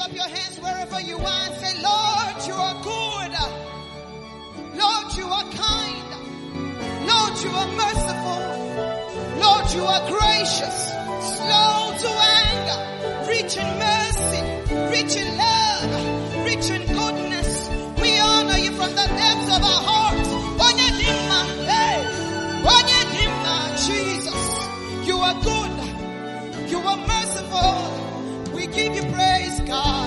up your hands wherever you are and say, Lord, you are good. Lord, you are kind. Lord, you are merciful. Lord, you are gracious, slow to anger, rich in mercy, rich in love, rich in goodness. We honor you from the depths of our hearts. Onyedima, hey, Onyedima, Jesus, you are good. You are merciful. We give you praise, God.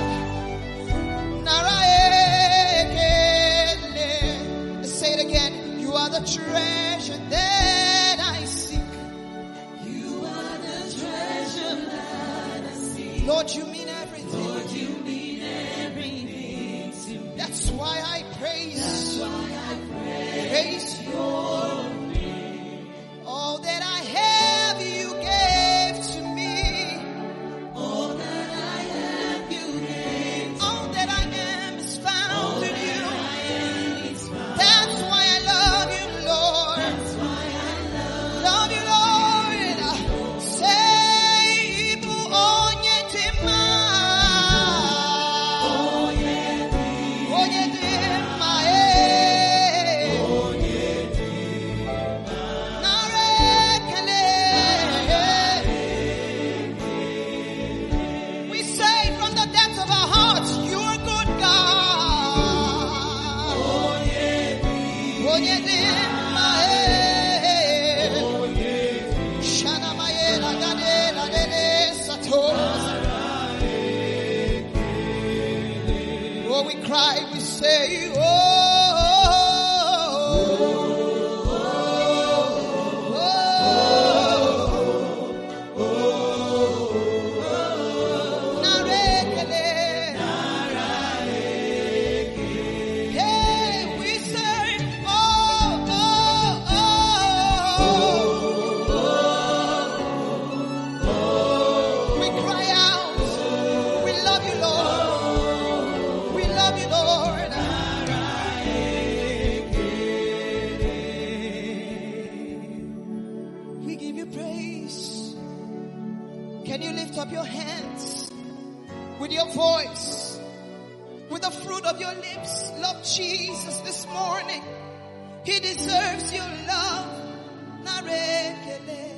Say it again. You are the treasure that I seek. You are the treasure that I seek. Lord, you mean everything. Lord, you mean everything to me. That's why I praise. That's why I Praise your name. All that I have, you gave to me. All that I have, you gave. All that I am is found in you. Found. That's why I love you, Lord. That's why I Love you, Lord. Say, Ibu Onyedima. Onyedima, eh. Narekele. We say from the depths of our hearts, you are good, God. Onyedima, eh. Shana mayela gadela dele satos. Oh, we cry, we say, oh, narekele. Hey, we say, oh, we cry out. We love you, Lord. We love you, Lord. We give you praise. Can you lift up your hands with your voice, with the fruit of your lips? Love Jesus this morning. He deserves your love. Narekele.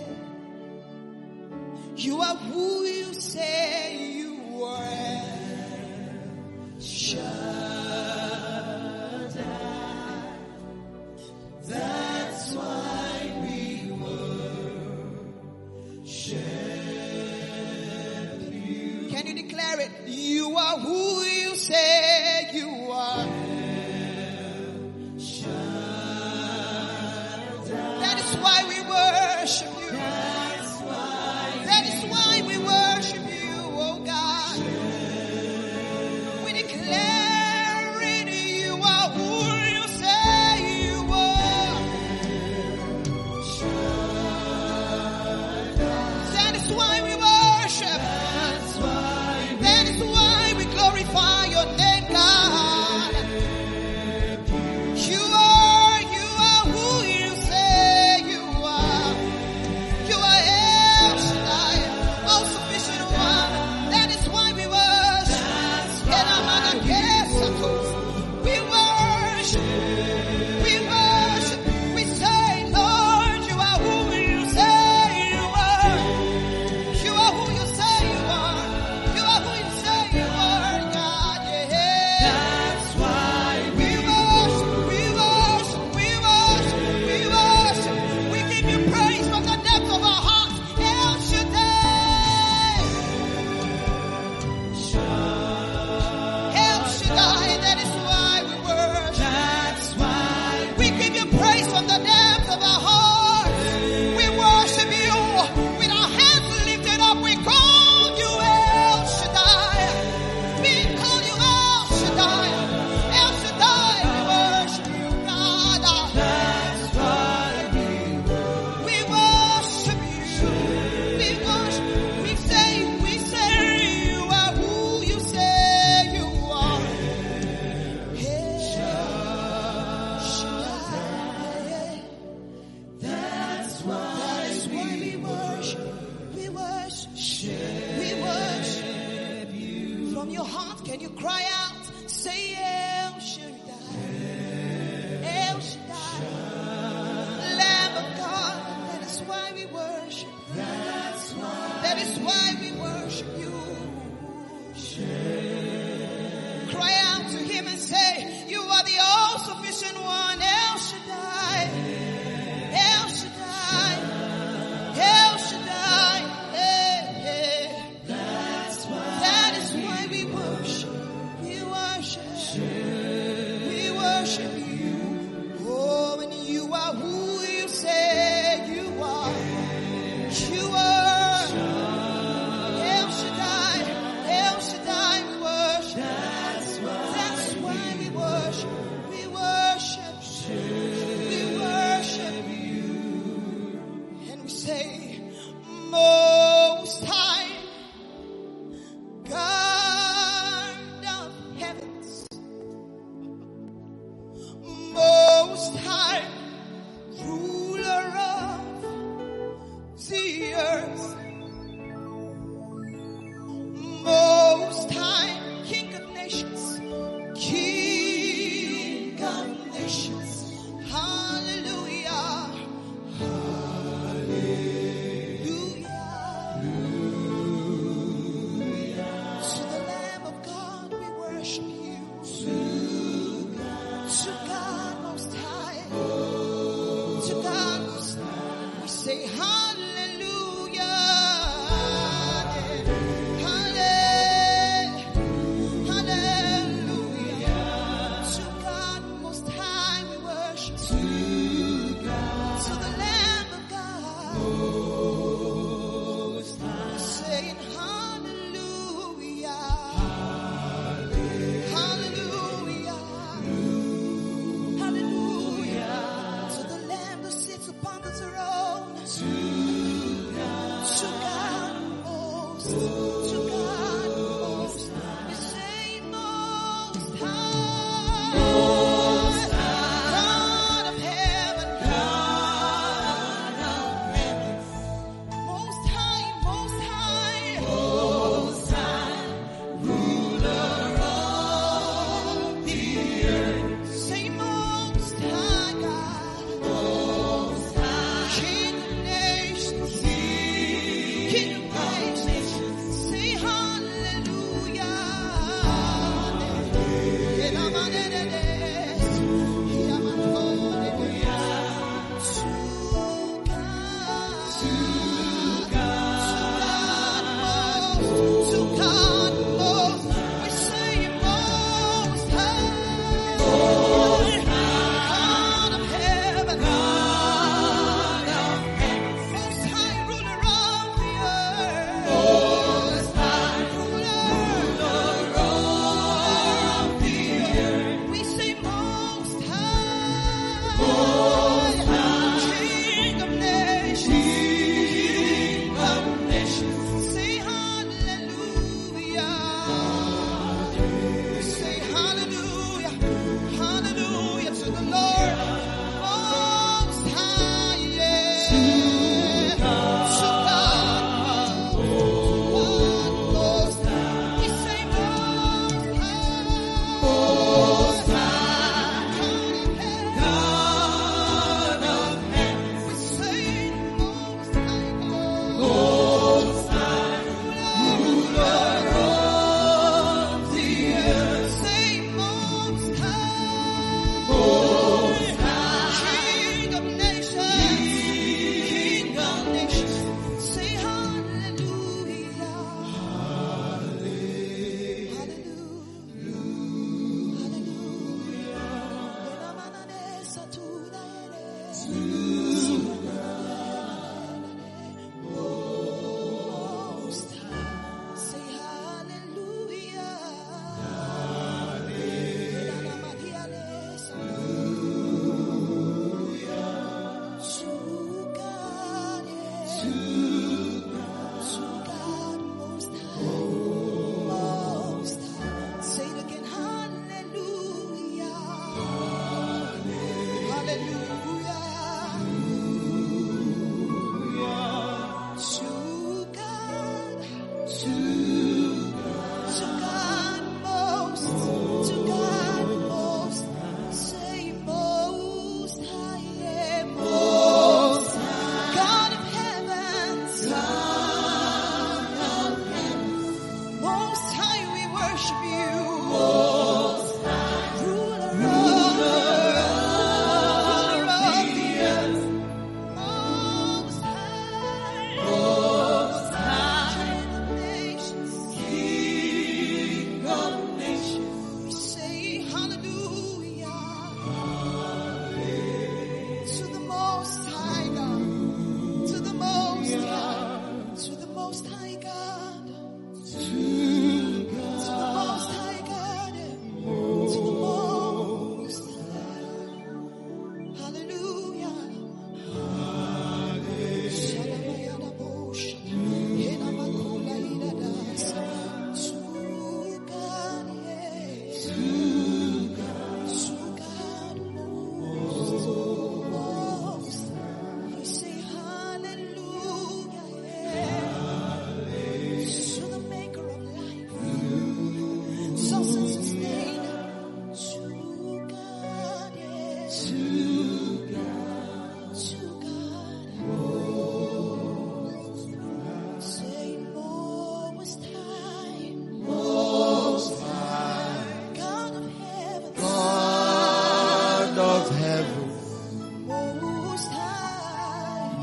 You are who you say you are. Shaddai. That's why we worship you. Can you declare it? You are who you say you are. That is why we worship you. That is why we worship you, oh God. response. Can you cry out? Say El Shaddai. El Shaddai. Lamb of God. That is why we worship. That is why we worship you. Cry out to him and say, you are the all-sufficient one. El Shaddai. El Shaddai. El Shaddai. Hey, hey. That is why we worship. We worship. We worship you. Oh, and you are who you say you are. You are El Shaddai. El Shaddai, we worship. That's why we worship. We worship. We worship you. And we say, Most High, God of heavens, Most High, ruler of the earth, Most High, King of nations, King of nations, hallelujah, hallelujah, to the Lamb of God we worship you, to God most high.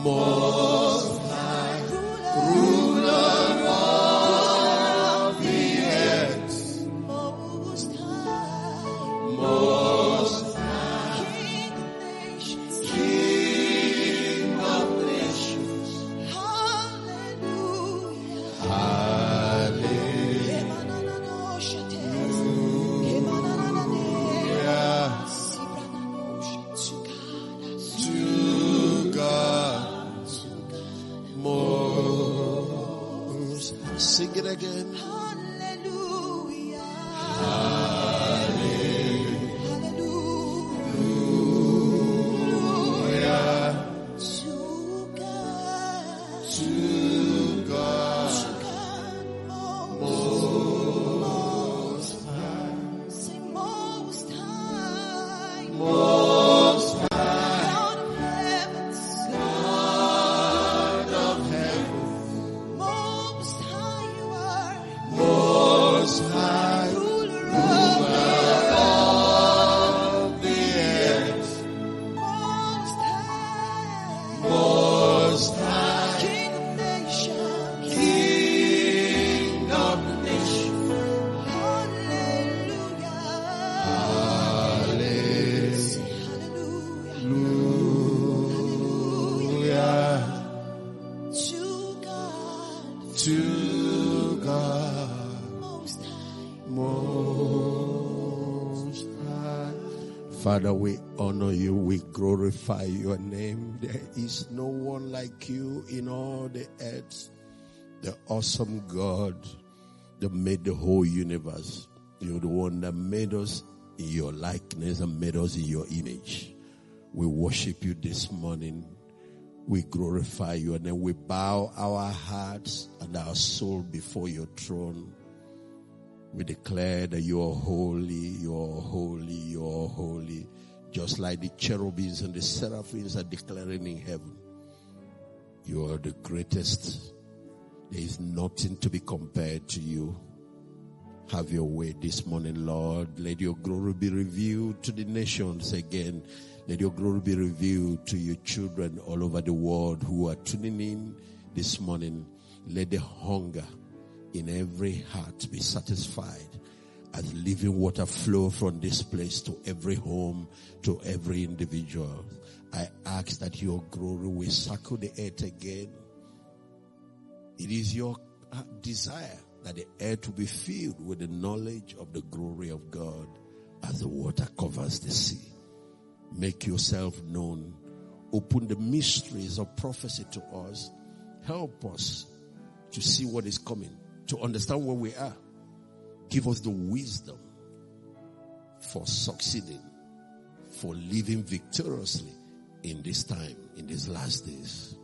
Most High, ruler of the earth. Most High, Most High, King of nations. King of nations. Hallelujah. Hallelujah. To God, most. Sing it again. Hallelujah. Hallelujah. To God. To God, most high. Say most high. Most high. God of heavens. God of heaven. Most high you are. Most high. Ruler of Of the earth. most high. Most high. King of nations. King of nations. Hallelujah. Hallelujah. Say hallelujah. To God. To God, Most high. most high. Father, we honor you. We glorify your name. There is no one like you in all the earth. The awesome God that made the whole universe. You're the one that made us in your likeness and made us in your image. We worship you this morning. We glorify you, and then we bow our hearts and our soul before your throne. We declare that you are holy, you are holy, you are holy. Just like the cherubims and the seraphims are declaring in heaven. You are the greatest. There is nothing to be compared to you. Have your way this morning, Lord. Let your glory be revealed to the nations again. Let your glory be revealed to your children all over the world who are tuning in this morning. Let the hunger in every heart be satisfied as living water flow from this place to every home, to every individual. I ask that your glory will circle the earth again. It is your desire that the earth will be filled with the knowledge of the glory of God as the water covers the sea. Make yourself known. Open the mysteries of prophecy to us. Help us to see what is coming, to understand where we are. Give us the wisdom for succeeding, for living victoriously in this time, in these last days.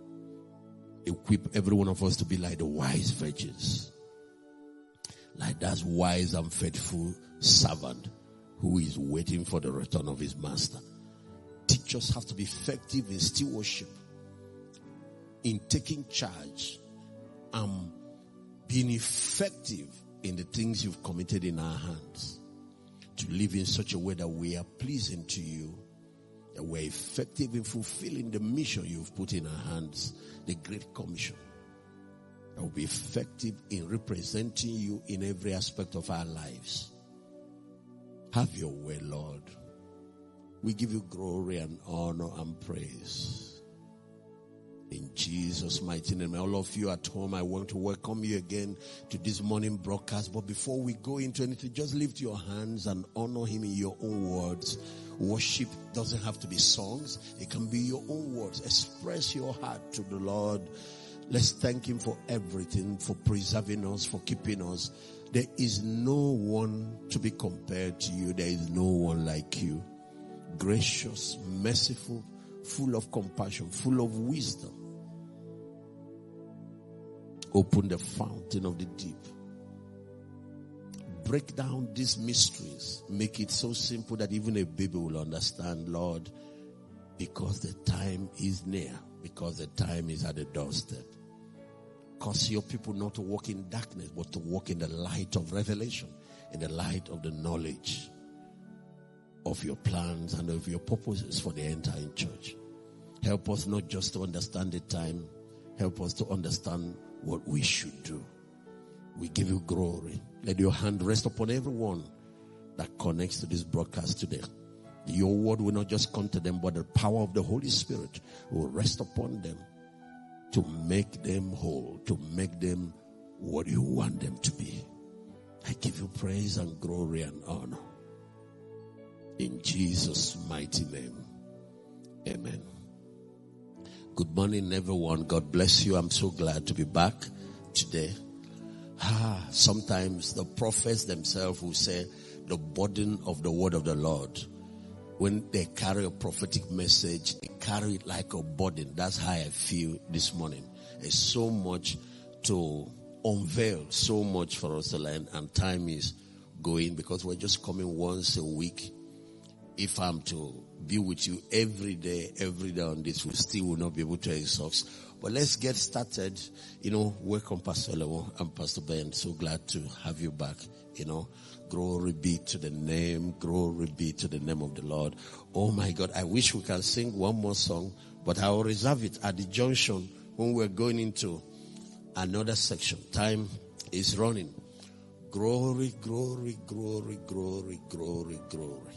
Equip every one of us to be like the wise virgins, like that wise and faithful servant who is waiting for the return of his master. Teach us how to be effective in stewardship, in taking charge, and being effective in the things you've committed in our hands, to live in such a way that we are pleasing to you, that we're effective in fulfilling the mission you've put in our hands, the Great Commission. That will be effective in representing you in every aspect of our lives. Have your way, Lord. We give you glory and honor and praise. In Jesus' mighty name. All of you at home, I want to welcome you again to this morning broadcast. But before we go into anything, just lift your hands and honor him in your own words. Worship doesn't have to be songs. It can be your own words. Express your heart to the Lord. Let's thank him for everything, for preserving us, for keeping us. There is no one to be compared to you. There is no one like you. Gracious, merciful, full of compassion, full of wisdom. Open the fountain of the deep. Break down these mysteries. Make it so simple that even a baby will understand, Lord, because the time is near, because the time is at the doorstep. Cause your people not to walk in darkness, but to walk in the light of revelation, in the light of the knowledge of your plans and of your purposes for the entire church. Help us not just to understand the time. Help us to understand what we should do. We give you glory. Let your hand rest upon everyone that connects to this broadcast today. Your word will not just come to them, but the power of the Holy Spirit will rest upon them to make them whole, to make them what you want them to be. I give you praise and glory and honor. In Jesus' mighty name. Amen. Good morning, everyone. God bless you. I'm so glad to be back today. Sometimes the prophets themselves will say the burden of the word of the Lord. When they carry a prophetic message, they carry it like a burden. That's how I feel this morning. There's so much to unveil, so much for us to learn, and time is going because we're just coming once a week. If I'm to be with you every day on this, we still will not be able to exhaust. But let's get started. Welcome Pastor Lewo and Pastor Ben. So glad to have you back. Glory be to the name. Glory be to the name of the Lord. Oh my God, I wish we can sing one more song, but I will reserve it at the junction when we're going into another section. Time is running. Glory, glory, glory, glory, glory, glory.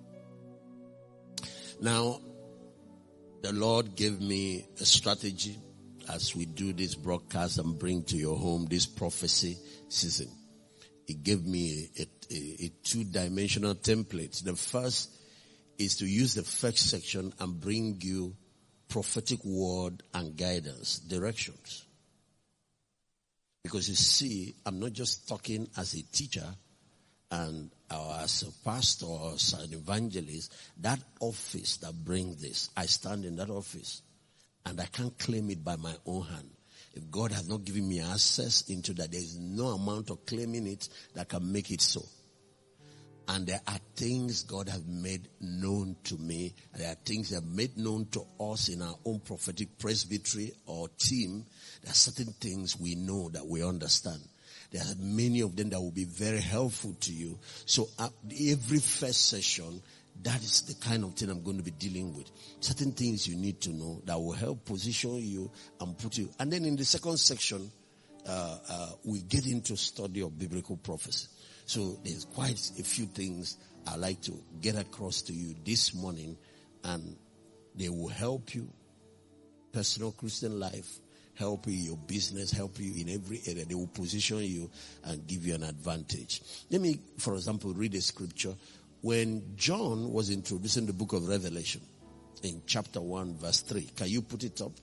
Now, the Lord gave me a strategy as we do this broadcast and bring to your home this prophecy season. He gave me a two-dimensional template. The first is to use the first section and bring you prophetic word and guidance, directions. Because you see, I'm not just talking as a teacher and as a pastor or as an evangelist. That office that brings this, I stand in that office and I can't claim it by my own hand. If God has not given me access into that, there is no amount of claiming it that can make it so. And there are things God has made known to me. There are things that are made known to us in our own prophetic presbytery or team. There are certain things we know that we understand. There are many of them that will be very helpful to you. So every first session, that is the kind of thing I'm going to be dealing with. Certain things you need to know that will help position you and put you. And then in the second section, we get into study of biblical prophecy. So there's quite a few things I like to get across to you this morning, and they will help you, personal Christian life, help you in your business, help you in every area. They will position you and give you an advantage. Let me, for example, read a scripture. When John was introducing the book of Revelation in chapter 1 verse 3, can you put it up?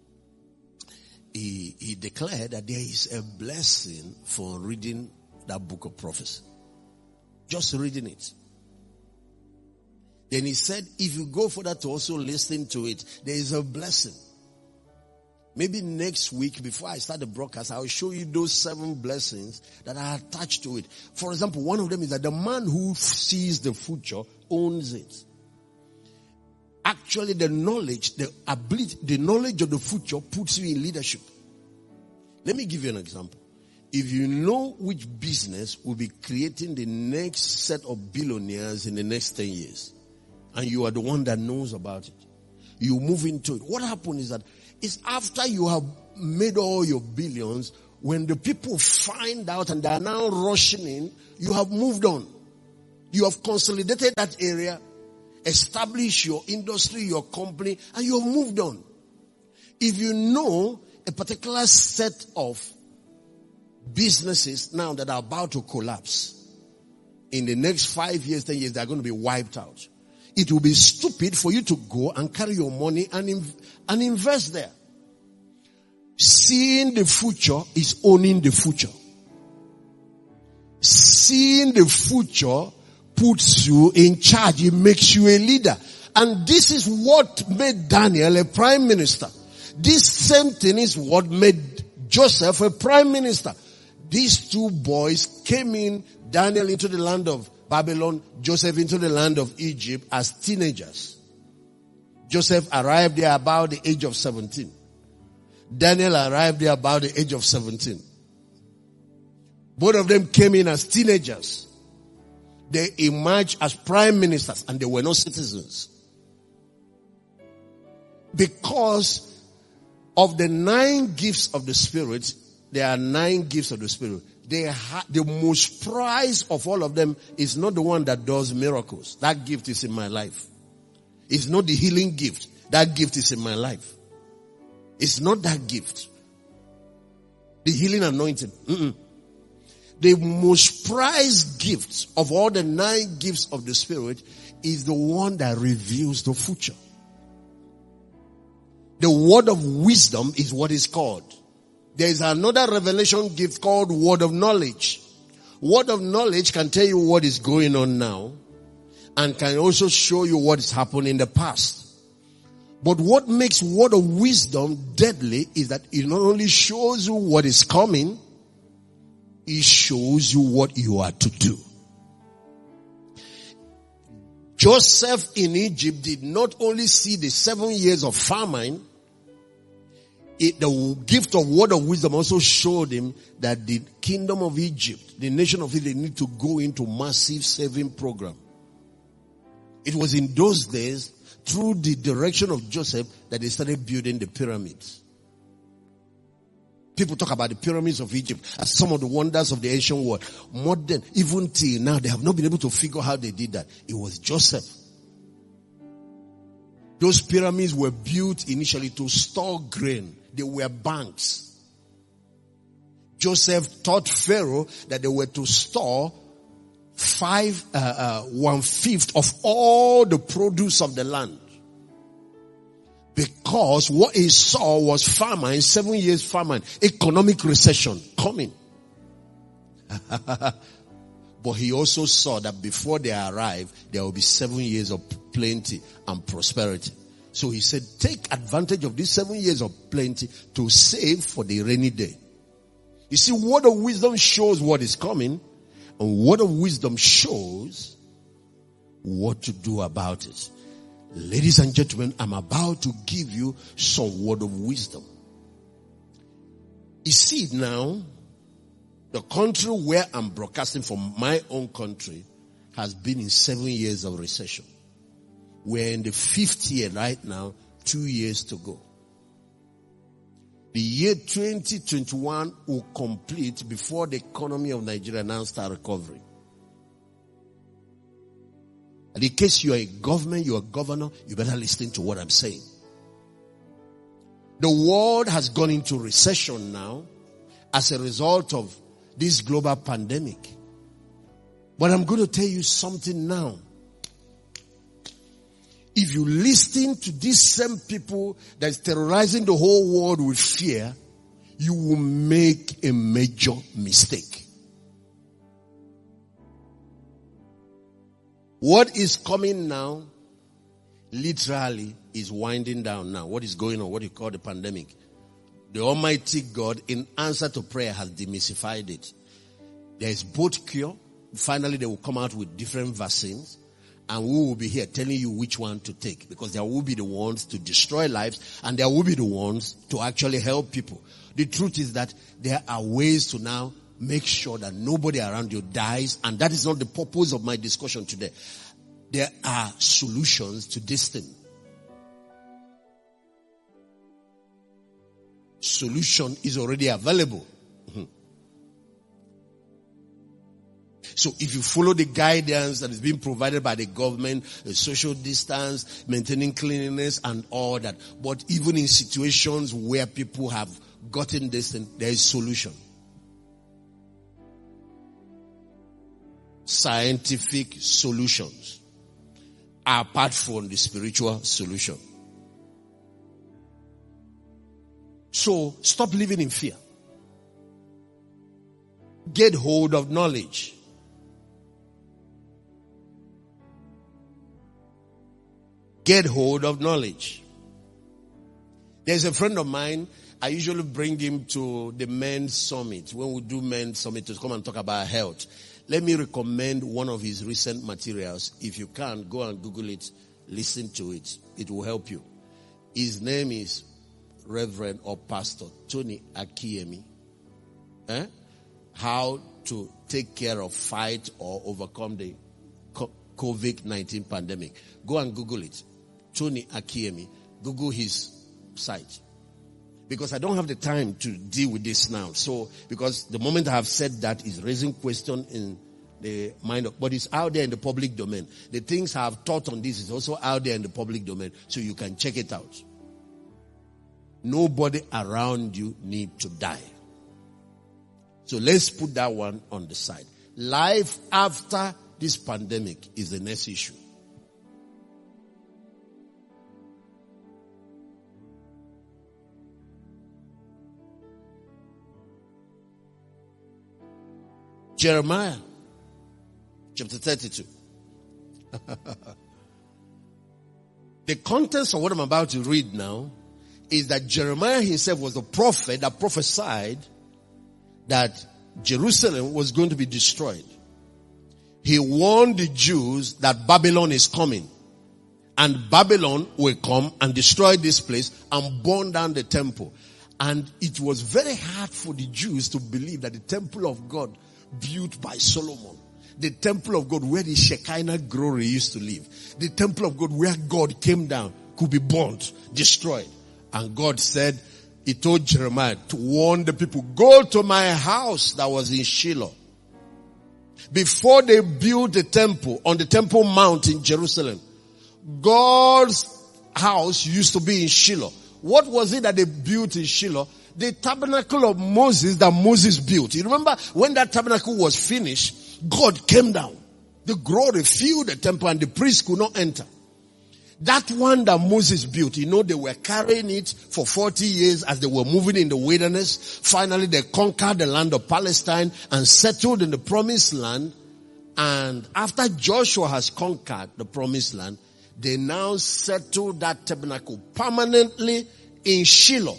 He declared that there is a blessing for reading that book of prophecy. Just reading it. Then he said, if you go further to also listen to it, there is a blessing. Maybe next week, before I start the broadcast, I'll show you those 7 blessings that are attached to it. For example, one of them is that the man who sees the future owns it. Actually, the knowledge, the ability, the knowledge of the future puts you in leadership. Let me give you an example. If you know which business will be creating the next set of billionaires in the next 10 years, and you are the one that knows about it, you move into it. What happens is that it's after you have made all your billions, when the people find out and they are now rushing in, you have moved on. You have consolidated that area, established your industry, your company, and you have moved on. If you know a particular set of businesses now that are about to collapse, in the next 5 years, 10 years, they are going to be wiped out. It will be stupid for you to go and carry your money and invest there. Seeing the future is owning the future. Seeing the future puts you in charge. It makes you a leader. And this is what made Daniel a prime minister. This same thing is what made Joseph a prime minister. These two boys came in, Daniel into the land of Babylon, Joseph into the land of Egypt as teenagers. Joseph arrived there about the age of 17. Daniel arrived there about the age of 17. Both of them came in as teenagers. They emerged as prime ministers and they were not citizens. Because of the 9 gifts of the Spirit, there are 9 gifts of the Spirit. The most prized of all of them is not the one that does miracles. That gift is in my life. It's not the healing gift. That gift is in my life. It's not that gift. The healing anointing. The most prized gift of all the 9 gifts of the Spirit is the one that reveals the future. The word of wisdom is what is called. There is another revelation gift called word of knowledge. Word of knowledge can tell you what is going on now and can also show you what has happened in the past. But what makes word of wisdom deadly is that it not only shows you what is coming, it shows you what you are to do. Joseph in Egypt did not only see the 7 years of famine, the gift of word of wisdom also showed him that the kingdom of Egypt, the nation of Egypt, need to go into massive saving program. It was in those days, through the direction of Joseph, that they started building the pyramids. People talk about the pyramids of Egypt as some of the wonders of the ancient world. Modern, even till now, they have not been able to figure how they did that. It was Joseph. Those pyramids were built initially to store grain. They were banks. Joseph taught Pharaoh that they were to store 1/5 of all the produce of the land. Because what he saw was famine, 7 years famine, economic recession coming. But he also saw that before they arrive, there will be 7 years of plenty and prosperity. So he said, take advantage of these 7 years of plenty to save for the rainy day. You see, word of wisdom shows what is coming, and word of wisdom shows what to do about it. Ladies and gentlemen, I'm about to give you some word of wisdom. You see now, the country where I'm broadcasting from, my own country, has been in 7 years of recession. We're in the 5th year right now, 2 years to go. The year 2021 will complete before the economy of Nigeria now start recovering. And in case you are a government, you are a governor, you better listen to what I'm saying. The world has gone into recession now as a result of this global pandemic. But I'm going to tell you something now. If you listen to these same people that's terrorizing the whole world with fear, you will make a major mistake. What is coming now, literally, is winding down now. What is going on, what you call the pandemic. The Almighty God, in answer to prayer, has demystified it. There is both cure. Finally, they will come out with different vaccines. And we will be here telling you which one to take. Because there will be the ones to destroy lives. And there will be the ones to actually help people. The truth is that there are ways to now make sure that nobody around you dies. And that is not the purpose of my discussion today. There are solutions to this thing. Solution is already available. So if you follow the guidance that is being provided by the government, the social distance, maintaining cleanliness and all that. But even in situations where people have gotten this thing, there is solution. Scientific solutions apart from the spiritual solution. So stop living in fear. Get hold of knowledge. Get hold of knowledge. There's a friend of mine, I usually bring him to the men's summit. When we do men's summit, to come and talk about health. Let me recommend one of his recent materials. If you can, go and Google it, listen to it. It will help you. His name is Reverend or Pastor Tony Akiemi. How to take care of, fight or overcome the COVID-19 pandemic. Go and Google it. Tony Akiemi. Google his site. Because I don't have the time to deal with this now. So, because the moment I have said that is raising question in the mind of, but it's out there in the public domain. The things I have taught on this is also out there in the public domain. So you can check it out. Nobody around you need to die. So let's put that one on the side. Life after this pandemic is the next issue. Jeremiah chapter 32. The context of what I'm about to read now is that Jeremiah himself was the prophet that prophesied that Jerusalem was going to be destroyed. He warned the Jews that Babylon is coming. And Babylon will come and destroy this place and burn down the temple. And it was very hard for the Jews to believe that the temple of God built by Solomon, the temple of God where the Shekinah glory used to live, the temple of God where God came down, could be burnt, destroyed. And God said, he told Jeremiah to warn the people, go to my house that was in Shiloh. Before they built the temple on the Temple Mount in Jerusalem, God's house used to be in Shiloh. What was it that they built in Shiloh? The tabernacle of Moses that Moses built. You remember when that tabernacle was finished, God came down. The glory filled the temple and the priests could not enter. That one that Moses built, they were carrying it for 40 years as they were moving in the wilderness. Finally, they conquered the land of Palestine and settled in the promised land. And after Joshua has conquered the promised land, they now settled that tabernacle permanently in Shiloh.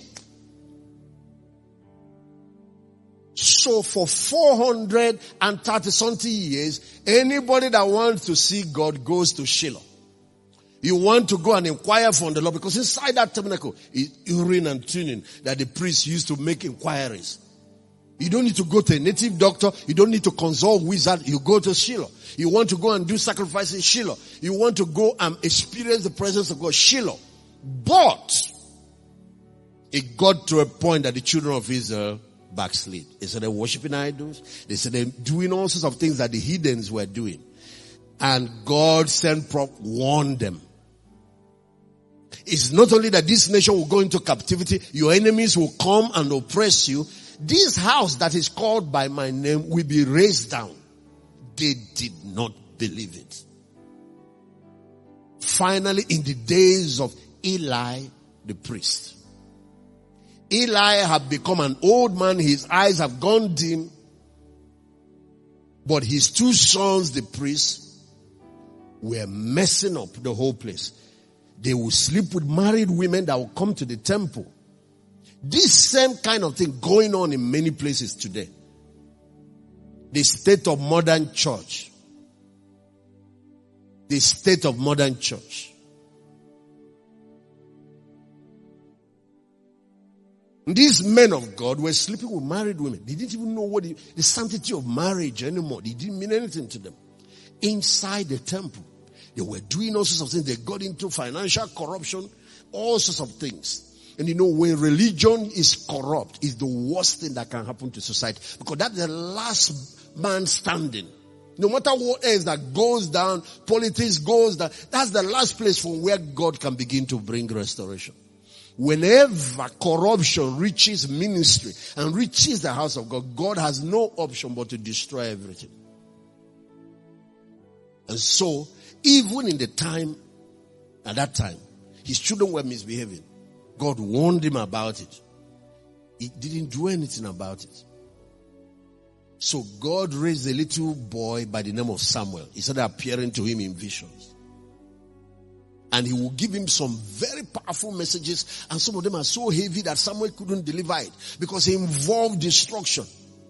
So for 430-something years, anybody that wants to see God goes to Shiloh. You want to go and inquire from the Lord, because inside that tabernacle is Urim and Thummim that the priests used to make inquiries. You don't need to go to a native doctor. You don't need to consult wizard. You go to Shiloh. You want to go and do sacrifice in Shiloh. You want to go and experience the presence of God, Shiloh. But it got to a point that the children of Israel backslid. They said they're worshiping idols. They said they're doing all sorts of things that the heathens were doing. And God warned them. It's not only that this nation will go into captivity, your enemies will come and oppress you. This house that is called by my name will be raised down. They did not believe it. Finally, in the days of Eli the priest, Eli had become an old man. His eyes have gone dim. But his two sons, the priests, were messing up the whole place. They will sleep with married women that will come to the temple. This same kind of thing going on in many places today. The state of modern church. The state of modern church. These men of God were sleeping with married women. They didn't even know what the sanctity of marriage anymore. It didn't mean anything to them. Inside the temple, they were doing all sorts of things. They got into financial corruption, all sorts of things. And when religion is corrupt, it's the worst thing that can happen to society. Because that's the last man standing. No matter what else that goes down, politics goes down, that's the last place from where God can begin to bring restoration. Whenever corruption reaches ministry and reaches the house of God, God has no option but to destroy everything. And so, even in at that time, his children were misbehaving. God warned him about it. He didn't do anything about it. So God raised a little boy by the name of Samuel. He started appearing to him in visions. And he will give him some very powerful messages. And some of them are so heavy that Samuel couldn't deliver it, because it involved destruction.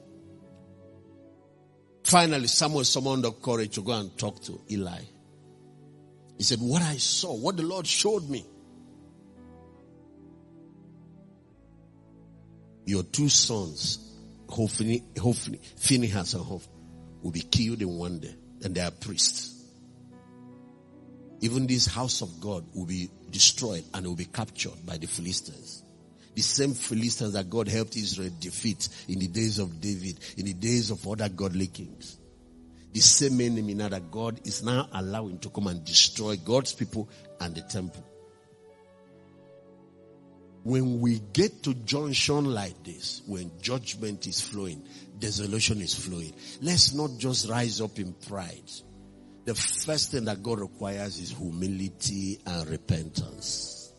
Finally, Samuel summoned up courage to go and talk to Eli. He said, what I saw, what the Lord showed me. Your two sons, Phinehas and Hophni, will be killed in one day. And they are priests. even this house of God will be destroyed and will be captured by the Philistines. The same Philistines that God helped Israel defeat in the days of David, in the days of other godly kings. The same enemy now that God is now allowing to come and destroy God's people and the temple. When we get to junction like this, when judgment is flowing, desolation is flowing, let's not just rise up in pride. The first thing that God requires is humility and repentance.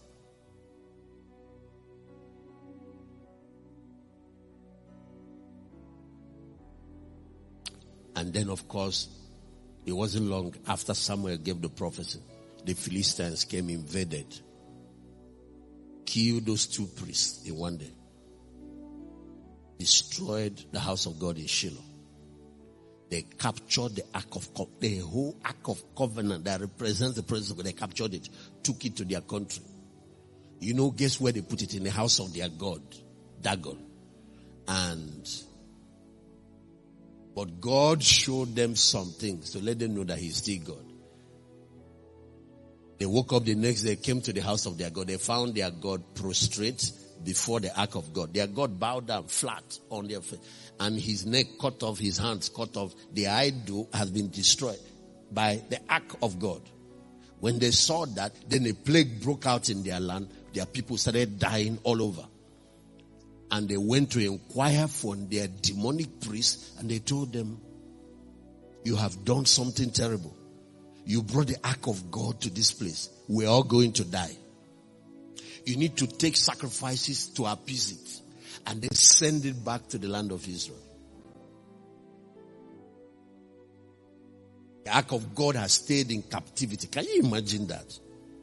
And then, of course, it wasn't long after Samuel gave the prophecy, the Philistines came, invaded, killed those 2 priests in one day, destroyed the house of God in Shiloh. They captured the the whole Ark of Covenant that represents the presence of God. They captured it, took it to their country. You know, guess where they put it? In the house of their god, Dagon. But God showed them some things to let them know that He's still God. They woke up the next day, came to the house of their God. They found their God prostrate before the ark of God. Their God bowed down flat on their face. And his neck cut off, his hands cut off. The idol has been destroyed by the ark of God. When they saw that, then a plague broke out in their land. Their people started dying all over. And they went to inquire from their demonic priests, and they told them, you have done something terrible. You brought the ark of God to this place. We're all going to die. You need to take sacrifices to appease it, and then send it back to the land of Israel. The ark of God has stayed in captivity. Can you imagine that?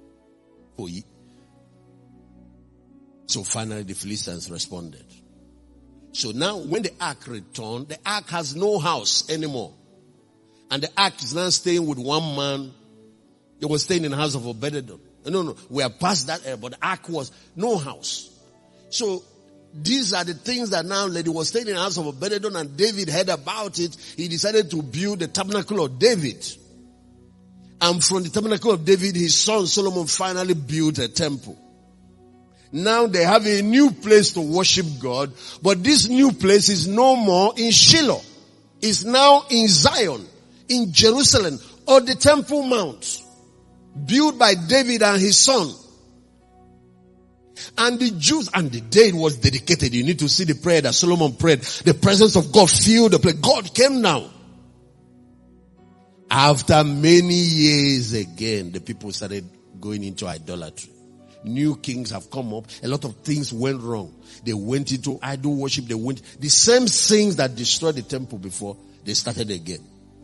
So finally the Philistines responded. So now when the ark returned, the ark has no house anymore. And the ark is now staying with one man. They were staying in the house of Obed-Edom. No, we are past that era, but the ark was no house. So these are the things that now lady was staying in the house of Obed-Edom, and David heard about it. He decided to build the tabernacle of David. And from the tabernacle of David, his son Solomon finally built a temple. Now they have a new place to worship God, but this new place is no more in Shiloh. It's now in Zion, in Jerusalem, on the Temple Mount, built by David and his son. And the Jews, and the day it was dedicated, you need to see the prayer that Solomon prayed. The presence of God filled the place. God came down. After many years again, the people started going into idolatry. New kings have come up. A lot of things went wrong. They went into idol worship. The same things that destroyed the temple before, they started again.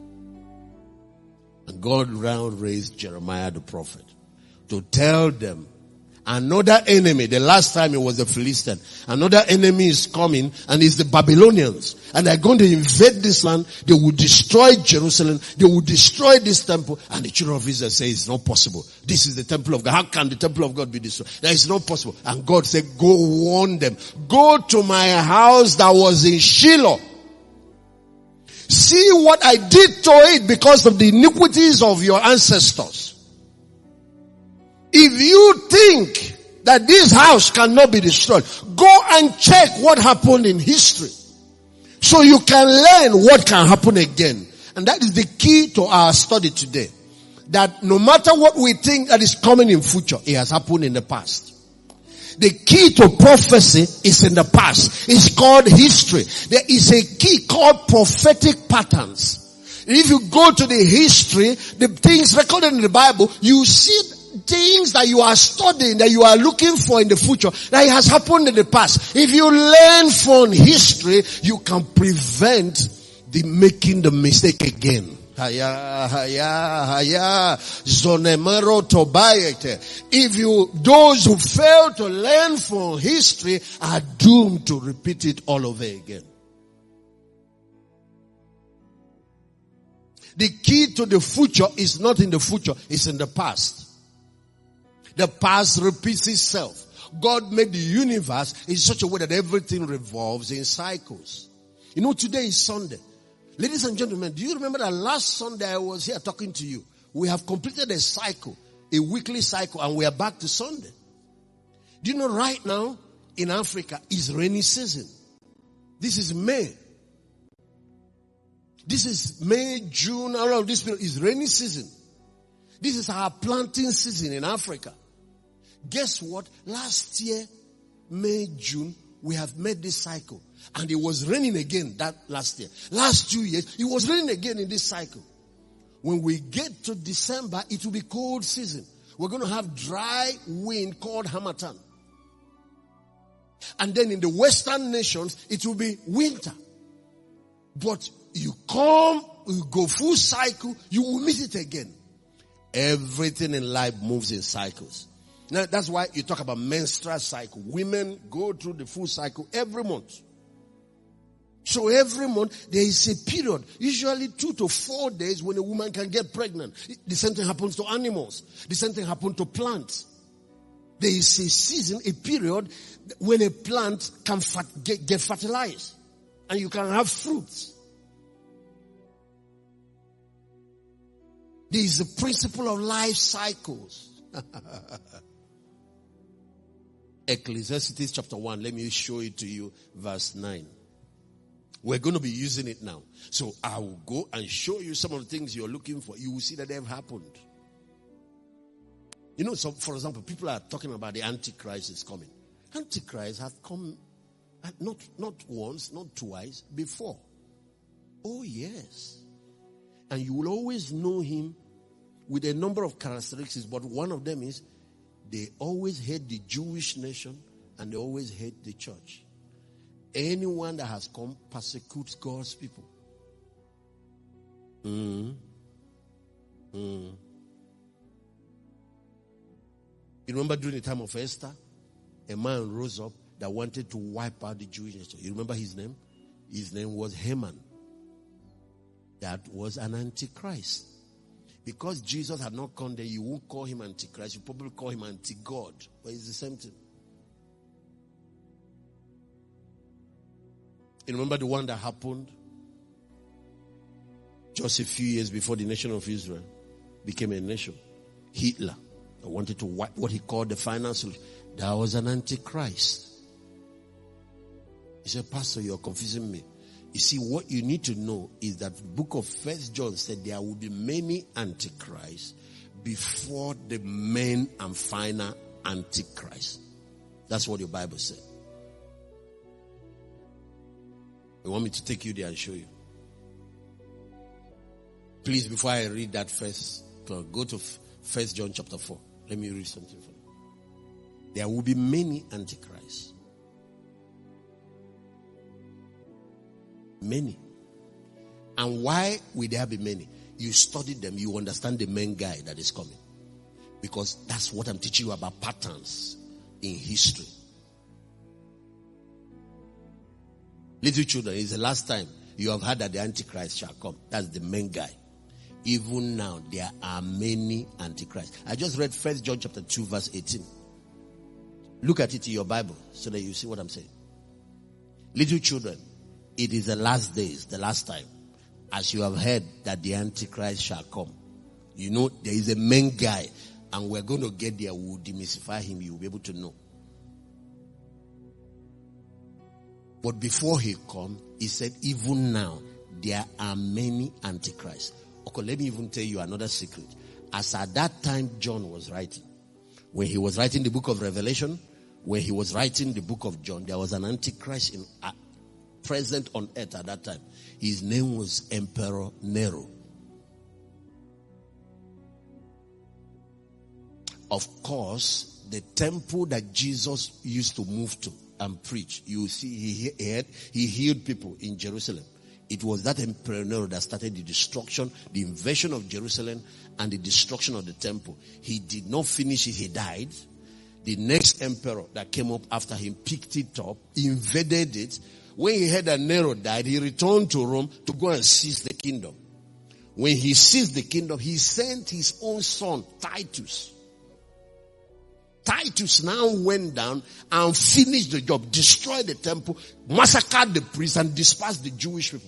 And God raised Jeremiah the prophet to tell them, another enemy, the last time it was the Philistine, another enemy is coming, and it's the Babylonians. And they're going to invade this land. They will destroy Jerusalem. They will destroy this temple. And the children of Israel say it's not possible. This is the temple of God. How can the temple of God be destroyed? That is not possible. And God said, go warn them. Go to my house that was in Shiloh. See what I did to it because of the iniquities of your ancestors. If you think that this house cannot be destroyed, go and check what happened in history, so you can learn what can happen again. And that is the key to our study today. That no matter what we think that is coming in future, it has happened in the past. The key to prophecy is in the past. It's called history. There is a key called prophetic patterns. If you go to the history, the things recorded in the Bible, you see things that you are studying, that you are looking for in the future, that has happened in the past. If you learn from history, you can prevent making the mistake again. Those who fail to learn from history are doomed to repeat it all over again. The key to the future is not in the future, it's in the past. The past repeats itself. God made the universe in such a way that everything revolves in cycles. You know, today is Sunday. Ladies and gentlemen, do you remember that last Sunday I was here talking to you? We have completed a cycle. a weekly cycle, and we are back to Sunday. Do you know right now in Africa is rainy season? This is May. This is May, June, all of this period is rainy season. This is our planting season in Africa. Guess what? Last year, May, June, we have made this cycle. And it was raining again that last year. Last 2 years, it was raining again in this cycle. When we get to December, it will be cold season. We're going to have dry wind called Harmattan. And then in the Western nations, it will be winter. But you come, you go full cycle, you will miss it again. Everything in life moves in cycles. Now, that's why you talk about menstrual cycle. Women go through the full cycle every month. So every month, there is a period, usually 2 to 4 days, when a woman can get pregnant. The same thing happens to animals. The same thing happens to plants. There is a season, a period, when a plant can get fertilized. And you can have fruits. There is a principle of life cycles. Ecclesiastes chapter 1. Let me show it to you. Verse 9. We're going to be using it now. So I will go and show you some of the things you're looking for. You will see that they have happened. You know, so for example, people are talking about the Antichrist is coming. Antichrist has come not once, not twice, before. Oh yes. And you will always know him with a number of characteristics, but one of them is they always hate the Jewish nation and they always hate the church. Anyone that has come persecutes God's people. You remember during the time of Esther, a man rose up that wanted to wipe out the Jewish nation. You remember his name? His name was Haman. That was an antichrist. Because Jesus had not come there, you won't call him antichrist. You probably call him anti-God. But it's the same thing. You remember the one that happened just a few years before the nation of Israel became a nation? Hitler wanted to wipe what he called the final solution. That was an antichrist. He said, Pastor, you're confusing me. You see, what you need to know is that the book of 1 John said there will be many antichrists before the main and final antichrist. That's what your Bible said. You want me to take you there and show you? Please, before I read that first, go to 1 John chapter 4. Let me read something for you. There will be many antichrists. Many. And why will there be many? You study them, you understand the main guy that is coming. Because that's what I'm teaching you about patterns in history. Little children, it's the last time you have heard that the Antichrist shall come. That's the main guy. Even now, there are many Antichrists. I just read 1 John chapter 2 verse 18. Look at it in your Bible so that you see what I'm saying. Little children, it is the last days, the last time. As you have heard that the Antichrist shall come. You know, there is a main guy. And we're going to get there. We'll demystify him. You'll be able to know. But before he come, he said, even now, there are many antichrists. Okay, let me even tell you another secret. As at that time John was writing, when he was writing the book of Revelation, when he was writing the book of John, there was an antichrist present on earth at that time. His name was Emperor Nero. Of course, the temple that Jesus used to move to and preach, you see, he healed people in Jerusalem. It was that Emperor Nero that started the destruction, the invasion of Jerusalem and the destruction of the temple. He did not finish it, he died. The next emperor that came up after him picked it up, invaded it. When he heard that Nero died, he returned to Rome to go and seize the kingdom. When he seized the kingdom, he sent his own son, Titus. Titus now went down and finished the job, destroyed the temple, massacred the priests and dispersed the Jewish people.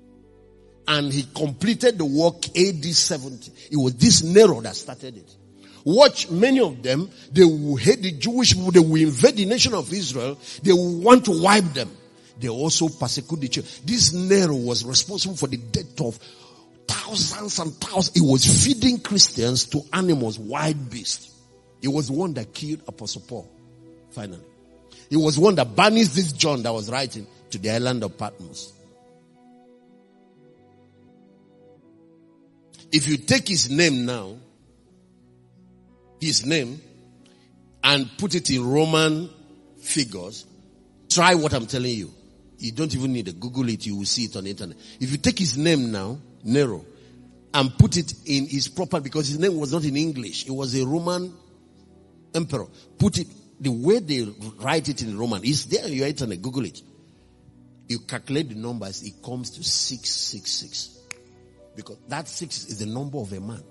And he completed the work AD 70. It was this Nero that started it. Watch, many of them, they will hate the Jewish people, they will invade the nation of Israel, they will want to wipe them. They also persecute the church. This Nero was responsible for the death of thousands and thousands. He was feeding Christians to animals, wild beasts. He was the one that killed Apostle Paul, finally. He was the one that banished this John that was writing to the island of Patmos. If you take his name now, and put it in Roman figures, try what I'm telling you. You don't even need to Google it, you will see it on the internet. If you take his name now, Nero, and put it in his proper, because his name was not in English, it was a Roman emperor. Put it, the way they write it in Roman, it's there on your internet, Google it. You calculate the numbers, it comes to 666. Because that 6 is the number of a man.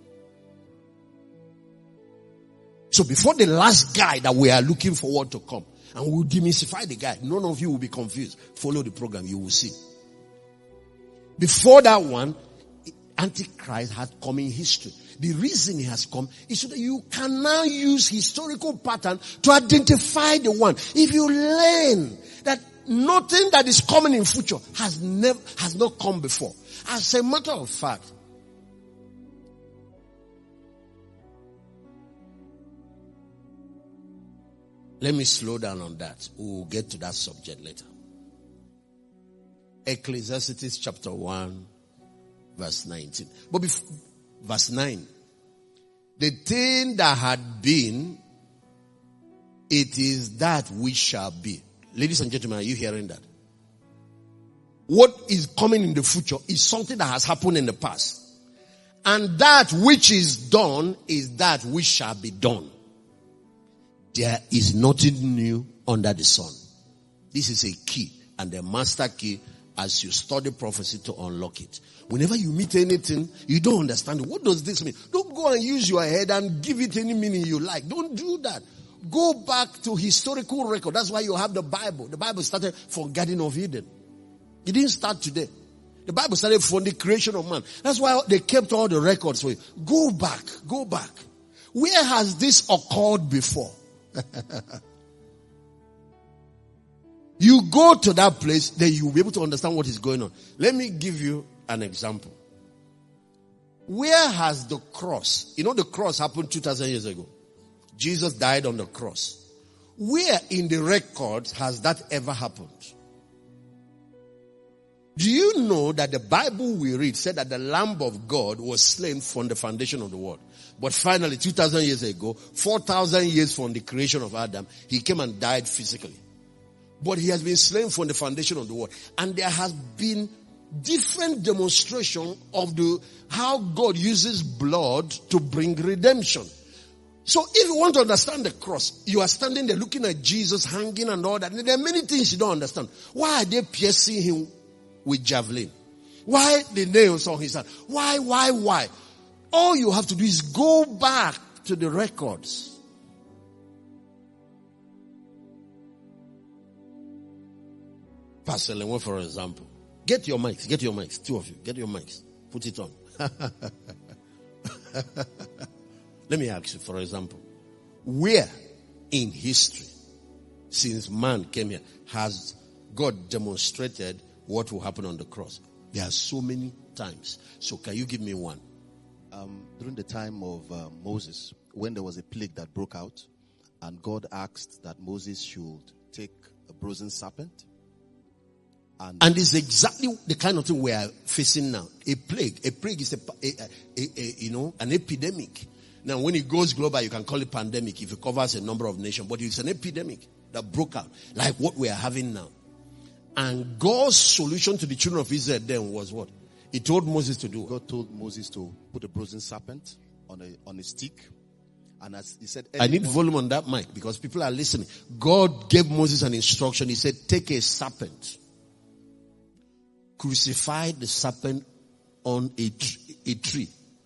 So before the last guy that we are looking forward to come, and we'll demystify the guy, none of you will be confused. Follow the program, you will see. Before that one, Antichrist had come in history. The reason he has come is so that you can now use historical pattern to identify the one. If you learn that nothing that is coming in future has not come before. As a matter of fact, let me slow down on that. We'll get to that subject later. Ecclesiastes chapter 1, verse 19. But verse 9. The thing that had been, it is that which shall be. Ladies and gentlemen, are you hearing that? What is coming in the future is something that has happened in the past. And that which is done is that which shall be done. There is nothing new under the sun. This is a key and a master key as you study prophecy to unlock it. Whenever you meet anything, you don't understand it. What does this mean? Don't go and use your head and give it any meaning you like. Don't do that. Go back to historical record. That's why you have the Bible. The Bible started from Garden of Eden. It didn't start today. The Bible started from the creation of man. That's why they kept all the records for you. Go back. Go back. Where has this occurred before? You go to that place, then you'll be able to understand what is going on. Let me give you an example. Where has the cross, the cross happened 2,000 years ago. Jesus died on the cross. Where in the records has that ever happened? Do you know that the Bible we read said that the Lamb of God was slain from the foundation of the world? But finally, 2,000 years ago, 4,000 years from the creation of Adam, he came and died physically. But he has been slain from the foundation of the world. And there has been different demonstration of how God uses blood to bring redemption. So if you want to understand the cross, you are standing there looking at Jesus hanging and all that. And there are many things you don't understand. Why are they piercing him with javelin? Why the nails on his hand? Why? All you have to do is go back to the records. Pastor Leon, for example. Get your mics, two of you. Get your mics. Put it on. Let me ask you, for example. Where in history, since man came here, has God demonstrated what will happen on the cross? There are so many times. So can you give me one? During the time of Moses, when there was a plague that broke out, and God asked that Moses should take a brazen serpent. And it's exactly the kind of thing we are facing now. A plague. A plague is an epidemic. Now, when it goes global, you can call it pandemic if it covers a number of nations. But it's an epidemic that broke out, like what we are having now. And God's solution to the children of Israel then was what? He told Moses to do. God told Moses to put a brazen serpent on a stick. And as he said, I need volume on that mic because people are listening. God gave Moses an instruction. He said, take a serpent. Crucify the serpent on a tree.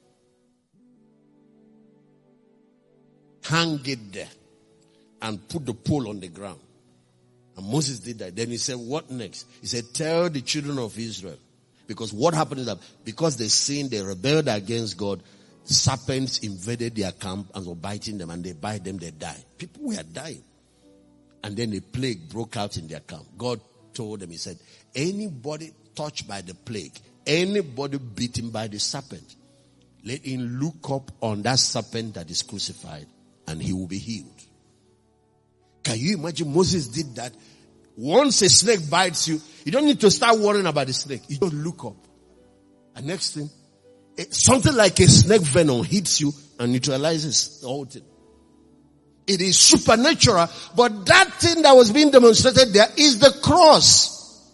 Hang it there. And put the pole on the ground. And Moses did that. Then he said, what next? He said, tell the children of Israel. Because what happened is that because they sinned, they rebelled against God, serpents invaded their camp and were biting them, and they bite them, they die. People were dying. And then a plague broke out in their camp. God told them, he said, anybody touched by the plague, anybody beaten by the serpent, let him look up on that serpent that is crucified, and he will be healed. Can you imagine Moses did that? Once a snake bites you, you don't need to start worrying about the snake. You just look up. And next thing, something like a snake venom hits you and neutralizes the whole thing. It is supernatural, but that thing that was being demonstrated there is the cross.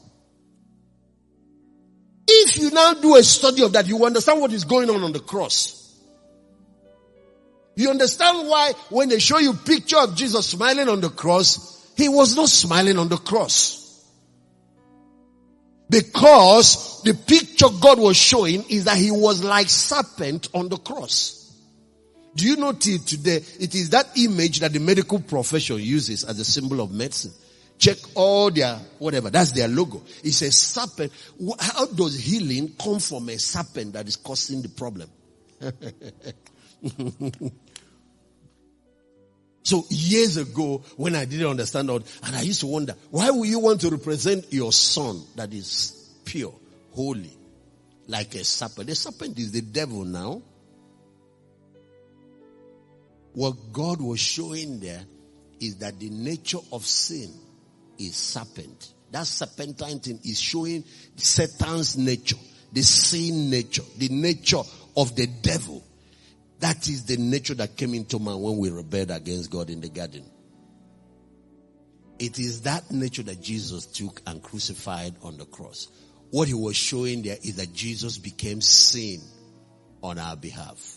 If you now do a study of that, you understand what is going on the cross. You understand why when they show you a picture of Jesus smiling on the cross, he was not smiling on the cross. Because the picture God was showing is that he was like serpent on the cross. Do you know till today, it is that image that the medical profession uses as a symbol of medicine. Check all their, whatever, that's their logo. It's a serpent. How does healing come from a serpent that is causing the problem? So years ago, when I didn't understand all, and I used to wonder, why would you want to represent your son that is pure, holy, like a serpent? The serpent is the devil now. What God was showing there is that the nature of sin is serpent. That serpentine thing is showing Satan's nature, the sin nature, the nature of the devil. That is the nature that came into man when we rebelled against God in the garden. It is that nature that Jesus took and crucified on the cross. What he was showing there is that Jesus became sin on our behalf.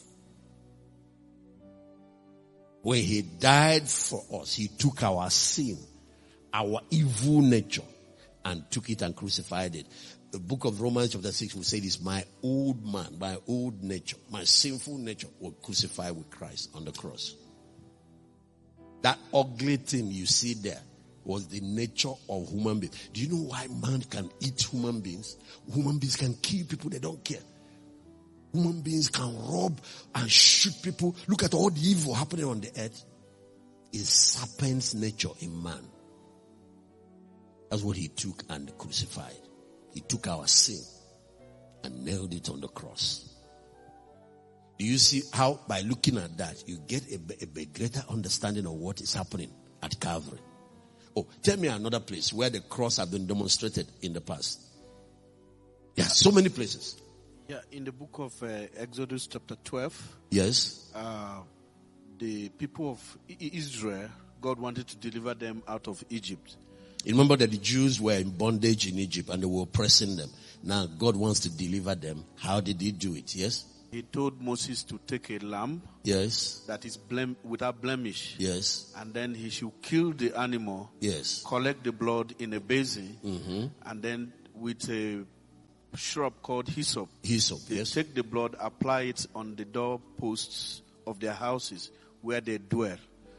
When he died for us, he took our sin, our evil nature, and took it and crucified it. The book of Romans chapter 6 will say this, my old man, my old nature, my sinful nature was crucified with Christ on the cross. That ugly thing you see there was the nature of human beings. Do you know why man can eat human beings? Human beings can kill people, they don't care. Human beings can rob and shoot people. Look at all the evil happening on the earth. It's serpent's nature in man. That's what he took and crucified. He took our sin and nailed it on the cross. Do you see how by looking at that, you get a greater understanding of what is happening at Calvary? Oh, tell me another place where the cross has been demonstrated in the past. There are so many places. Yeah, in the book of Exodus chapter 12. Yes. The people of Israel, God wanted to deliver them out of Egypt. Remember that the Jews were in bondage in Egypt and they were oppressing them. Now God wants to deliver them. How did he do it? Yes. He told Moses to take a lamb. Yes. That is without blemish. Yes. And then he should kill the animal. Yes. Collect the blood in a basin. Mm-hmm. And then with a shrub called hyssop. Hyssop, they take the blood, apply it on the doorposts of their houses where they dwell.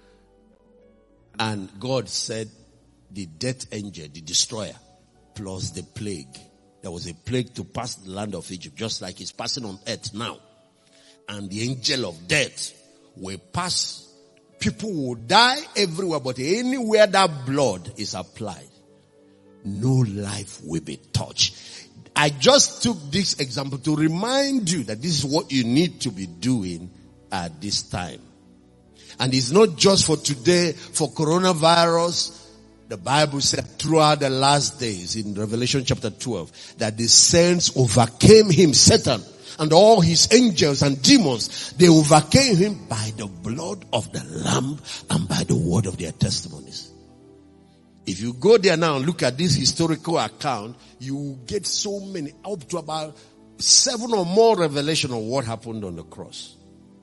And God said, the death angel, the destroyer, plus the plague. There was a plague to pass the land of Egypt, just like it's passing on earth now. And the angel of death will pass. People will die everywhere, but anywhere that blood is applied, no life will be touched. I just took this example to remind you that this is what you need to be doing at this time. And it's not just for today, for coronavirus. The Bible said throughout the last days in Revelation chapter 12 that the saints overcame him, Satan, and all his angels and demons. They overcame him by the blood of the Lamb and by the word of their testimonies. If you go there now and look at this historical account, you will get so many, up to about 7 or more revelation of what happened on the cross.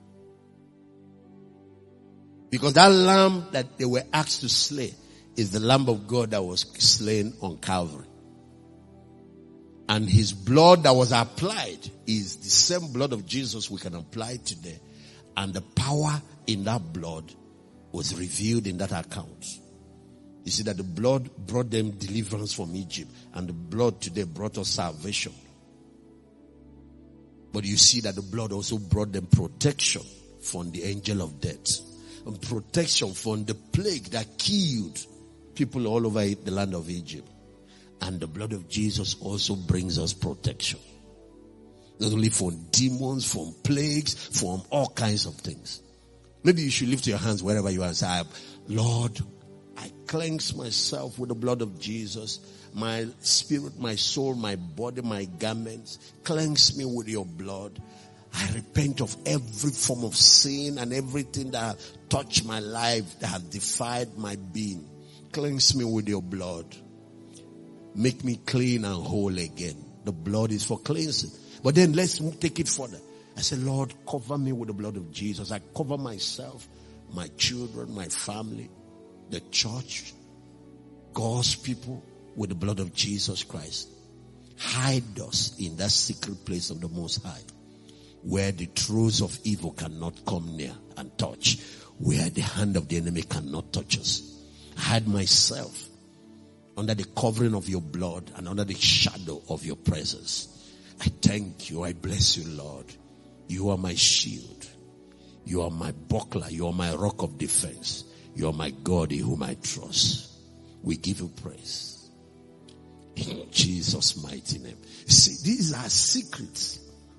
Because that lamb that they were asked to slay is the Lamb of God that was slain on Calvary. And his blood that was applied is the same blood of Jesus we can apply today. And the power in that blood was revealed in that account. You see that the blood brought them deliverance from Egypt. And the blood today brought us salvation. But you see that the blood also brought them protection from the angel of death. And protection from the plague that killed people all over the land of Egypt. And the blood of Jesus also brings us protection. Not only from demons, from plagues, from all kinds of things. Maybe you should lift your hands wherever you are and say, Lord, I cleanse myself with the blood of Jesus. My spirit, my soul, my body, my garments. Cleanse me with your blood. I repent of every form of sin and everything that have touched my life, that have defied my being. Cleanse me with your blood. Make me clean and whole again. The blood is for cleansing. But then let's take it further. I say, Lord, cover me with the blood of Jesus. I cover myself, my children, my family, the church, God's people with the blood of Jesus Christ. Hide us in that secret place of the Most High, where the throes of evil cannot come near and touch, where the hand of the enemy cannot touch us. Hide myself under the covering of your blood and under the shadow of your presence. I thank you. I bless you, Lord. You are my shield. You are my buckler. You are my rock of defense. You are my God in whom I trust. We give you praise. In Jesus' mighty name. See, these are secrets.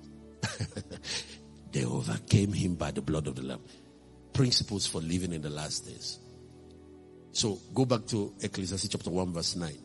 They overcame him by the blood of the Lamb. Principles for living in the last days. So go back to Ecclesiastes chapter 1 verse 9.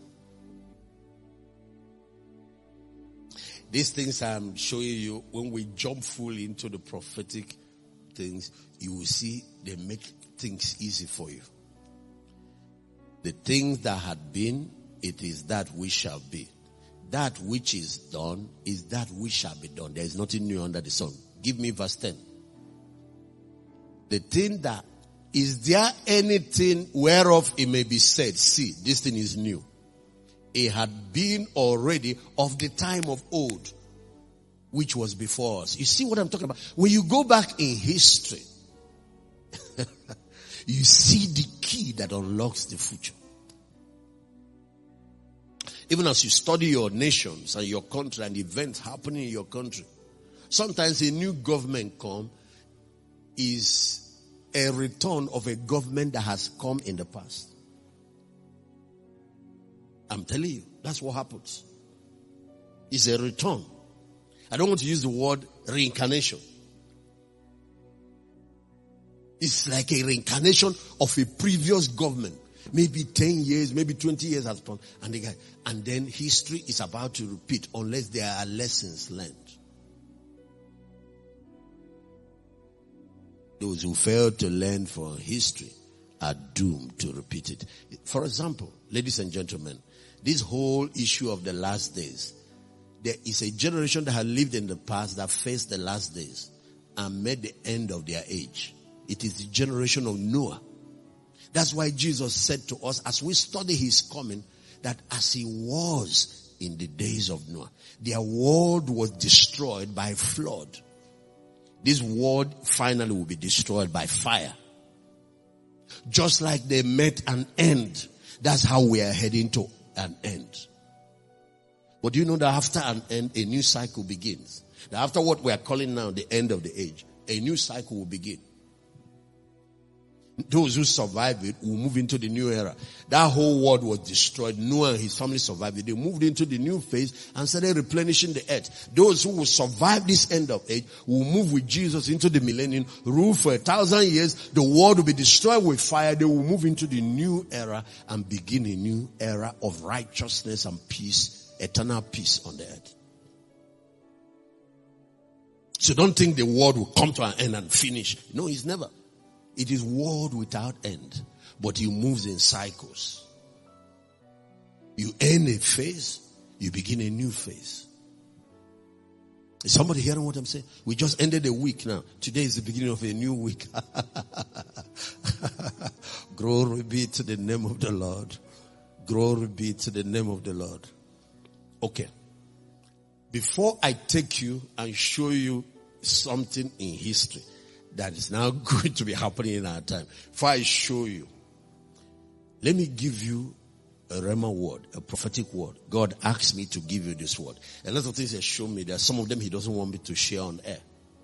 These things I'm showing you, when we jump full into the prophetic things, you will see they make things easy for you. The things that had been, it is that which shall be. That which is done is that which shall be done. There is nothing new under the sun. Give me verse 10. The thing that, is there anything whereof it may be said, see, this thing is new. It had been already of the time of old, which was before us. You see what I'm talking about? When you go back in history, you see the key that unlocks the future. Even as you study your nations and your country and events happening in your country, sometimes a new government is a return of a government that has come in the past. I'm telling you, that's what happens. It's a return. I don't want to use the word reincarnation. It's like a reincarnation of a previous government. Maybe 10 years, maybe 20 years has passed. And then history is about to repeat unless there are lessons learned. Those who fail to learn from history are doomed to repeat it. For example, ladies and gentlemen, this whole issue of the last days, there is a generation that had lived in the past that faced the last days and met the end of their age. It is the generation of Noah. That's why Jesus said to us as we study his coming, that as he was in the days of Noah, their world was destroyed by flood. This world finally will be destroyed by fire. Just like they met an end, that's how we are heading to an end. But do you know that after an end, a new cycle begins? That after what we are calling now the end of the age, a new cycle will begin. Those who survive it will move into the new era. That whole world was destroyed. Noah and his family survived it. They moved into the new phase and started replenishing the earth. Those who will survive this end of age will move with Jesus into the millennium, rule for 1,000 years. The world will be destroyed with fire. They will move into the new era and begin a new era of righteousness and peace, eternal peace on the earth. So don't think the world will come to an end and finish. No, it's never. It is world without end, but he moves in cycles. You end a phase, you begin a new phase. Is somebody hearing what I'm saying? We just ended a week now. Today is the beginning of a new week. Glory be to the name of the Lord. Glory be to the name of the Lord. Okay. Before I take you and show you something in history that is now going to be happening in our time, before I show you, let me give you a rhema word, a prophetic word. God asked me to give you this word. A lot of things He shown me. There are some of them He doesn't want me to share on air.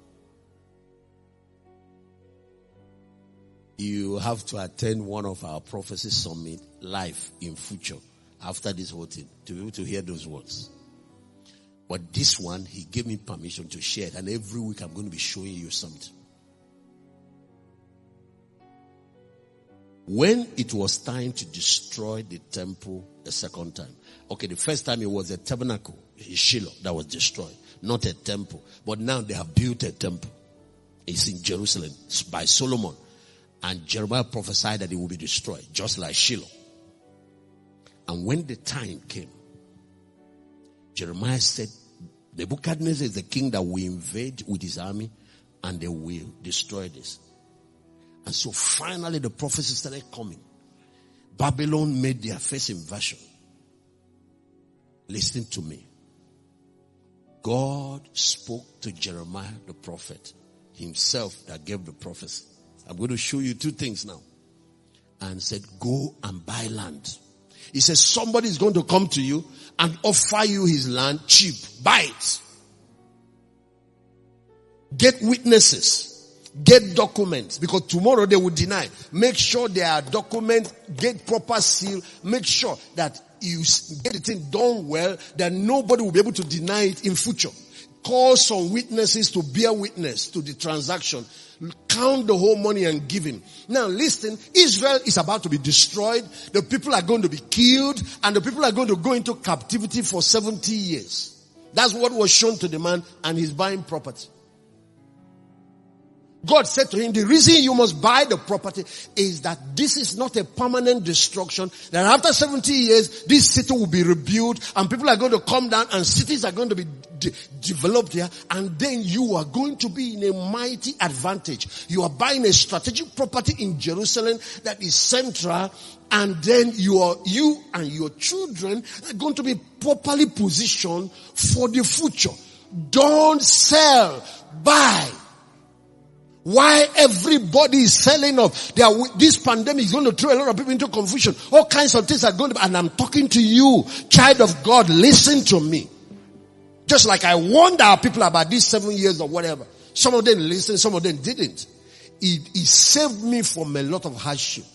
You have to attend one of our prophecy summit live in future after this whole thing to be able to hear those words. But this one, He gave me permission to share it, and every week I'm going to be showing you something. When it was time to destroy the temple a second time. Okay, the first time it was a tabernacle in Shiloh that was destroyed, not a temple. But now they have built a temple. It's in Jerusalem. It's by Solomon. And Jeremiah prophesied that it will be destroyed, just like Shiloh. And when the time came, Jeremiah said, Nebuchadnezzar is the king that will invade with his army, and they will destroy this. And so finally the prophecy started coming. Babylon made their first invasion. Listen to me. God spoke to Jeremiah the prophet, himself that gave the prophecy. I'm going to show you two things now. And said, go and buy land. He says, somebody is going to come to you and offer you his land cheap. Buy it. Get witnesses. Get documents, because tomorrow they will deny. Make sure there are documents, get proper seal, make sure that you get the thing done well, that nobody will be able to deny it in future. Call some witnesses to bear witness to the transaction. Count the whole money and give him. Now listen, Israel is about to be destroyed. The people are going to be killed, and the people are going to go into captivity for 70 years. That's what was shown to the man, and he's buying property. God said to him, the reason you must buy the property is that this is not a permanent destruction. That after 70 years, this city will be rebuilt and people are going to come down and cities are going to be developed here. And then you are going to be in a mighty advantage. You are buying a strategic property in Jerusalem that is central. And then you and your children are going to be properly positioned for the future. Don't sell, buy. Why everybody is selling off? This pandemic is going to throw a lot of people into confusion. All kinds of things are going to, and I'm talking to you, child of God, listen to me. Just like I warned our people about these 7 years or whatever. Some of them listened, some of them didn't. It saved me from a lot of hardship.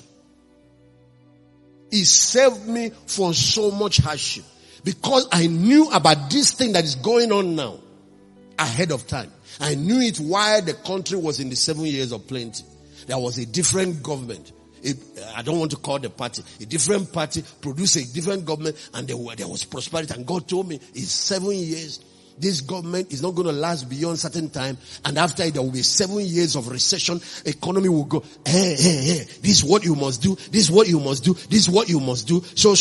It saved me from so much hardship. Because I knew about this thing that is going on now ahead of time. I knew it while the country was in the 7 years of plenty. There was a different government. I don't want to call the party. A different party produced a different government, and there was prosperity. And God told me, in 7 years, this government is not going to last beyond certain time. And after it, there will be 7 years of recession. Economy will go, hey. This is what you must do. This is what you must do. This is what you must do. So.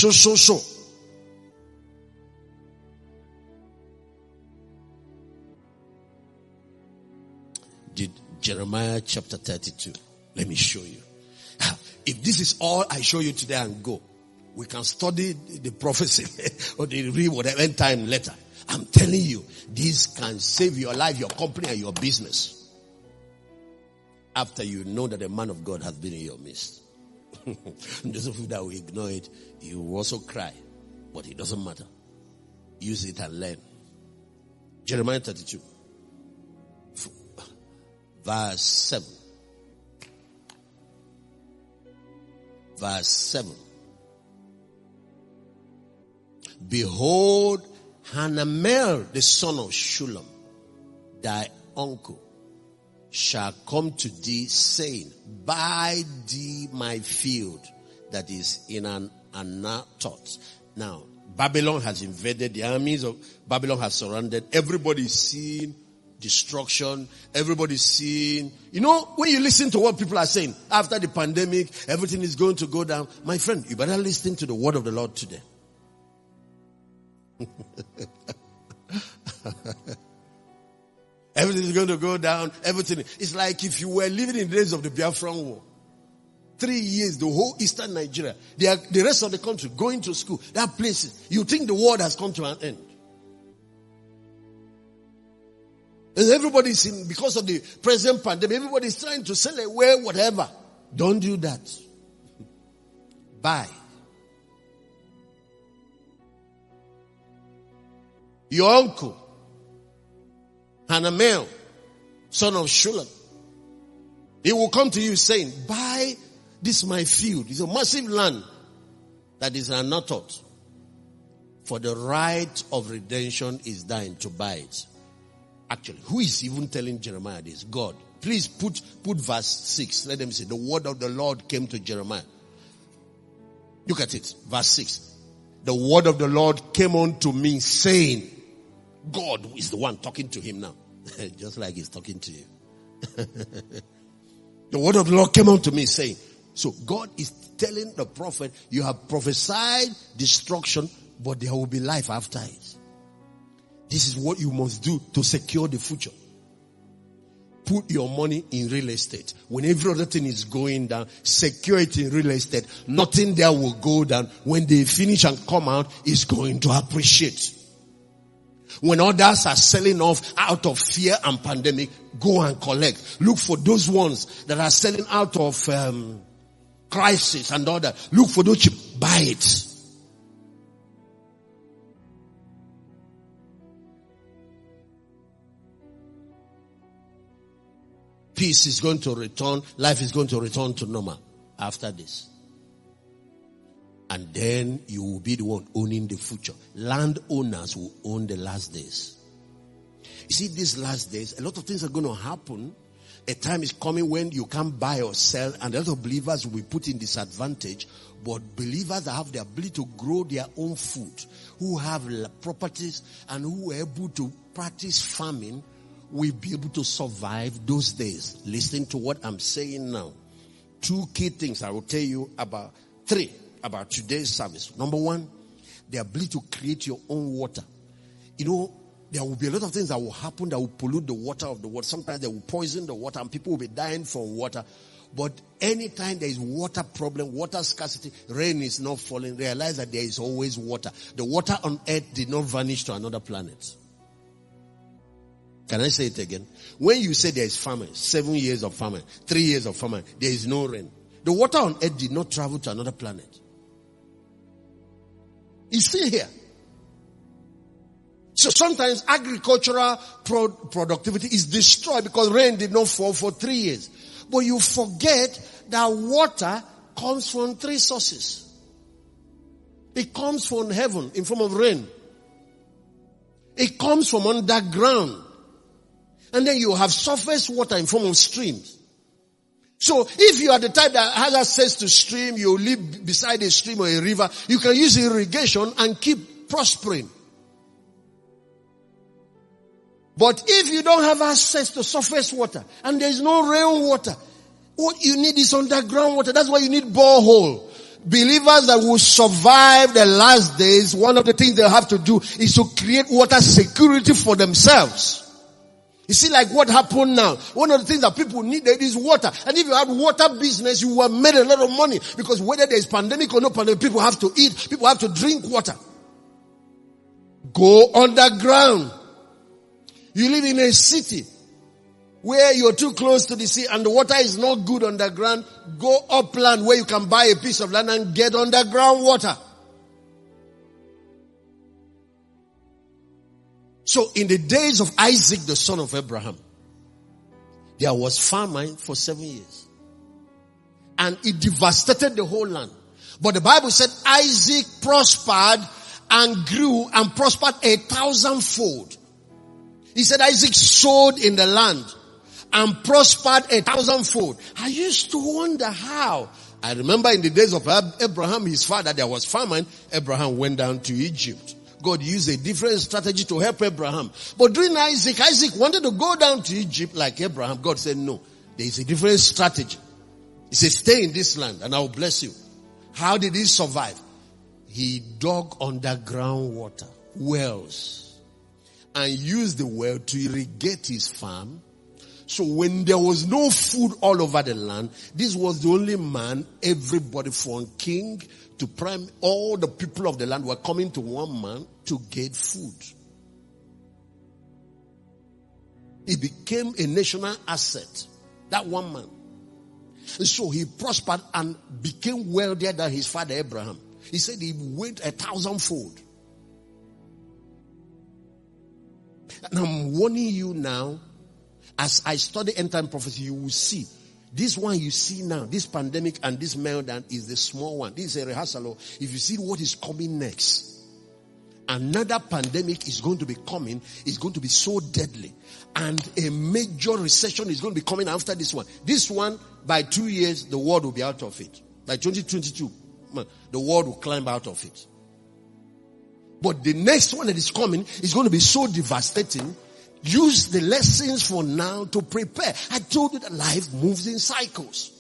Jeremiah chapter 32. Let me show you. If this is all I show you today and go, we can study the prophecy or read whatever end time letter. I'm telling you, this can save your life, your company, and your business. After you know that a man of God has been in your midst. Those of you that will ignore it, you will also cry. But it doesn't matter. Use it and learn. Jeremiah 32. Verse 7. Verse 7. Behold, Hanamel, the son of Shullam, thy uncle, shall come to thee, saying, buy thee my field that is in an Anatot. Now, Babylon has invaded, the armies of Babylon have surrounded. Everybody is seeing destruction. Everybody's seeing. You know, when you listen to what people are saying, after the pandemic, everything is going to go down. My friend, you better listen to the word of the Lord today. Everything is going to go down. Everything. It's like if you were living in the days of the Biafran War. 3 years, the whole eastern Nigeria, the rest of the country going to school, that place, you think the world has come to an end. And everybody's in, because of the present pandemic, everybody's trying to sell away whatever. Don't do that. Buy. your uncle, Hanamel, son of Shulam, he will come to you saying, buy this my field. It's a massive land that is an Anatot. For the right of redemption is thine to buy it. Actually, who is even telling Jeremiah this? God. Please put verse 6. Let them say, the word of the Lord came to Jeremiah. Look at it. Verse 6. The word of the Lord came unto me saying, God is the one talking to him now. Just like he's talking to you. The word of the Lord came unto me saying. So God is telling the prophet, you have prophesied destruction, but there will be life after it. This is what you must do to secure the future. Put your money in real estate. When every other thing is going down, secure it in real estate. Nothing there will go down. When they finish and come out, it's going to appreciate. When others are selling off out of fear and pandemic, go and collect. Look for those ones that are selling out of crisis and all that. Look for those cheap. Buy it. Peace is going to return. Life is going to return to normal after this. And then you will be the one owning the future. Landowners will own the last days. You see, these last days, a lot of things are going to happen. A time is coming when you can't buy or sell, and a lot of believers will be put in disadvantage. But believers that have the ability to grow their own food, who have properties and who are able to practice farming, will be able to survive those days. Listen to what I'm saying now. 2 key things I will tell you about. 3 about today's service. Number 1, the ability to create your own water. You know, there will be a lot of things that will happen that will pollute the water of the world. Sometimes they will poison the water and people will be dying from water. But anytime there is water problem, water scarcity, rain is not falling, realize that there is always water. The water on earth did not vanish to another planet. Can I say it again? When you say there is famine, 7 years of famine, 3 years of famine, there is no rain. The water on earth did not travel to another planet. It's still here. So sometimes agricultural productivity is destroyed because rain did not fall for 3 years. But you forget that water comes from 3 sources. It comes from heaven in form of rain. It comes from underground. And then you have surface water in form of streams. So if you are the type that has access to stream, you live beside a stream or a river, you can use irrigation and keep prospering. But if you don't have access to surface water and there is no rainwater, what you need is underground water. That's why you need borehole. Believers that will survive the last days, one of the things they have to do is to create water security for themselves. You see, like what happened now. One of the things that people need is water. And if you have water business, you will have made a lot of money. Because whether there is pandemic or no pandemic, people have to eat. People have to drink water. Go underground. You live in a city where you're too close to the sea and the water is not good underground. Go upland where you can buy a piece of land and get underground water. So in the days of Isaac, the son of Abraham, there was famine for 7 years. And it devastated the whole land. But the Bible said Isaac prospered and grew and prospered 1,000-fold. He said Isaac sowed in the land and prospered 1,000-fold. I used to wonder how. I remember in the days of Abraham, his father, there was famine. Abraham went down to Egypt. God used a different strategy to help Abraham. But during Isaac wanted to go down to Egypt like Abraham. God said, no, there is a different strategy. He said, stay in this land and I will bless you. How did he survive? He dug underground water, wells, and used the well to irrigate his farm. So when there was no food all over the land, this was the only man, everybody from king to prime, all the people of the land were coming to one man to get food. It became a national asset, that one man. And so he prospered and became wealthier than his father Abraham. He said he went 1,000-fold. And I'm warning you now, as I study end time prophecy, you will see. This one you see now, this pandemic and this meltdown is the small one. This is a rehearsal. If you see what is coming next, another pandemic is going to be coming. It's going to be so deadly. And a major recession is going to be coming after this one. This one, by 2 years, the world will be out of it. By 2022, the world will climb out of it. But the next one that is coming is going to be so devastating. Use the lessons for now to prepare. I told you that life moves in cycles.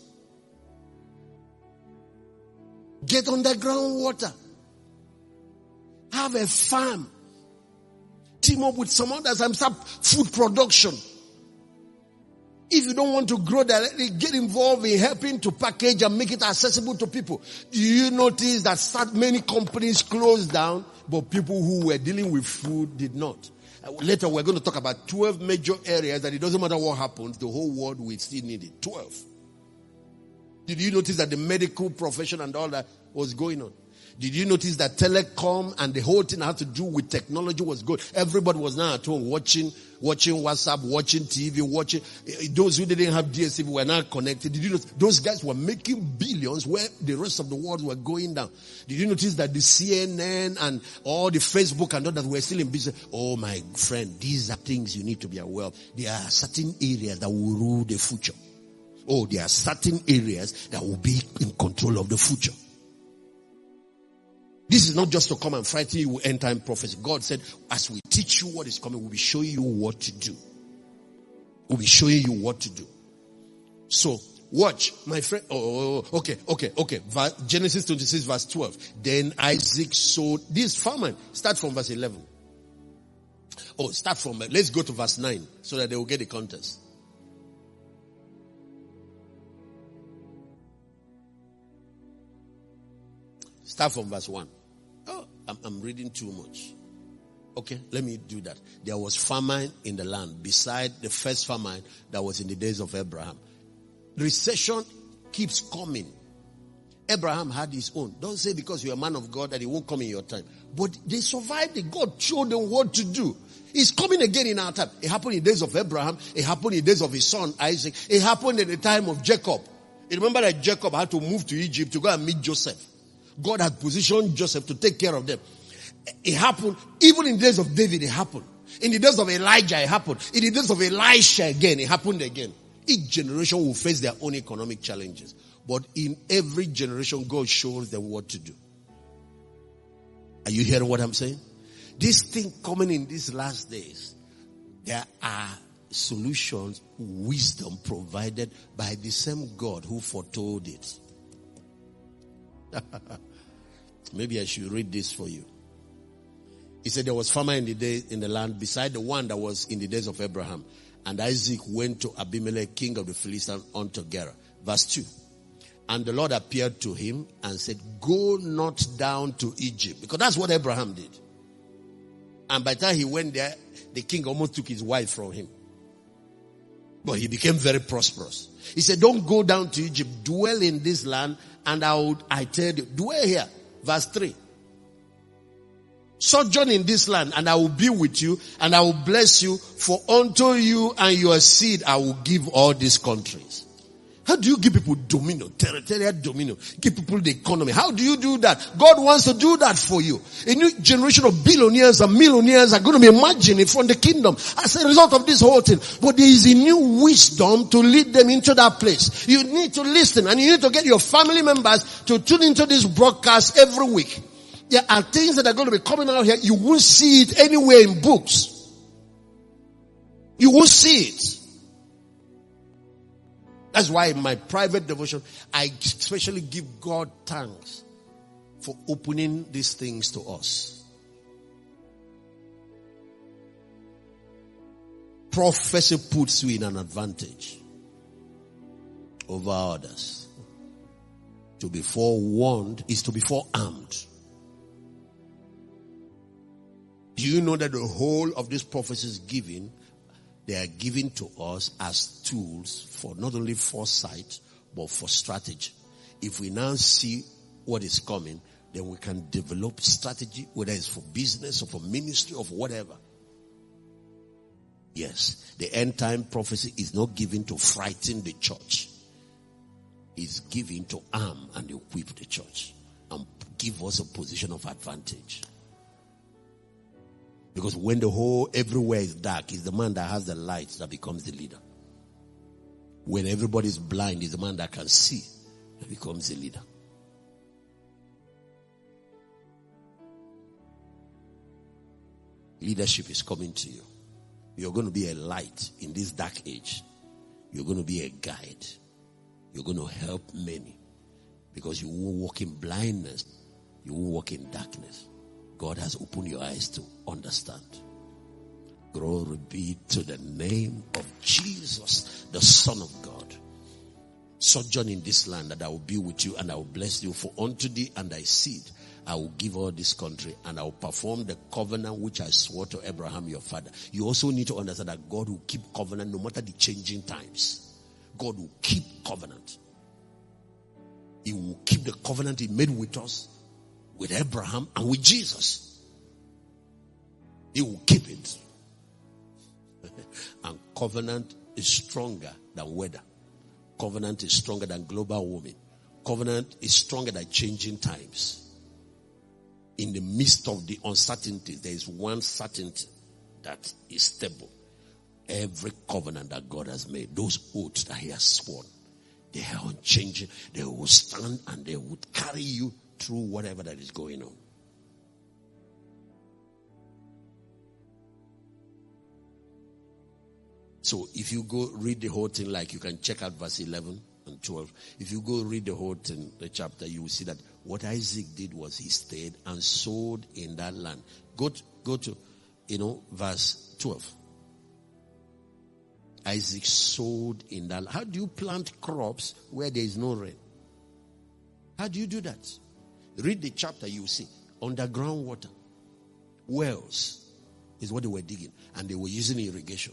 Get underground water. Have a farm. Team up with some others and start food production. If you don't want to grow directly, get involved in helping to package and make it accessible to people. Do you notice that many companies closed down, but people who were dealing with food did not? Later we're going to talk about 12 major areas that it doesn't matter what happens, the whole world will still need it. 12. Did you notice that the medical profession and all that was going on? Did you notice that telecom and the whole thing had to do with technology was good? Everybody was now at home watching WhatsApp, watching TV, watching. Those who didn't have DSTV were now connected. Did you notice those guys were making billions where the rest of the world were going down? Did you notice that the CNN and all the Facebook and all that were still in business? Oh my friend, these are things you need to be aware of. There are certain areas that will rule the future. Oh, there are certain areas that will be in control of the future. This is not just to come and frighten you with end time prophecy. God said, as we teach you what is coming, we'll be showing you what to do. We'll be showing you what to do. So, watch, my friend. Okay. Genesis 26 verse 12. Then Isaac sowed this famine. Start from verse 11. Let's go to verse 9 so that they will get the context. Start from verse 1. I'm reading too much. Okay, let me do that. There was famine in the land beside the first famine that was in the days of Abraham. Recession keeps coming. Abraham had his own. Don't say because you're a man of God that it won't come in your time. But they survived it. God showed them what to do. It's coming again in our time. It happened in the days of Abraham. It happened in the days of his son Isaac. It happened in the time of Jacob. You remember that Jacob had to move to Egypt to go and meet Joseph. God had positioned Joseph to take care of them. It happened, even in the days of David, it happened. In the days of Elijah, it happened. In the days of Elisha again, it happened again. Each generation will face their own economic challenges. But in every generation, God shows them what to do. Are you hearing what I'm saying? This thing coming in these last days, there are solutions, wisdom provided by the same God who foretold it. Maybe I should read this for you. He said there was famine in the land beside the one that was in the days of Abraham. And Isaac went to Abimelech, king of the Philistines, unto Gerar. Verse 2. And the Lord appeared to him and said, go not down to Egypt. Because that's what Abraham did. And by the time he went there, the king almost took his wife from him. But he became very prosperous. He said, don't go down to Egypt. Dwell in this land. And I tell you, dwell here. Verse 3. Sojourn in this land, and I will be with you, and I will bless you, for unto you and your seed I will give all these countries. How do you give people dominion, territorial dominion? Give people the economy. How do you do that? God wants to do that for you. A new generation of billionaires and millionaires are going to be emerging from the kingdom as a result of this whole thing. But there is a new wisdom to lead them into that place. You need to listen, and you need to get your family members to tune into this broadcast every week. There are things that are going to be coming out here. You won't see it anywhere in books. You won't see it. That's why in my private devotion, I especially give God thanks for opening these things to us. Prophecy puts you in an advantage over others. To be forewarned is to be forearmed. Do you know that the whole of these prophecies given, they are given to us as tools for not only foresight, but for strategy. If we now see what is coming, then we can develop strategy, whether it's for business or for ministry or for whatever. Yes, the end time prophecy is not given to frighten the church. It's given to arm and equip the church and give us a position of advantage. Because when everywhere is dark, it's the man that has the light that becomes the leader. When everybody is blind, it's the man that can see that becomes the leader. Leadership is coming to you. You're going to be a light in this dark age. You're going to be a guide. You're going to help many. Because you won't walk in blindness. You won't walk in darkness. God has opened your eyes to understand. Glory be to the name of Jesus, the Son of God. Sojourn in this land, that I will be with you and I will bless you. For unto thee and thy seed I will give all this country, and I will perform the covenant which I swore to Abraham your father. You also need to understand that God will keep covenant no matter the changing times. God will keep covenant. He will keep the covenant he made with us, with Abraham and with Jesus. He will keep it. And covenant is stronger than weather. Covenant is stronger than global warming. Covenant is stronger than changing times. In the midst of the uncertainty, there is one certainty that is stable. Every covenant that God has made, those oaths that he has sworn, they are unchanging. They will stand and they would carry you through whatever that is going on. So if you go read the whole thing, like you can check out verse 11 and 12. If you go read the whole thing, the chapter, you will see that what Isaac did was he stayed and sowed in that land. Go to verse 12. Isaac sowed in that land. How do you plant crops where there is no rain? How do you do that? Read the chapter, you will see. Underground water. Wells is what they were digging. And they were using irrigation.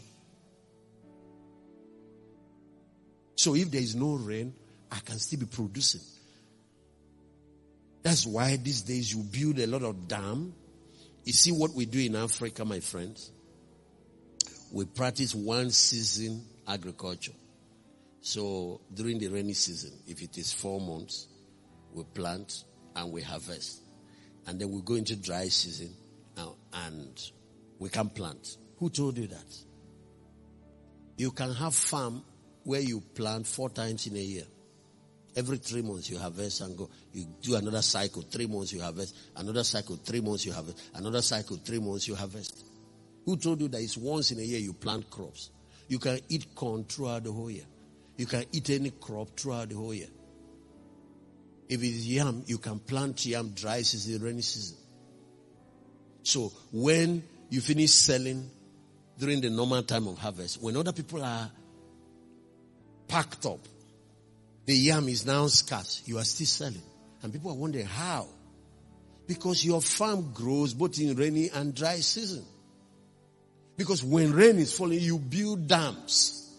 So if there is no rain, I can still be producing. That's why these days you build a lot of dam. You see what we do in Africa, my friends? We practice one season agriculture. So during the rainy season, if it is 4 months, we plant and we harvest. And then we go into dry season and we can plant. Who told you that? You can have farm where you plant 4 times in a year. Every 3 months you harvest and go. You do another cycle, 3 months you harvest. Another cycle, 3 months you harvest. Another cycle, 3 months you harvest. Who told you that it's once in a year you plant crops? You can eat corn throughout the whole year. You can eat any crop throughout the whole year. If it's yam, you can plant yam dry season, rainy season. So when you finish selling during the normal time of harvest, when other people are packed up, the yam is now scarce, you are still selling. And people are wondering how. Because your farm grows both in rainy and dry season. Because when rain is falling, you build dams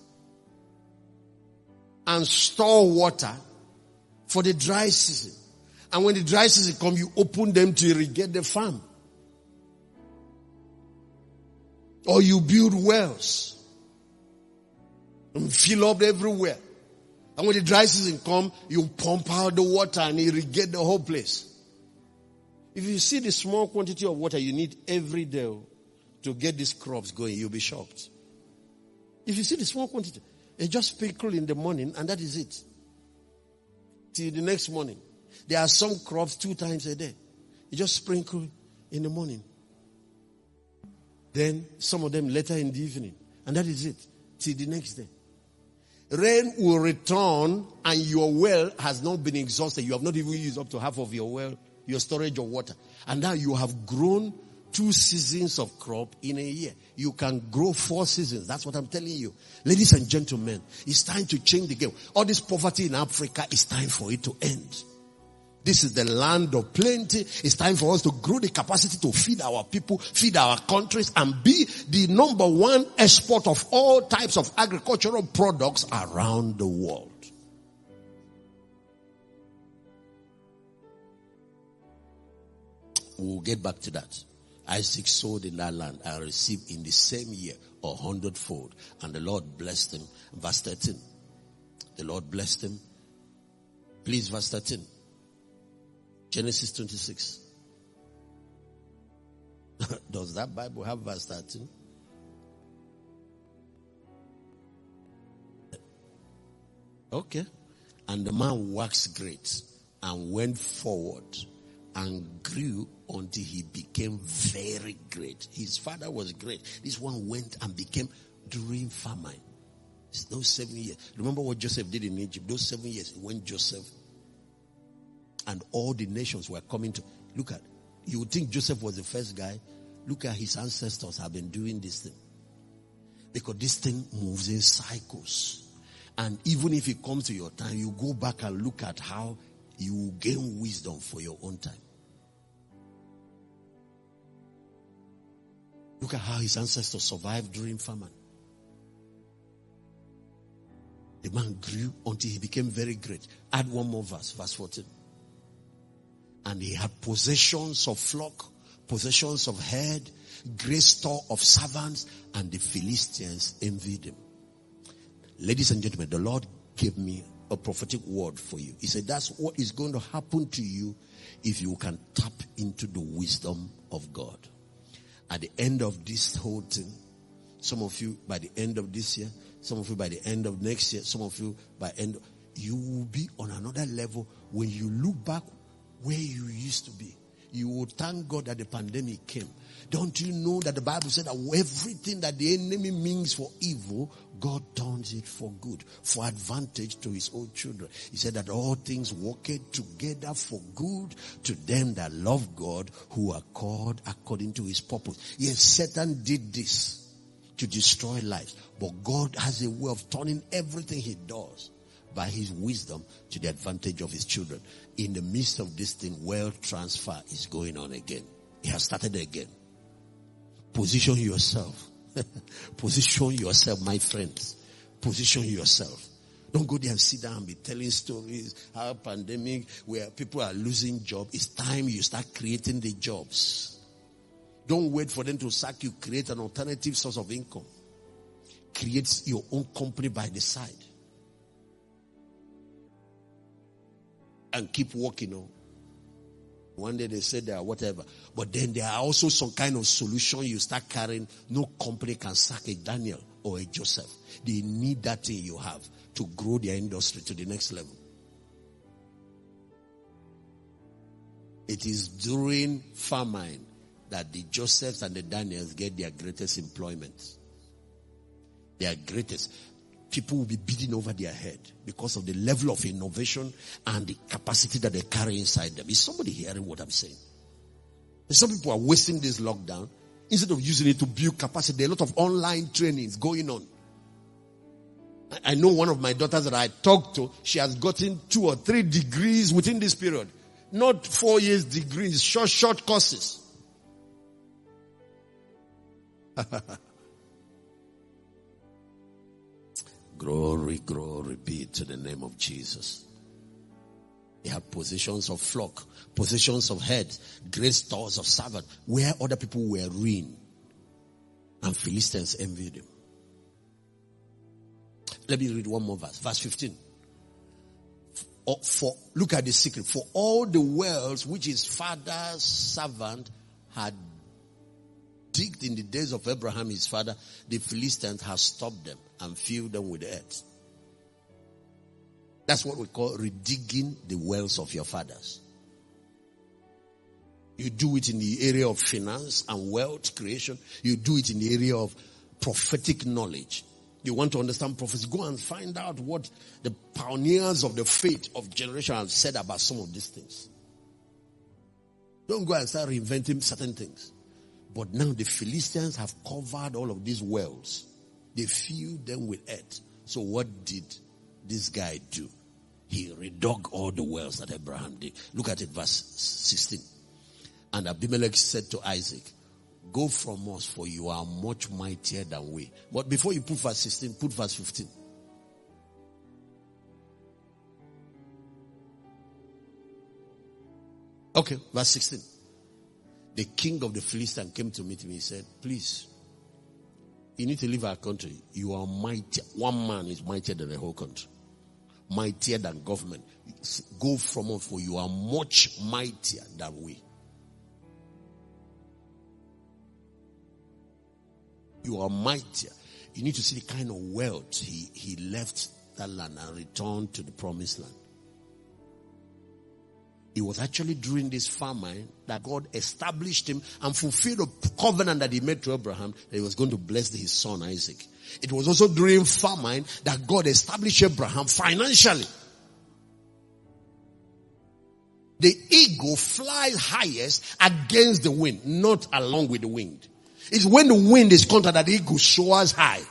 and store water for the dry season. And when the dry season comes, you open them to irrigate the farm. Or you build wells and fill up everywhere. And when the dry season comes, you pump out the water and irrigate the whole place. If you see the small quantity of water you need every day to get these crops going, you'll be shocked. If you see the small quantity, you just sprinkle in the morning and that is it. Till the next morning. There are some crops 2 times a day. You just sprinkle in the morning. Then some of them later in the evening. And that is it. Till the next day. Rain will return and your well has not been exhausted. You have not even used up to half of your well, your storage of water. And now you have grown 2 seasons of crop in a year. You can grow 4 seasons. That's what I'm telling you. Ladies and gentlemen, it's time to change the game. All this poverty in Africa, it's time for it to end. This is the land of plenty. It's time for us to grow the capacity to feed our people, feed our countries, and be the number 1 export of all types of agricultural products around the world. We'll get back to that. Isaac sowed in that land and received in the same year 100-fold. And the Lord blessed him. Verse 13. The Lord blessed him. Please, verse 13. Genesis 26. Does that Bible have verse 13? Okay. And the man waxed great and went forward and grew until he became very great. His father was great. This one went and became during famine. It's those 7 years. Remember what Joseph did in Egypt? Those 7 years, he went Joseph. And all the nations were coming to look at. You would think Joseph was the first guy. Look at his ancestors have been doing this thing. Because this thing moves in cycles. And even if it comes to your time, you go back and look at how you gain wisdom for your own time. Look at how his ancestors survived during famine. The man grew until he became very great. Add one more verse, verse 14. And he had possessions of flock, possessions of herd, great store of servants, and the Philistines envied him. Ladies and gentlemen, the Lord gave me a prophetic word for you. He said that's what is going to happen to you if you can tap into the wisdom of God. At the end of this whole thing, some of you by the end of this year, some of you by the end of next year, some of you by end, you will be on another level. When you look back where you used to be, you will thank God that the pandemic came. Don't you know that the Bible said that everything that the enemy means for evil, God turns it for good, for advantage to his own children. He said that all things work together for good to them that love God, who are called according to his purpose. Yes, Satan did this to destroy lives, but God has a way of turning everything he does by his wisdom to the advantage of his children. In the midst of this thing, wealth transfer is going on again. It has started again. Position yourself. Position yourself, my friends. Position yourself. Don't go there and sit down and be telling stories, how pandemic, where people are losing jobs. It's time you start creating the jobs. Don't wait for them to sack you. Create an alternative source of income. Create your own company by the side. And keep working on. One day they said that whatever. But then there are also some kind of solution you start carrying. No company can sack a Daniel or a Joseph. They need that thing you have to grow their industry to the next level. It is during famine that the Josephs and the Daniels get their greatest employment. Their greatest. People will be beating over their head because of the level of innovation and the capacity that they carry inside them. Is somebody hearing what I'm saying? And some people are wasting this lockdown instead of using it to build capacity. There are a lot of online trainings going on. I know one of my daughters that I talked to, she has gotten 2 or 3 degrees within this period. Not 4 years degrees, short courses. Glory, glory be to the name of Jesus. They have positions of flock, positions of heads, great stores of servants, where other people were ruined. And Philistines envied him. Let me read one more verse. Verse 15. Look at the secret. For all the wells which his father's servant had digged in the days of Abraham his father, the Philistines have stopped them and filled them with earth. That's what we call redigging the wells of your fathers. You do it in the area of finance and wealth creation. You do it in the area of prophetic knowledge. You want to understand prophecy, go and find out what the pioneers of the faith of generation have said about some of these things. Don't go and start reinventing certain things. But now the Philistines have covered all of these wells. They filled them with earth. So what did this guy do? He redug all the wells that Abraham did. Look at it, verse 16. And Abimelech said to Isaac, go from us, for you are much mightier than we. But before you put verse 16, put verse 15. Okay, verse 16. The king of the Philistines came to meet me. He said, please, you need to leave our country. You are mighty. One man is mightier than the whole country. Mightier than government. Go from us, for you are much mightier than we. You are mightier. You need to see the kind of wealth he left that land and returned to the promised land. It was actually during this famine that God established him and fulfilled the covenant that he made to Abraham that he was going to bless his son Isaac. It was also during famine that God established Abraham financially. The eagle flies highest against the wind, not along with the wind. It's when the wind is contrary that the eagle soars high.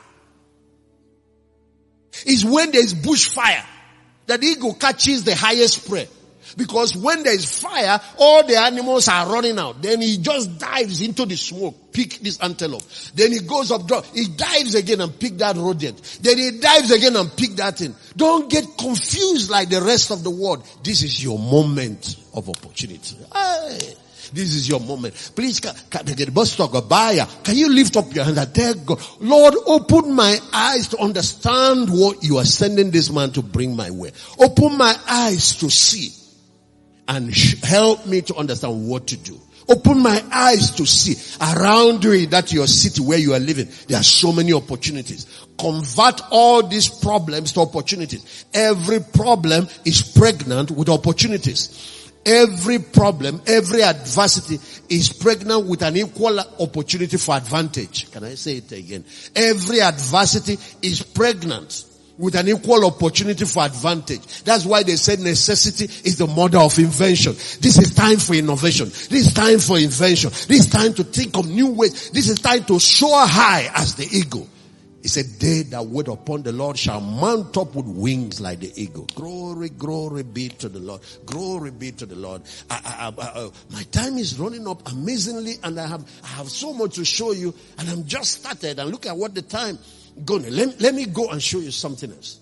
It's when there is bushfire that the eagle catches the highest prey. Because when there is fire, all the animals are running out. Then he just dives into the smoke, pick this antelope. Then he goes up, he dives again and pick that rodent. Then he dives again and pick that thing. Don't get confused like the rest of the world. This is your moment of opportunity. Hey, this is your moment. Please, can you lift up your hand and tell God, Lord, open my eyes to understand what you are sending this man to bring my way. Open my eyes to see. And help me to understand what to do. Open my eyes to see around you in that your city where you are living. There are so many opportunities. Convert all these problems to opportunities. Every problem is pregnant with opportunities. Every problem, every adversity is pregnant with an equal opportunity for advantage. Can I say it again? Every adversity is pregnant with an equal opportunity for advantage. That's why they said necessity is the mother of invention. This is time for innovation. This is time for invention. This is time to think of new ways. This is time to soar high as the eagle. He said, they that wait upon the Lord shall mount up with wings like the eagle. Glory, glory be to the Lord. Glory be to the Lord. My time is running up amazingly, and I have so much to show you, and I'm just started, and look at what the time. Let me go and show you something else.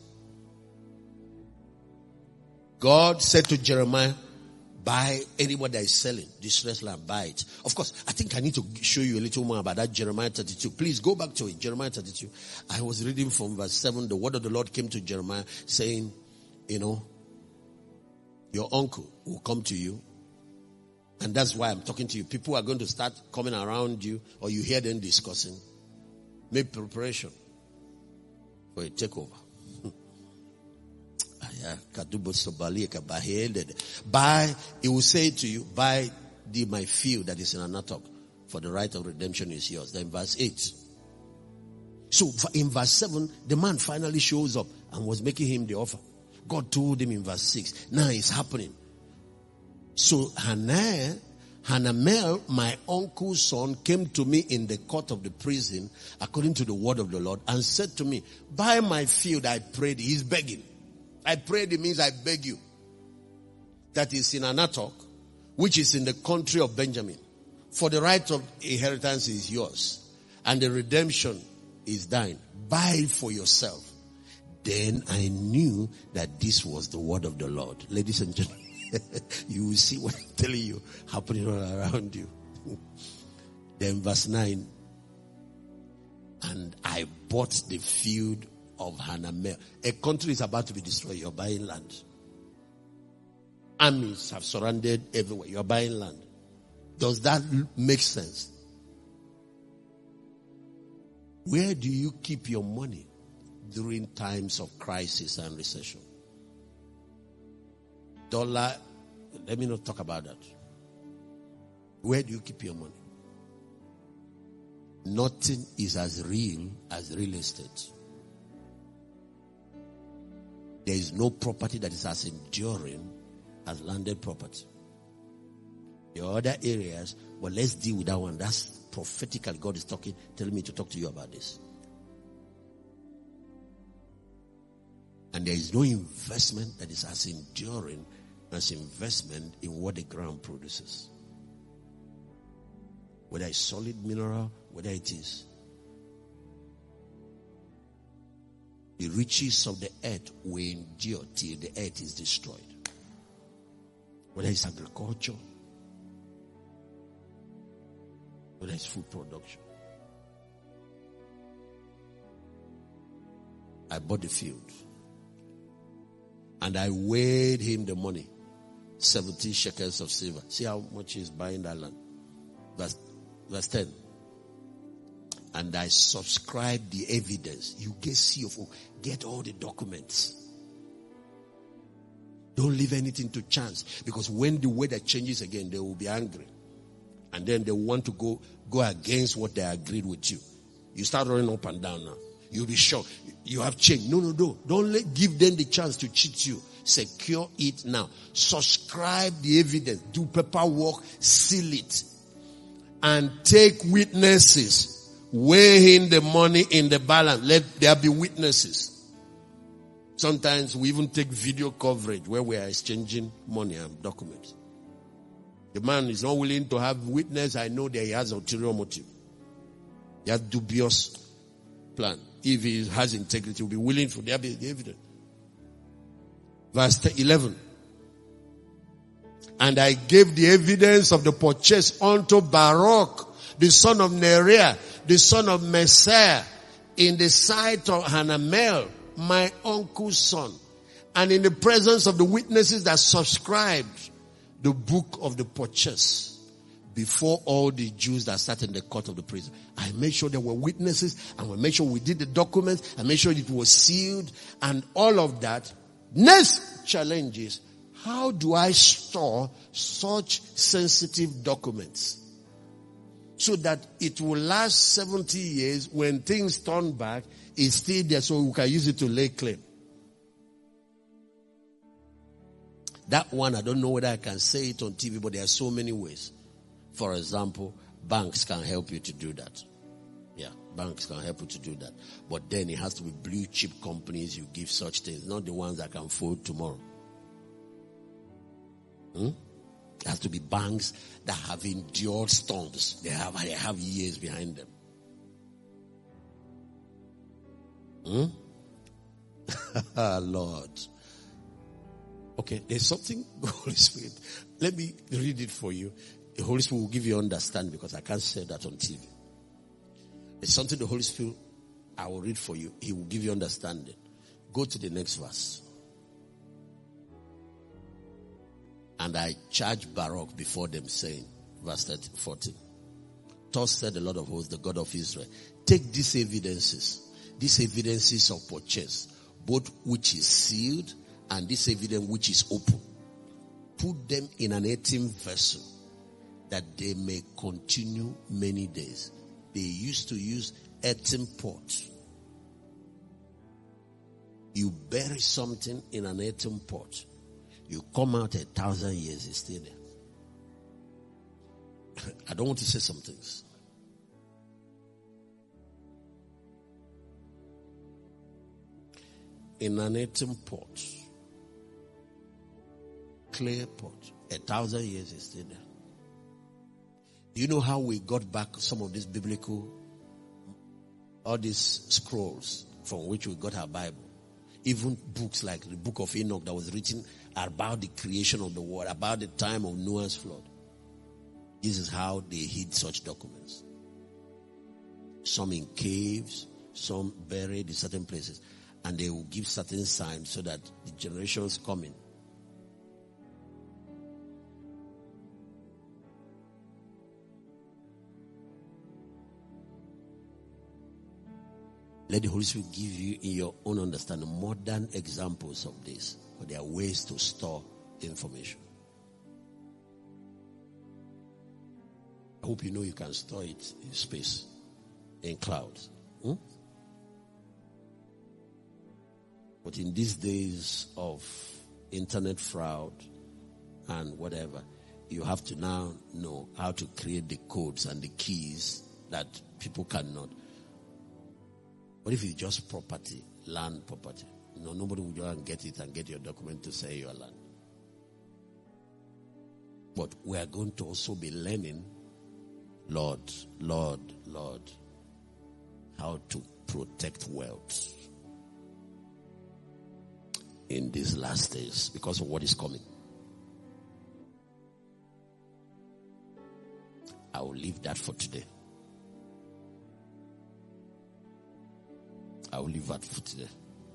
God said to Jeremiah, buy anybody that is selling distressed land, buy it. Of course, I think I need to show you a little more about that Jeremiah 32. Please go back to it, Jeremiah 32. I was reading from verse 7. The word of the Lord came to Jeremiah saying, your uncle will come to you. And that's why I'm talking to you. People are going to start coming around you, or you hear them discussing. Make preparation for a takeover. He will say to you, buy my field that is in Anatok, for the right of redemption is yours. Then verse 8. So in verse 7, the man finally shows up and was making him the offer. God told him in verse 6, now it's happening. So Hanamel, my uncle's son, came to me in the court of the prison, according to the word of the Lord, and said to me, buy my field, I prayed. He's begging. I prayed, it means I beg you. That is in Anatok, which is in the country of Benjamin. For the right of inheritance is yours, and the redemption is thine. Buy for yourself. Then I knew that this was the word of the Lord. Ladies and gentlemen, you will see what I'm telling you happening all around you. Then verse 9. And I bought the field of Hanamel. A country is about to be destroyed. You're buying land. Armies have surrounded everywhere. You're buying land. Does that make sense? Where do you keep your money during times of crisis and recession? Dollar, let me not talk about that. Where do you keep your money? Nothing is as real as real estate. There is no property that is as enduring as landed property. There are other areas, but let's deal with that one. That's prophetically God is telling me to talk to you about this. And there is no investment that is as enduring as investment in what the ground produces. Whether it's solid mineral, whether it is the riches of the earth will endure till the earth is destroyed. Whether it's agriculture, whether it's food production. I bought the field. And I weighed him the money. 70 shekels of silver. See how much he's buying that land. Verse 10. And I subscribed the evidence. You get CFO. Get all the documents. Don't leave anything to chance. Because when the weather changes again, they will be angry. And then they want to go against what they agreed with you. You start running up and down now. You'll be shocked. You have changed. No. Don't give them the chance to cheat you. Secure it now. Subscribe the evidence. Do paperwork. Seal it. And take witnesses. Weigh in the money in the balance. Let there be witnesses. Sometimes we even take video coverage where we are exchanging money and documents. The man is not willing to have witness. I know that he has ulterior motive. He has dubious plan. If he has integrity, he'll be willing for there be the evidence. Verse 11. And I gave the evidence of the purchase unto Baruch, the son of Neriah, the son of Messiah, in the sight of Hanamel, my uncle's son, and in the presence of the witnesses that subscribed the book of the purchase before all the Jews that sat in the court of the prison. I made sure there were witnesses, and we made sure we did the documents, and made sure it was sealed, and all of that. Next challenge is, how do I store such sensitive documents so that it will last 70 years? When things turn back, it's still there so we can use it to lay claim? That one, I don't know whether I can say it on TV, but there are so many ways. For example, banks can help you to do that. Yeah, banks can help you to do that. But then it has to be blue chip companies you give such things, not the ones that can fold tomorrow. It has to be banks that have endured storms. They have years behind them. Lord. Okay, there's something the Holy Spirit. Let me read it for you. The Holy Spirit will give you understanding, because I can't say that on TV. There's something the Holy Spirit, I will read for you. He will give you understanding. Go to the next verse. And I charged Baruch before them, saying, verse 14. Thus said the Lord of hosts, the God of Israel, take these evidences of purchase, both which is sealed and this evidence which is open. Put them in an 18 vessel, that they may continue many days. They used to use 18 pots. You bury something in an 18 pot. You come out 1,000 years, it's still there. I don't want to say some things. In an 18 pot, clear pot, 1,000 years is still there. Do you know how we got back some of these biblical, all these scrolls from which we got our Bible? Even books like the book of Enoch that was written about the creation of the world, about the time of Noah's flood. This is how they hid such documents. Some in caves, some buried in certain places. And they will give certain signs so that the generations coming. Let the Holy Spirit give you, in your own understanding, modern examples of this. But there are ways to store information. I hope you know you can store it in space, in clouds. But in these days of internet fraud and whatever, you have to now know how to create the codes and the keys that people cannot. But if it's just property, land property, nobody will go and get it and get your document to say your land. But we are going to also be learning, Lord, how to protect wealth in these last days because of what is coming. I will leave that for today. I will leave that for today.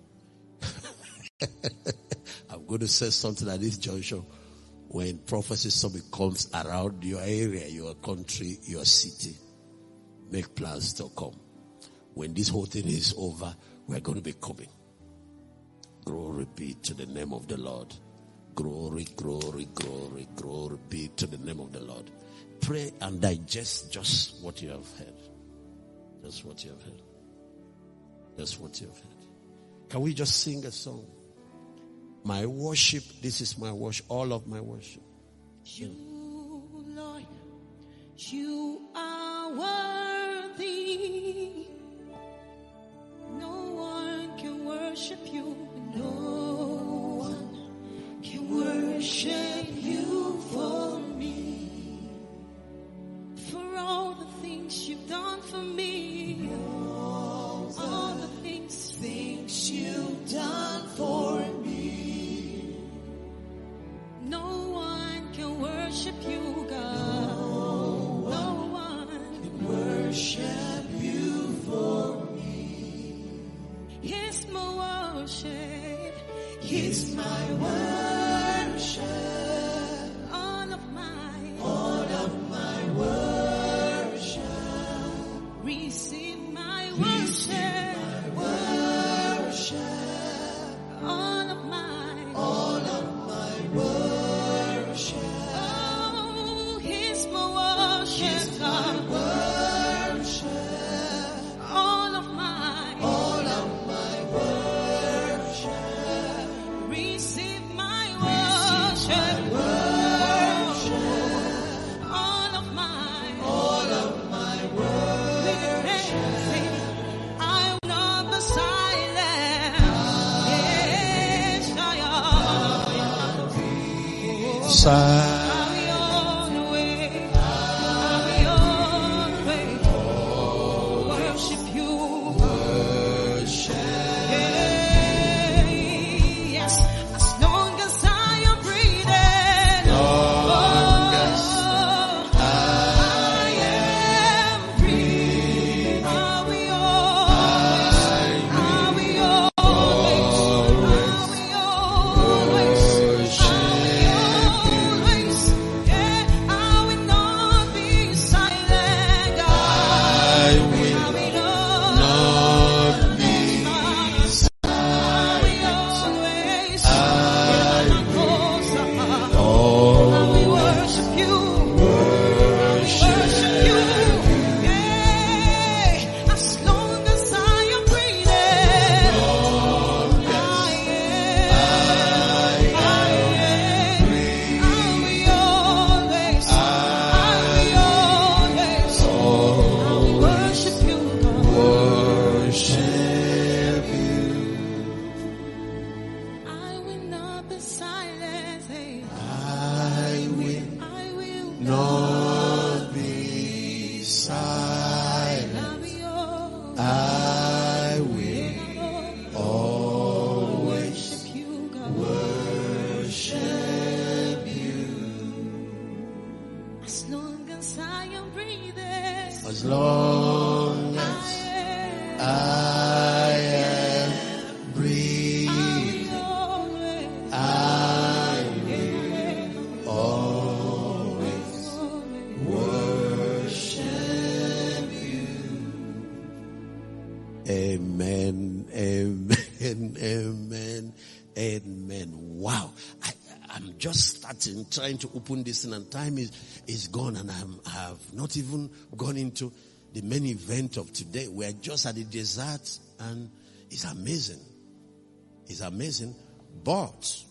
I'm going to say something at this junction. When Prophecy Summit comes around your area, your country, your city, make plans to come. When this whole thing is over, we're going to be coming. Glory be to the name of the Lord. Glory, glory, glory, glory be to the name of the Lord. Pray and digest just what you have heard. Just what you have heard. Just what you have heard. Can we just sing a song? My worship, this is my worship, all of my worship. You, Lord, you are worthy. No one can worship you. No one can worship you for me. For all the things you've done for me. All the things you've done for me. No one can worship you, God. No one can worship you for me. Here's my worship. Here's my worship. All of my worship. Receive my worship. All of my worship. Oh, here's my worship, God. All of my worship. Receive my worship. All of my worship. I will not be silent. Yes, I am. I'll be on the way. I'll be on the way. Worship you. Yes, as long as I am breathing. I am free. I'll be always. Yeah, I will not be silent. I will not be silent. I will worship you. Worship you. Yeah, as long as I am breathing. Worship you, worship you. I will not be silent. I will not be silent. I will always worship you, God. worship you. As long as I am breathing. As long as I am breathing, I will always worship you. Amen, amen, amen, amen. Wow. I'm just starting, trying to open this thing, and time is gone, and I have not even gone into the main event of today. We're just at the dessert, and it's amazing. It's amazing. But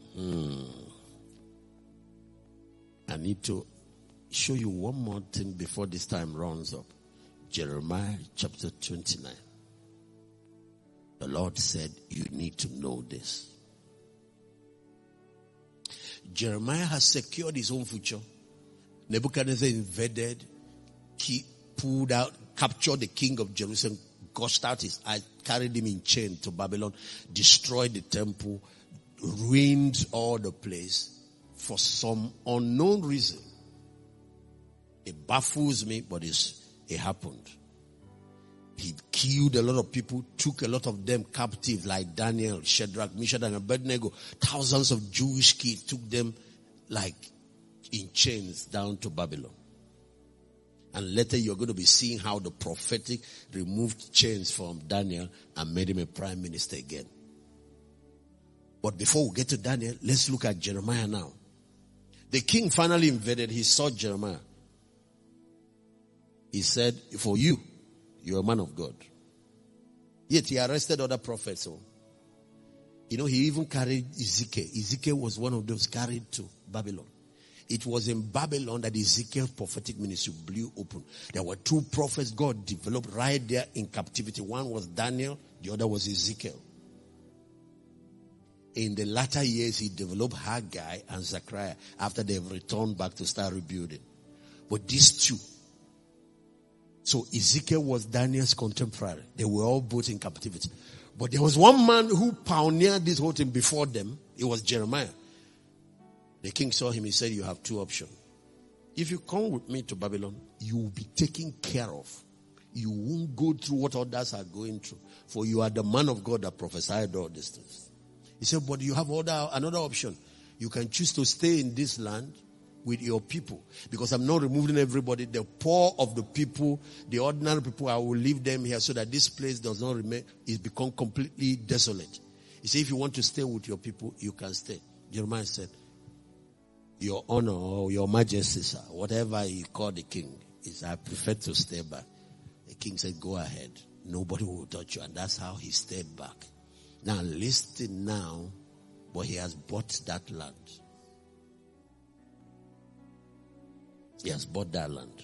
I need to show you one more thing before this time runs up. Jeremiah chapter 29. The Lord said, you need to know this. Jeremiah has secured his own future. Nebuchadnezzar invaded, pulled out, captured the king of Jerusalem, gushed out his eyes, carried him in chain to Babylon, destroyed the temple, ruined all the place for some unknown reason. It baffles me, but it happened. He killed a lot of people, took a lot of them captive, like Daniel, Shadrach, Meshach, and Abednego. Thousands of Jewish kids took them like in chains down to Babylon. And later you're going to be seeing how the prophetic removed chains from Daniel and made him a prime minister again. But before we get to Daniel, let's look at Jeremiah now. The king finally invaded. He saw Jeremiah. He said, for you, you're a man of God. Yet he arrested other prophets. So, he even carried Ezekiel. Ezekiel was one of those carried to Babylon. It was in Babylon that Ezekiel's prophetic ministry blew open. There were two prophets God developed right there in captivity. One was Daniel, the other was Ezekiel. In the latter years, he developed Haggai and Zechariah after they've returned back to start rebuilding. But these two, so Ezekiel was Daniel's contemporary. They were all both in captivity. But there was one man who pioneered this whole thing before them. It was Jeremiah. The king saw him. He said, you have two options. If you come with me to Babylon, you will be taken care of. You won't go through what others are going through. For you are the man of God that prophesied all these things. He said, but you have another option. You can choose to stay in this land with your people. Because I'm not removing everybody. The poor of the people, the ordinary people, I will leave them here so that this place does not remain, it's become completely desolate. He said, if you want to stay with your people, you can stay. Jeremiah said, your honor or your majesty, sir, whatever you call the king, is I prefer to stay back. The king said, go ahead. Nobody will touch you. And that's how he stayed back. Now listen now, but he has bought that land. He has bought that land.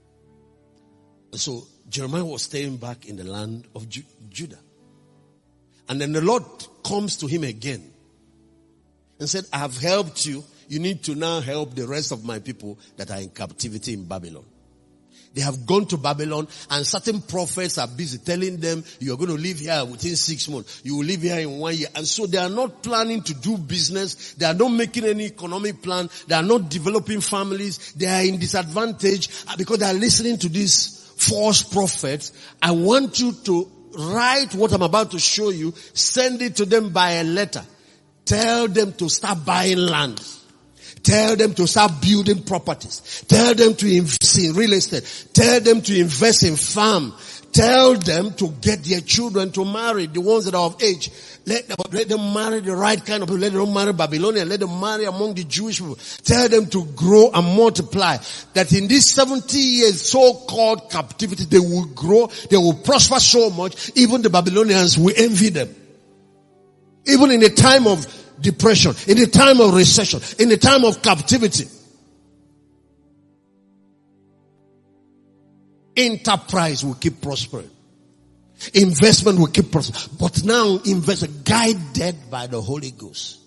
So Jeremiah was staying back in the land of Judah. And then the Lord comes to him again and said, I have helped you. You need to now help the rest of my people that are in captivity in Babylon. They have gone to Babylon and certain prophets are busy telling them, you are going to live here within 6 months. You will live here in 1 year. And so they are not planning to do business. They are not making any economic plan. They are not developing families. They are in disadvantage because they are listening to these false prophets. I want you to write what I'm about to show you. Send it to them by a letter. Tell them to start buying land. Tell them to start building properties. Tell them to invest in real estate. Tell them to invest in farm. Tell them to get their children to marry, the ones that are of age. Let them marry the right kind of people. Let them marry Babylonian. Let them marry among the Jewish people. Tell them to grow and multiply. That in these 70 years so-called captivity, they will grow. They will prosper so much. Even the Babylonians will envy them. Even in the time of depression, in the time of recession, in the time of captivity. Enterprise will keep prospering. Investment will keep prospering. But now investment guided by the Holy Ghost.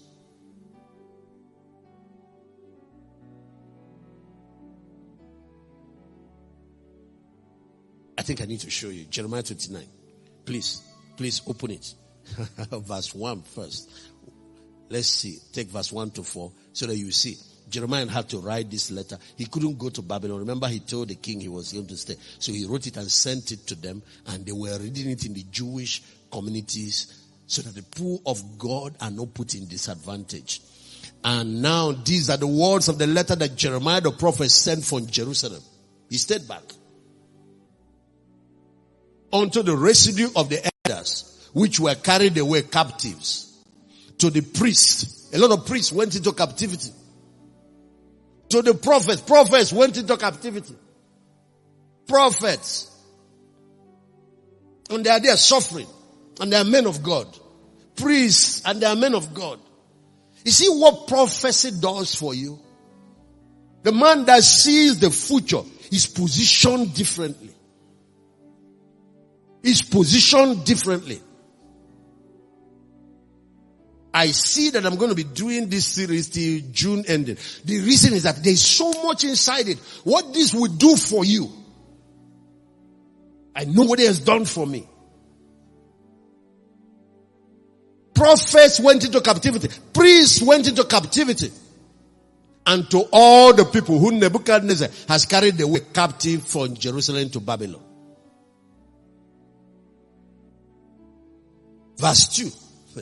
I think I need to show you. Jeremiah 29. Please open it. Verse 1 first. Let's see. Take verse 1 to 4 so that you see. Jeremiah had to write this letter. He couldn't go to Babylon. Remember, he told the king he was going to stay. So he wrote it and sent it to them. And they were reading it in the Jewish communities so that the people of God are not put in disadvantage. And now these are the words of the letter that Jeremiah the prophet sent from Jerusalem. He stayed back. Unto the residue of the elders, which were carried away captives. To the priests. A lot of priests went into captivity. To the prophets went into captivity. Prophets. And they are there suffering. And they are men of God. Priests and they are men of God. You see what prophecy does for you? The man that sees the future is positioned differently. Is positioned differently. I see that I'm going to be doing this series till June ending. The reason is that there's so much inside it. What this will do for you. I know what it has done for me. Prophets went into captivity. Priests went into captivity. and to all the people whom Nebuchadnezzar has carried away captive from Jerusalem to Babylon. Verse 2.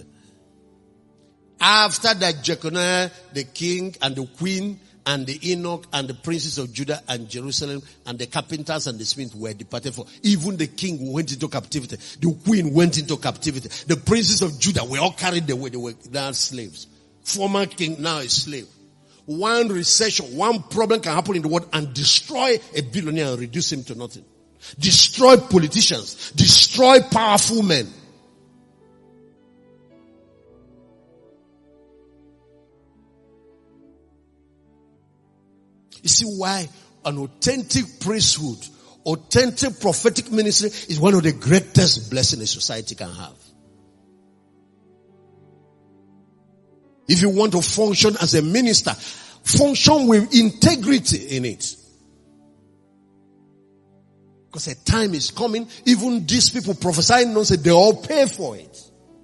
After that, Jeconiah, the king and the queen and the eunuch and the princes of Judah and Jerusalem and the carpenters and the smiths were departed for. Even the king went into captivity. The queen went into captivity. The princes of Judah were all carried away. They were now slaves. Former king now a slave. One recession, one problem can happen in the world and destroy a billionaire and reduce him to nothing. Destroy politicians. Destroy powerful men. You see why an authentic priesthood, authentic prophetic ministry is one of the greatest blessings a society can have. If you want to function as a minister, function with integrity in it. Because a time is coming, even these people prophesying nonsense, they all pay for it.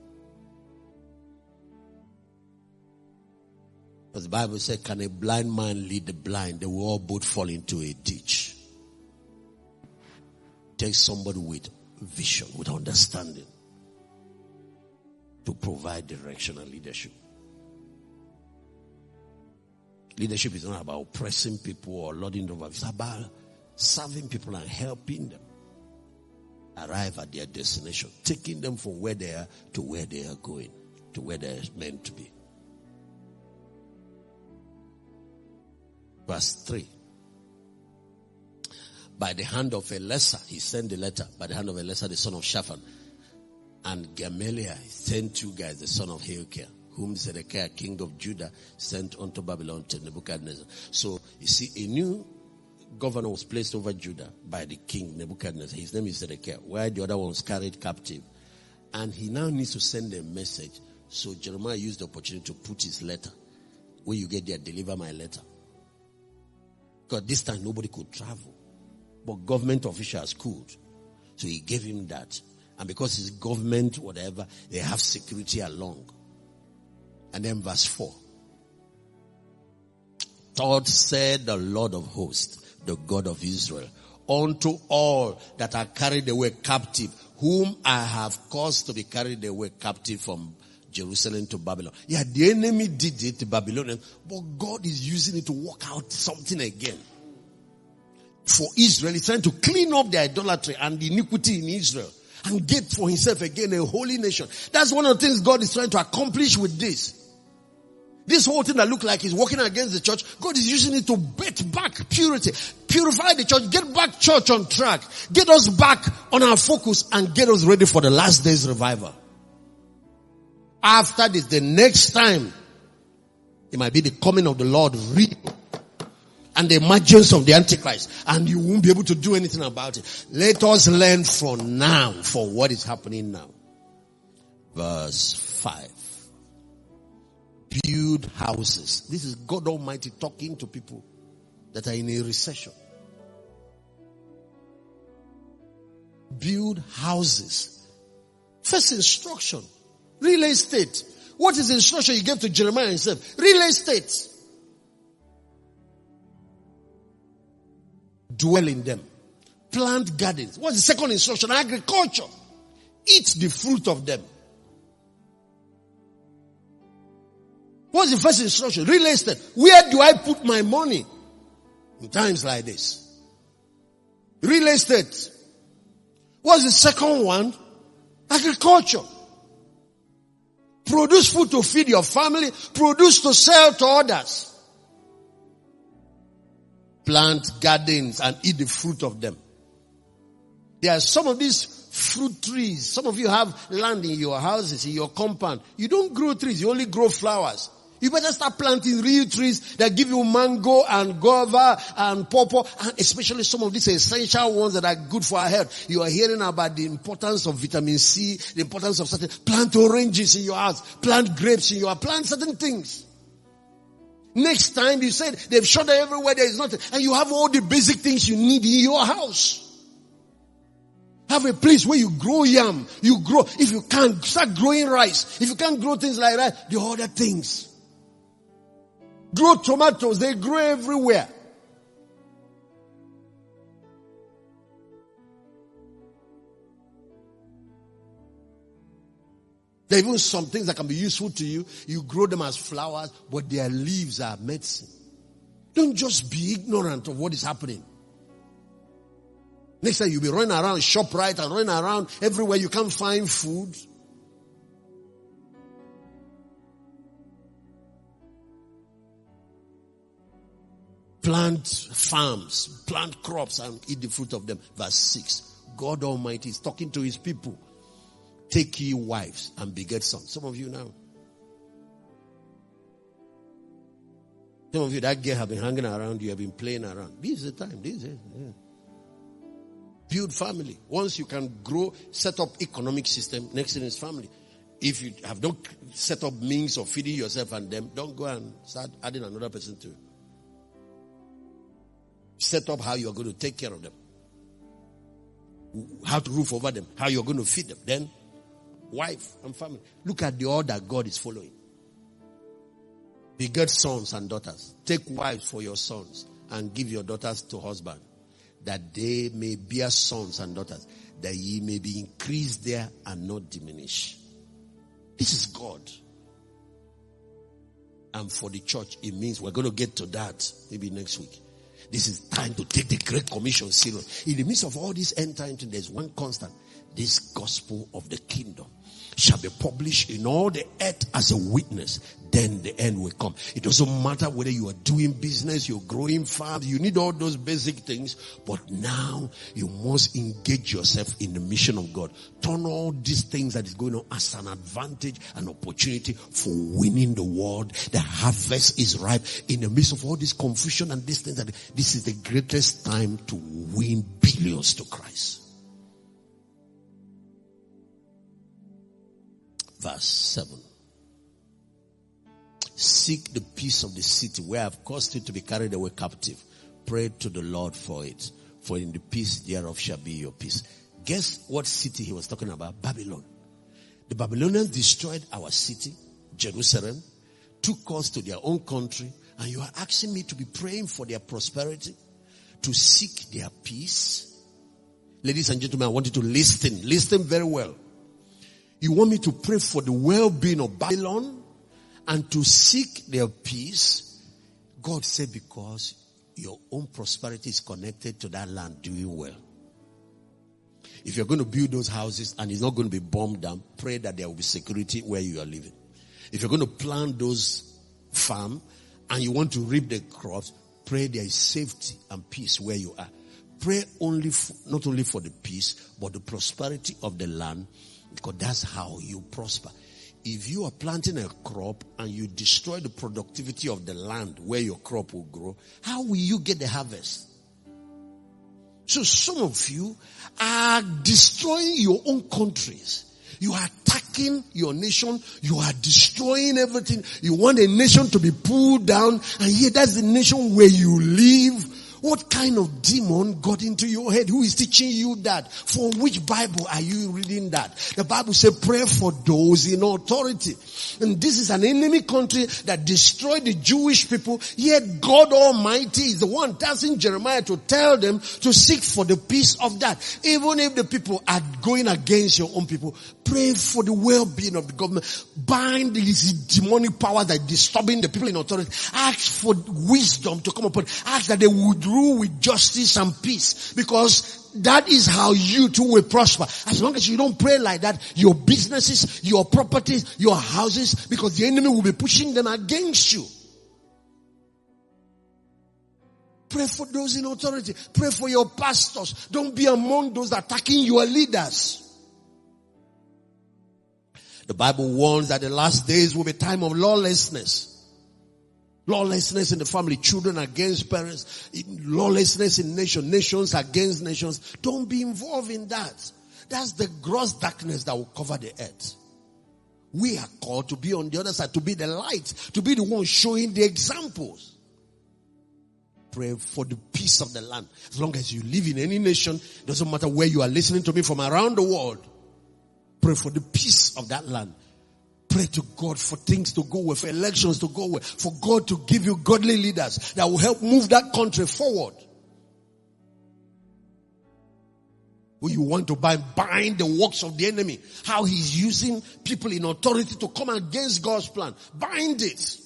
Because the Bible said, can a blind man lead the blind? They will all both fall into a ditch. Take somebody with vision, with understanding, to provide direction and leadership. Leadership is not about oppressing people or lording over. It's about serving people and helping them arrive at their destination, taking them from where they are to where they are going, to where they are meant to be. Verse 3. By the hand of Elisha, he sent the letter. By the hand of Elisha, the son of Shaphan. And Gamaliel sent 2 guys, the son of Hilkiah, whom Zedekiah, king of Judah, sent unto Babylon to Nebuchadnezzar. So, you see, a new governor was placed over Judah by the king Nebuchadnezzar. His name is Zedekiah, while the other one was carried captive. And he now needs to send a message. So Jeremiah used the opportunity to put his letter. When you get there, deliver my letter. Because this time nobody could travel. But government officials could. So he gave him that. And because it's government, whatever, they have security along. And then verse 4. Thus said the Lord of hosts, the God of Israel, unto all that are carried away captive, whom I have caused to be carried away captive from Jerusalem to Babylon. Yeah, the enemy did it to Babylonians, but God is using it to work out something again. For Israel, he's trying to clean up the idolatry and the iniquity in Israel and get for himself again a holy nation. That's one of the things God is trying to accomplish with this. This whole thing that looked like he's working against the church, God is using it to bet back purity, purify the church, get back church on track, get us back on our focus and get us ready for the last days revival. After this, the next time, it might be the coming of the Lord real and the emergence of the Antichrist, and you won't be able to do anything about it. Let us learn from now for what is happening now. Verse 5. Build houses. This is God Almighty talking to people that are in a recession. Build houses. First instruction. Real estate. What is the instruction he gave to Jeremiah himself? Real estate. Dwell in them. Plant gardens. What's the second instruction? Agriculture. Eat the fruit of them. What's the first instruction? Real estate. Where do I put my money in times like this? Real estate. What's the second one? Agriculture. Produce food to feed your family. Produce to sell to others. Plant gardens and eat the fruit of them. There are some of these fruit trees. Some of you have land in your houses, in your compound. You don't grow trees, you only grow flowers. You better start planting real trees that give you mango and guava and pawpaw, and especially some of these essential ones that are good for our health. You are hearing about the importance of vitamin C, the importance of certain. Plant oranges in your house, plant grapes in your house, plant certain things. Next time you said they've shut everywhere, there is nothing, and you have all the basic things you need in your house. Have a place where you grow yam, you grow, if you can't, start growing rice. If you can't grow things like that, the other things. Grow tomatoes. They grow everywhere. There are even some things that can be useful to you. You grow them as flowers, but their leaves are medicine. Don't just be ignorant of what is happening. Next time you'll be running around ShopRite and running around everywhere you can't find food. Plant farms, plant crops and eat the fruit of them. Verse 6. God Almighty is talking to his people. Take ye wives and beget sons. Some of you now. Some of you, that girl have been hanging around you, have been playing around. This is the time. This is it. Yeah. Build family. Once you can grow, set up economic system, next thing is family. If you have not set up means of feeding yourself and them, don't go and start adding another person to it. Set up how you're going to take care of them. How to roof over them. How you're going to feed them. Then, wife and family. Look at the order God is following. Beget sons and daughters. Take wives for your sons and give your daughters to husband, that they may bear sons and daughters, that ye may be increased there and not diminish. This is God. And for the church, it means we're going to get to that maybe next week. This is time to take the Great Commission serious. In the midst of all these end times, there's one constant. This gospel of the kingdom shall be published in all the earth as a witness. Then the end will come. It doesn't matter whether you are doing business, you're growing farms, you need all those basic things. But now you must engage yourself in the mission of God. Turn all these things that is going on as an advantage, an opportunity for winning the world. The harvest is ripe. In the midst of all this confusion and these things, this is the greatest time to win billions to Christ. Verse 7. Seek the peace of the city where I have caused you to be carried away captive. Pray to the Lord for it. For in the peace thereof shall be your peace. Guess what city he was talking about? Babylon. The Babylonians destroyed our city, Jerusalem, took us to their own country, and you are asking me to be praying for their prosperity, to seek their peace. Ladies and gentlemen, I want you to listen very well. You want me to pray for the well-being of Babylon and to seek their peace? God said, because your own prosperity is connected to that land doing well. If you're going to build those houses and it's not going to be bombed down, pray that there will be security where you are living. If you're going to plant those farms and you want to reap the crops, pray there is safety and peace where you are. Pray not only for the peace, but the prosperity of the land, because that's how you prosper. If you are planting a crop and you destroy the productivity of the land where your crop will grow, how will you get the harvest? So some of you are destroying your own countries. You are attacking your nation. You are destroying everything. You want a nation to be pulled down, and yet that's the nation where you live. What kind of demon got into your head? Who is teaching you that? For which Bible are you reading that? The Bible says pray for those in authority. And this is an enemy country that destroyed the Jewish people. Yet God Almighty is the one asking Jeremiah to tell them to seek for the peace of that. Even if the people are going against your own people, pray for the well-being of the government. Bind these demonic powers that are disturbing the people in authority. Ask for wisdom to come upon. Ask that they would rule with justice and peace, because that is how you too will prosper. As long as you don't pray like that, your businesses, your properties, your houses, because the enemy will be pushing them against you. Pray for those in authority. Pray for your pastors. Don't be among those attacking your leaders. The Bible warns that the last days will be a time of lawlessness. Lawlessness in the family, children against parents, lawlessness in nations against nations. Don't be involved in that. That's the gross darkness that will cover the earth. We are called to be on the other side, to be the light, to be the one showing the examples. Pray for the peace of the land. As long as you live in any nation, doesn't matter where you are listening to me from around the world, pray for the peace of that land. Pray to God for things to go well, for elections to go well, for God to give you godly leaders that will help move that country forward. Who you want to bind the works of the enemy. How he's using people in authority to come against God's plan. Bind it.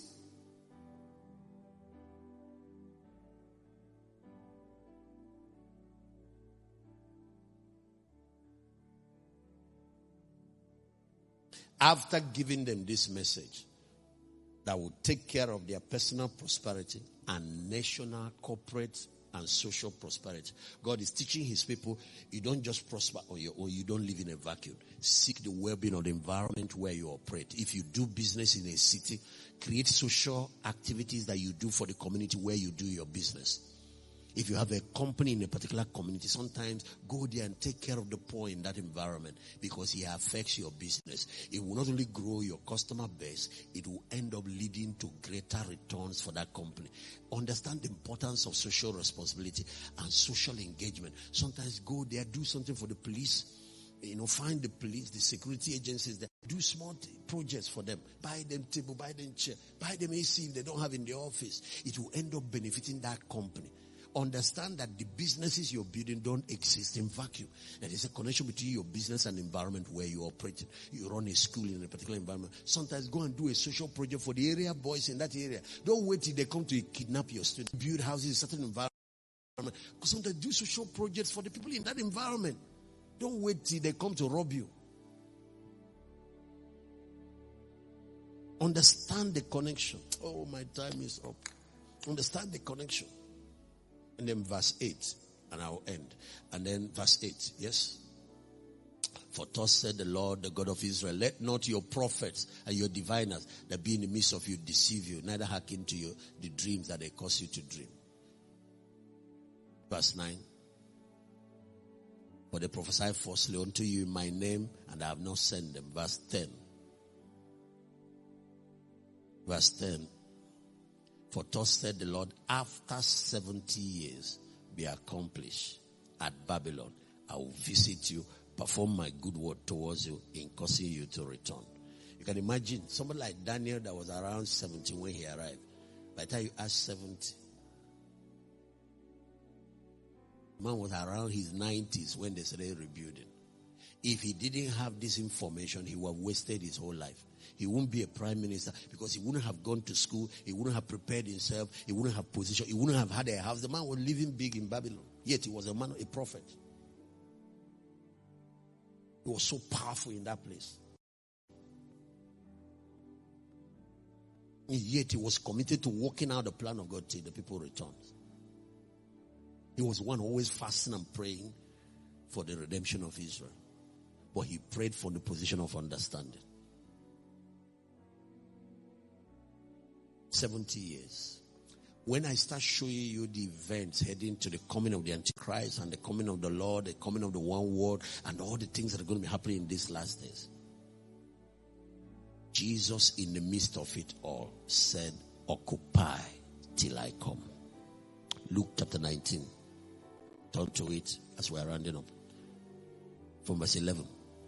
After giving them this message that will take care of their personal prosperity and national, corporate, and social prosperity, God is teaching his people, you don't just prosper on your own, you don't live in a vacuum. Seek the well-being of the environment where you operate. If you do business in a city, create social activities that you do for the community where you do your business. If you have a company in a particular community, sometimes go there and take care of the poor in that environment because it affects your business. It will not only grow your customer base, it will end up leading to greater returns for that company. Understand the importance of social responsibility and social engagement. Sometimes go there, do something for the police. Find the police, the security agencies that do small projects for them. Buy them table, buy them chair, buy them AC if they don't have in the office. It will end up benefiting that company. Understand that the businesses you're building don't exist in vacuum. There is a connection between your business and the environment where you operate. You run a school in a particular environment. Sometimes go and do a social project for the area boys in that area. Don't wait till they come to kidnap your students. Build houses in a certain environment. Because sometimes do social projects for the people in that environment. Don't wait till they come to rob you. Understand the connection. Oh, my time is up. Understand the connection. And then verse 8, and I'll end. And then verse 8, yes? For thus said the Lord, the God of Israel, let not your prophets and your diviners that be in the midst of you deceive you, neither hearken to you the dreams that they cause you to dream. Verse 9. For they prophesy falsely unto you in my name, and I have not sent them. Verse 10. Verse 10. For thus said the Lord, after 70 years be accomplished at Babylon, I will visit you, perform my good word towards you in causing you to return. You can imagine somebody like Daniel that was around 70 when he arrived. By the time you ask 70, man was around his 90s when they started rebuilding. If he didn't have this information, he would have wasted his whole life. He wouldn't be a prime minister because he wouldn't have gone to school. He wouldn't have prepared himself. He wouldn't have position. He wouldn't have had a house. The man was living big in Babylon. Yet he was a man, a prophet. He was so powerful in that place. And yet he was committed to working out the plan of God till the people returned. He was one always fasting and praying for the redemption of Israel. But he prayed from the position of understanding. 70 years. When I start showing you the events heading to the coming of the Antichrist and the coming of the Lord, the coming of the one word, and all the things that are going to be happening in these last days, Jesus in the midst of it all said, occupy till I come. Luke chapter 19. Turn to it as we are rounding up. From verse 11.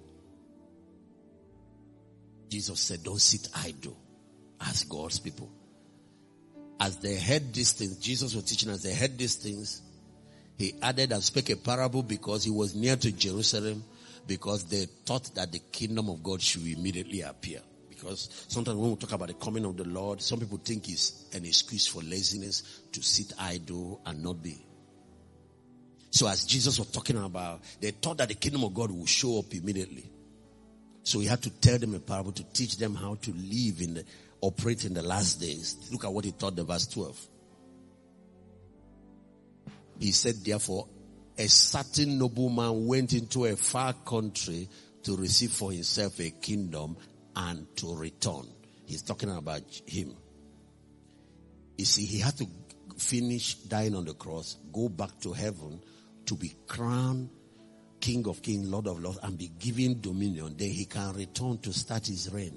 Jesus said, don't sit idle as God's people. As they heard these things, Jesus was teaching as they heard these things, he added and spake a parable because he was near to Jerusalem, because they thought that the kingdom of God should immediately appear. Because sometimes when we talk about the coming of the Lord, some people think it's an excuse for laziness to sit idle and not be. So as Jesus was talking about, they thought that the kingdom of God would show up immediately. So he had to tell them a parable to teach them how to live operate in the last days. Look at what he taught them, verse 12. He said, therefore, a certain nobleman went into a far country to receive for himself a kingdom and to return. He's talking about him. You see, he had to finish dying on the cross, go back to heaven to be crowned King of Kings, Lord of Lords, and be given dominion. Then he can return to start his reign.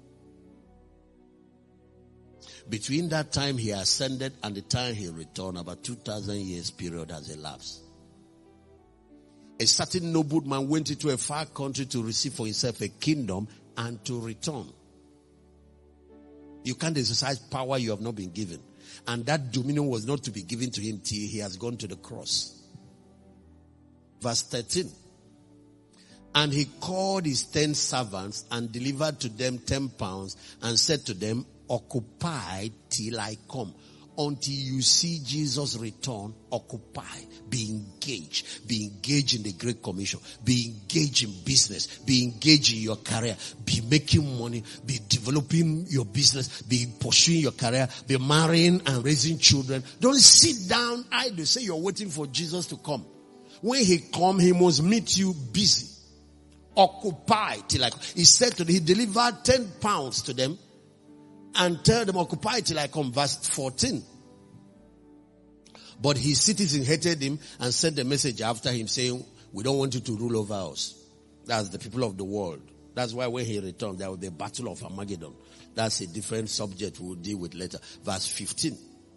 Between that time he ascended and the time he returned, about 2,000 years period has elapsed. A certain nobleman went into a far country to receive for himself a kingdom and to return. You can't exercise power you have not been given. And that dominion was not to be given to him till he has gone to the cross. Verse 13. And he called his 10 servants and delivered to them 10 pounds and said to them, occupy till I come. Until you see Jesus return, occupy, be engaged in the Great Commission, be engaged in business, be engaged in your career, be making money, be developing your business, be pursuing your career, be marrying and raising children. Don't sit down idle, say you're waiting for Jesus to come. When he comes, he must meet you busy. Occupy till I come. He said to them, he delivered 10 pounds to them and tell them, occupy till I come. Verse 14. But his citizens hated him and sent a message after him saying, we don't want you to rule over us. That's the people of the world. That's why when he returned, there will be a battle of Armageddon. That's a different subject we'll deal with later. Verse 15.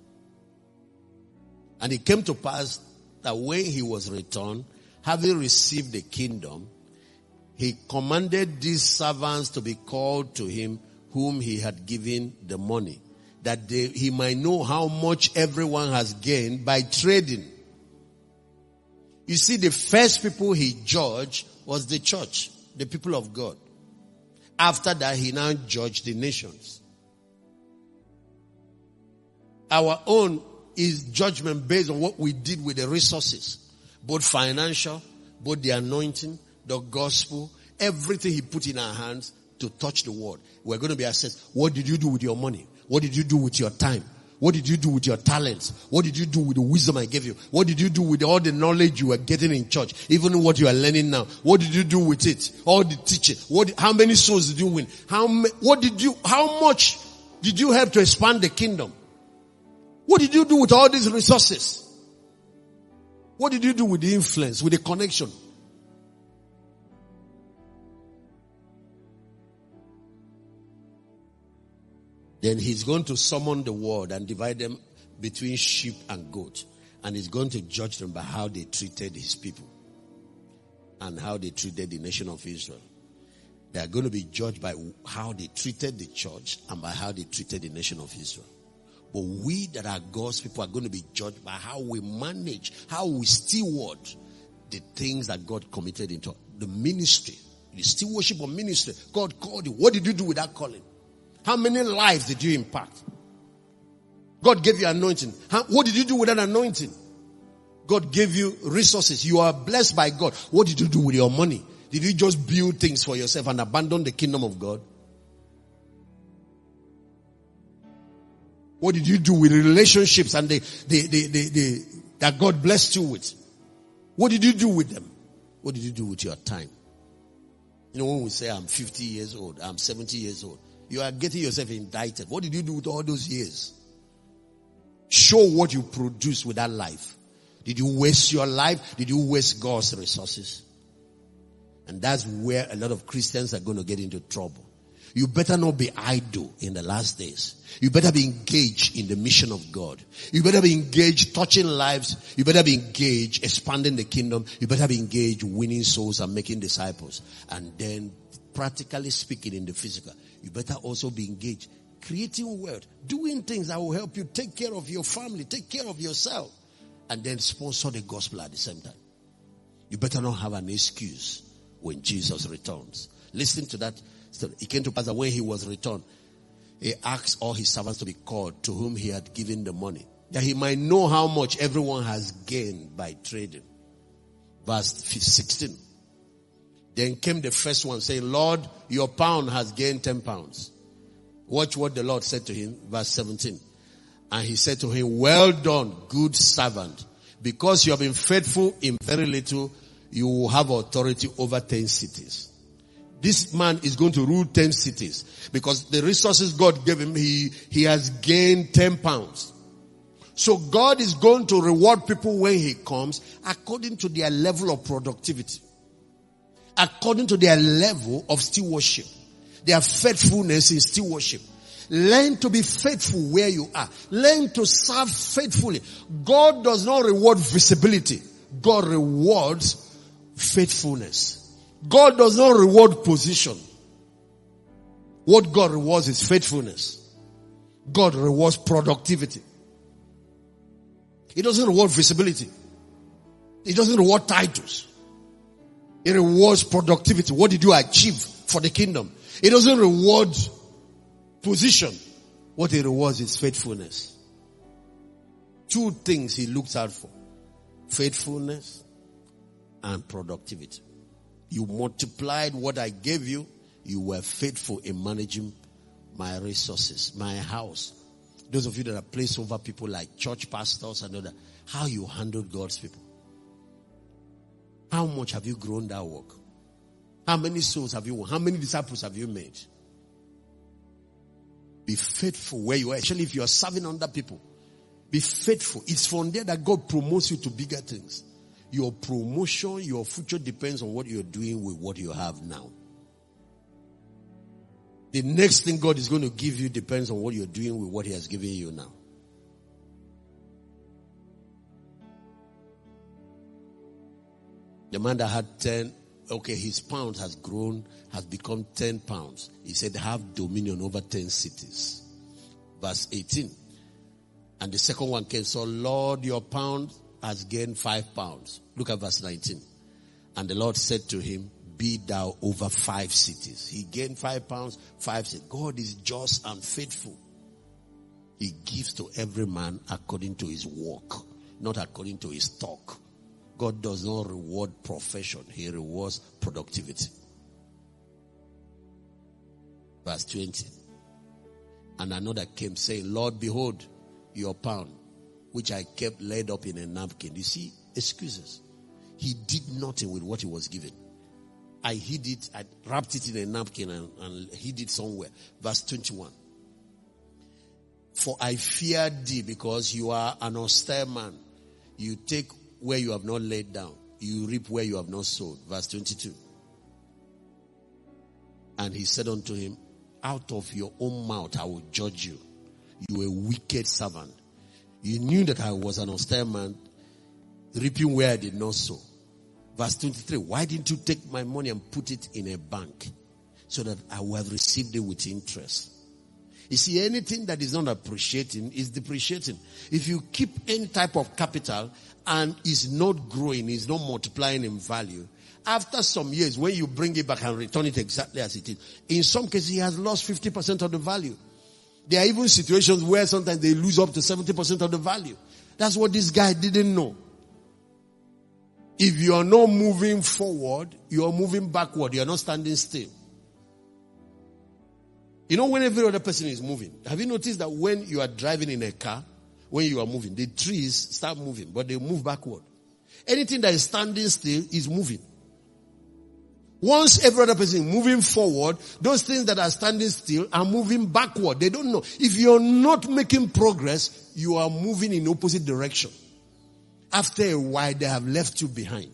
And it came to pass that when he was returned, having received the kingdom, he commanded these servants to be called to him whom he had given the money, that he might know how much everyone has gained by trading. You see, the first people he judged was the church, the people of God. After that, he now judged the nations. Our own is judgment based on what we did with the resources, both financial, both the anointing, the gospel, everything he put in our hands to touch the world. We're going to be assessed. What did you do with your money? What did you do with your time? What did you do with your talents? What did you do with the wisdom I gave you? What did you do with all the knowledge you were getting in church? Even what you are learning now. What did you do with it? All the teaching. How many souls did you win? How much did you help to expand the kingdom? What did you do with all these resources? What did you do with the influence, with the connection? Then he's going to summon the world and divide them between sheep and goats. And he's going to judge them by how they treated his people. And how they treated the nation of Israel. They are going to be judged by how they treated the church and by how they treated the nation of Israel. But we that are God's people are going to be judged by how we manage, how we steward the things that God committed into the ministry. The stewardship of ministry. God called you. What did you do with that calling? How many lives did you impact? God gave you anointing. What did you do with that anointing? God gave you resources. You are blessed by God. What did you do with your money? Did you just build things for yourself and abandon the kingdom of God? What did you do with the relationships and that God blessed you with? What did you do with them? What did you do with your time? You know, when we say I'm 50 years old, I'm 70 years old, you are getting yourself indicted. What did you do with all those years? Show what you produced with that life. Did you waste your life? Did you waste God's resources? And that's where a lot of Christians are going to get into trouble. You better not be idle in the last days. You better be engaged in the mission of God. You better be engaged touching lives. You better be engaged expanding the kingdom. You better be engaged winning souls and making disciples. And then practically speaking in the physical, you better also be engaged creating wealth, doing things that will help you take care of your family, take care of yourself, and then sponsor the gospel at the same time. You better not have an excuse when Jesus returns. Listen to that. It came to pass that when he was returned, he asked all his servants to be called, to whom he had given the money, that he might know how much everyone has gained by trading. Verse 16. Then came the first one saying, Lord, your pound has gained 10 pounds. Watch what the Lord said to him. Verse 17. And he said to him, well done, good servant. Because you have been faithful in very little, you will have authority over 10 cities. This man is going to rule 10 cities. Because the resources God gave him, he has gained 10 pounds. So God is going to reward people when he comes according to their level of productivity. According to their level of stewardship. Their faithfulness in stewardship. Learn to be faithful where you are. Learn to serve faithfully. God does not reward visibility. God rewards faithfulness. God does not reward position. What God rewards is faithfulness. God rewards productivity. He doesn't reward visibility. He doesn't reward titles. He rewards productivity. What did you achieve for the kingdom? He doesn't reward position. What he rewards is faithfulness. Two things he looks out for: faithfulness and productivity. You multiplied what I gave you. You were faithful in managing my resources, my house. Those of you that are placed over people like church pastors and other, how you handle God's people. How much have you grown that work? How many souls have you won? How many disciples have you made? Be faithful where you are. Actually, if you are serving under people, be faithful. It's from there that God promotes you to bigger things. Your promotion, your future depends on what you're doing with what you have now. The next thing God is going to give you depends on what you're doing with what He has given you now. The man that had 10, his pound has grown, has become 10 pounds. He said, have dominion over 10 cities. Verse 18. And the second one came, so Lord, your pound has gained 5 pounds. Look at verse 19. And the Lord said to him, be thou over 5 cities. He gained 5 pounds, 5 cities. God is just and faithful. He gives to every man according to his work, not according to his talk. God does not reward profession. He rewards productivity. Verse 20. And another came saying, Lord, behold your pound, which I kept laid up in a napkin. You see, excuses. He did nothing with what he was given. I hid it, I wrapped it in a napkin and hid it somewhere. Verse 21. For I feared thee, because you are an austere man. You take where you have not laid down. You reap where you have not sowed. Verse 22. And he said unto him, out of your own mouth I will judge you. You a wicked servant. You knew that I was an austere man, reaping where I did not sow. Verse 23. Why didn't you take my money and put it in a bank, so that I would have received it with interest? You see, anything that is not appreciating is depreciating. If you keep any type of capital and is not growing, is not multiplying in value, after some years, when you bring it back and return it exactly as it is, in some cases, he has lost 50% of the value. There are even situations where sometimes they lose up to 70% of the value. That's what this guy didn't know. If you are not moving forward, you are moving backward. You are not standing still. You know, when every other person is moving, have you noticed that when you are driving in a car, when you are moving, the trees start moving, but they move backward. Anything that is standing still is moving. Once every other person is moving forward, those things that are standing still are moving backward. They don't know. If you're not making progress, you are moving in opposite direction. After a while, they have left you behind.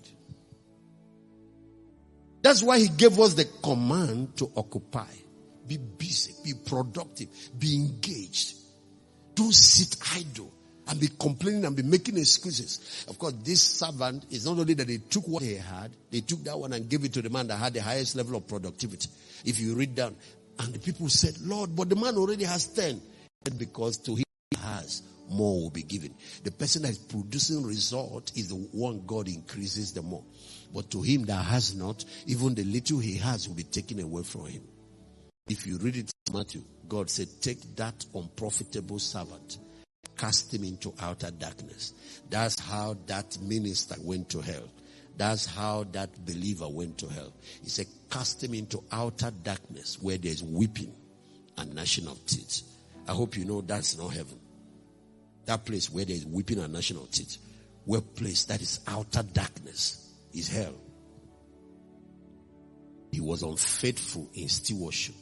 That's why he gave us the command to occupy. Be busy, be productive, be engaged. Don't sit idle and be complaining and be making excuses. Of course, this servant is not only that they took what he had, they took that one and gave it to the man that had the highest level of productivity. If you read down, and the people said, Lord, but the man already has 10. Because to him he has, more will be given. The person that is producing result is the one God increases the more. But to him that has not, even the little he has will be taken away from him. If you read it in Matthew, God said, take that unprofitable servant, cast him into outer darkness. That's how that minister went to hell. That's how that believer went to hell. He said, cast him into outer darkness where there's weeping and gnashing of teeth. I hope you know that's not heaven. That place where there's weeping and gnashing of teeth, where place that is outer darkness is hell. He was unfaithful in stewardship.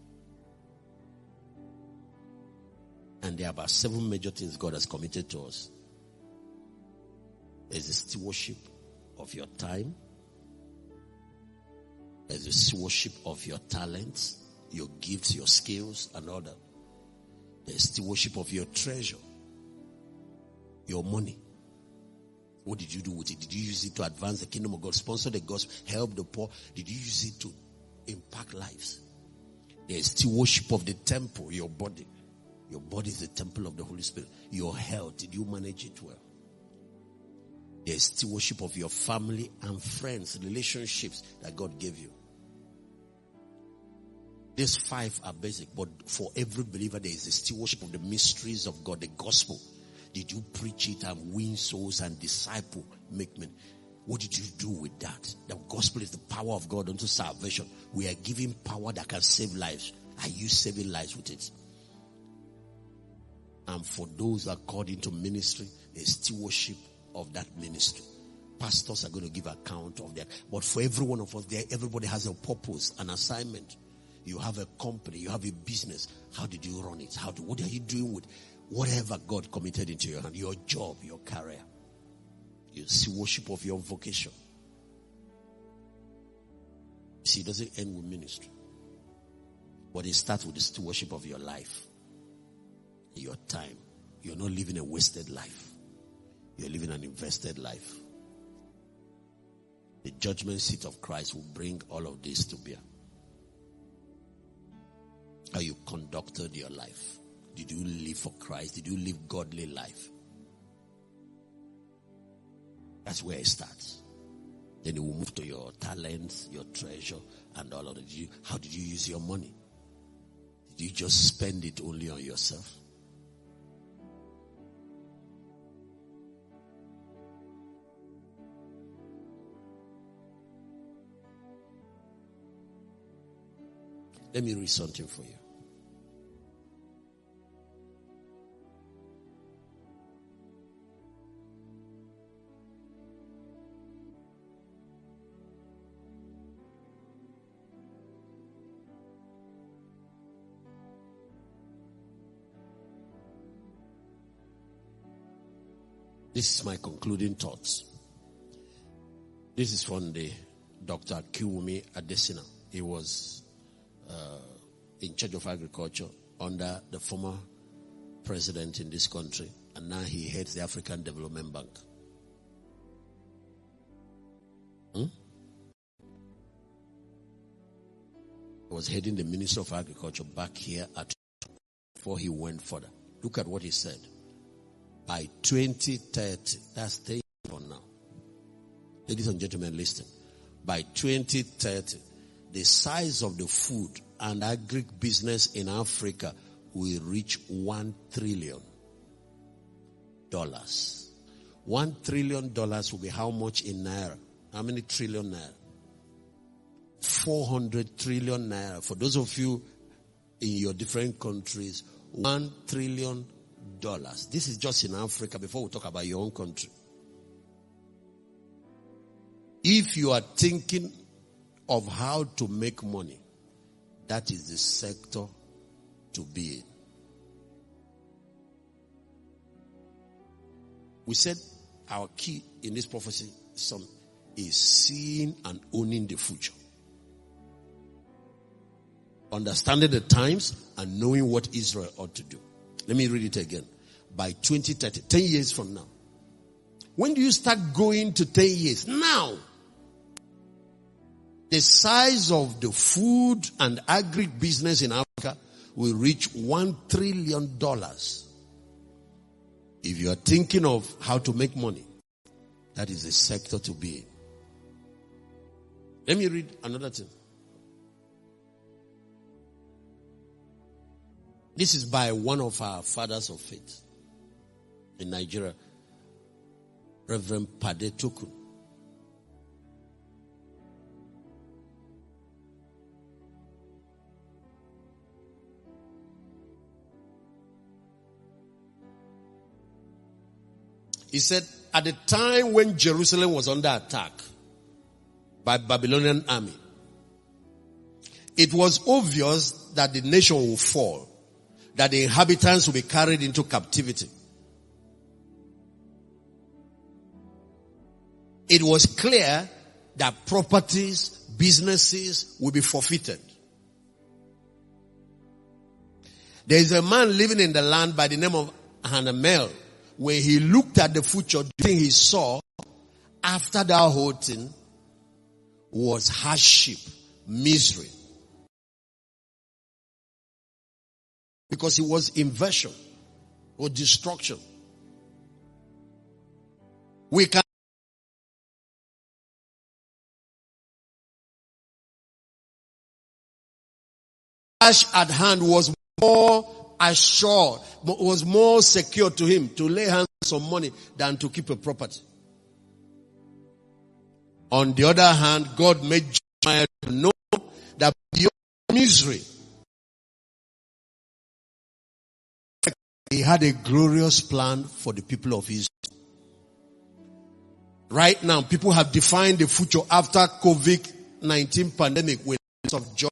And there are about 7 major things God has committed to us. There's the stewardship of your time. There's the stewardship of your talents, your gifts, your skills, and all that. There's stewardship of your treasure, your money. What did you do with it? Did you use it to advance the kingdom of God, sponsor the gospel, help the poor? Did you use it to impact lives? There's stewardship of the temple, your body. Your body is the temple of the Holy Spirit. Your health, did you manage it well? There's stewardship of your family and friends, relationships that God gave you. These 5 are basic, but for every believer, there is a stewardship of the mysteries of God, the gospel. Did you preach it and win souls and disciple, make men? What did you do with that? The gospel is the power of God unto salvation. We are giving power that can save lives. Are you saving lives with it? And for those that are called into ministry, there's stewardship of that ministry. Pastors are going to give account of that. But for every one of us there, everybody has a purpose, an assignment. You have a company, you have a business. How did you run it? What are you doing with whatever God committed into your hand? Your job, your career. You see worship of your vocation. See, it doesn't end with ministry. But it starts with the stewardship of your life. Your time. You're not living a wasted life. You're living an invested life. The judgment seat of Christ will bring all of this to bear. How you conducted your life. Did you live for Christ? Did you live godly life? That's where it starts. Then it will move to your talents, your treasure, and all of that. How did you use your money? Did you just spend it only on yourself? Let me read something for you. This is my concluding thoughts. This is from the Dr. Akiwumi Adesina. He was in charge of agriculture under the former president in this country, and now he heads the African Development Bank. He was heading the Ministry of Agriculture back here before he went further. Look at what he said. By 2030, that's 10 years from now. Ladies and gentlemen, listen. By 2030, the size of the food and agribusiness in Africa will reach $1 trillion. $1 trillion will be how much in naira? How many trillion naira? 400 trillion naira. For those of you in your different countries, $1 trillion. This is just in Africa before we talk about your own country. If you are thinking of how to make money, that is the sector to be in. We said our key in this prophecy is seeing and owning the future. Understanding the times and knowing what Israel ought to do. Let me read it again. By 2030, 10 years from now. When do you start going to 10 years? Now. The size of the food and agribusiness in Africa will reach $1 trillion. If you are thinking of how to make money, that is the sector to be in. Let me read another thing. This is by one of our fathers of faith in Nigeria, Reverend Pade Tokun. He said, at the time when Jerusalem was under attack by Babylonian army, it was obvious that the nation would fall, that the inhabitants will be carried into captivity. It was clear that properties, businesses will be forfeited. There is a man living in the land by the name of Hanamel. When he looked at the future, the thing he saw after that whole thing was hardship, misery. Because it was inversion or destruction. We can cash at hand was more assured, was more secure to him to lay hands on money than to keep a property. On the other hand, God made Jeremiah to know that beyond misery, he had a glorious plan for the people of Israel. Right now, people have defined the future after COVID-19 pandemic with lots of joy.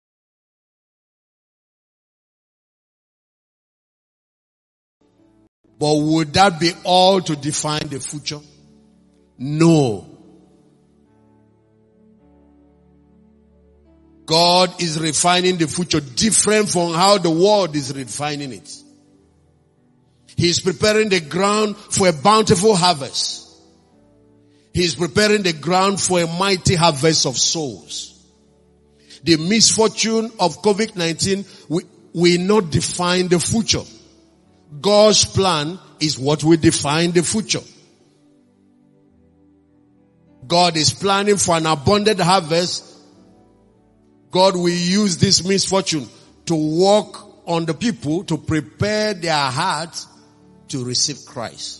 But would that be all to define the future? No. God is refining the future different from how the world is refining it. He is preparing the ground for a bountiful harvest. He is preparing the ground for a mighty harvest of souls. The misfortune of COVID-19 will not define the future. God's plan is what will define the future. God is planning for an abundant harvest. God will use this misfortune to work on the people to prepare their hearts to receive Christ.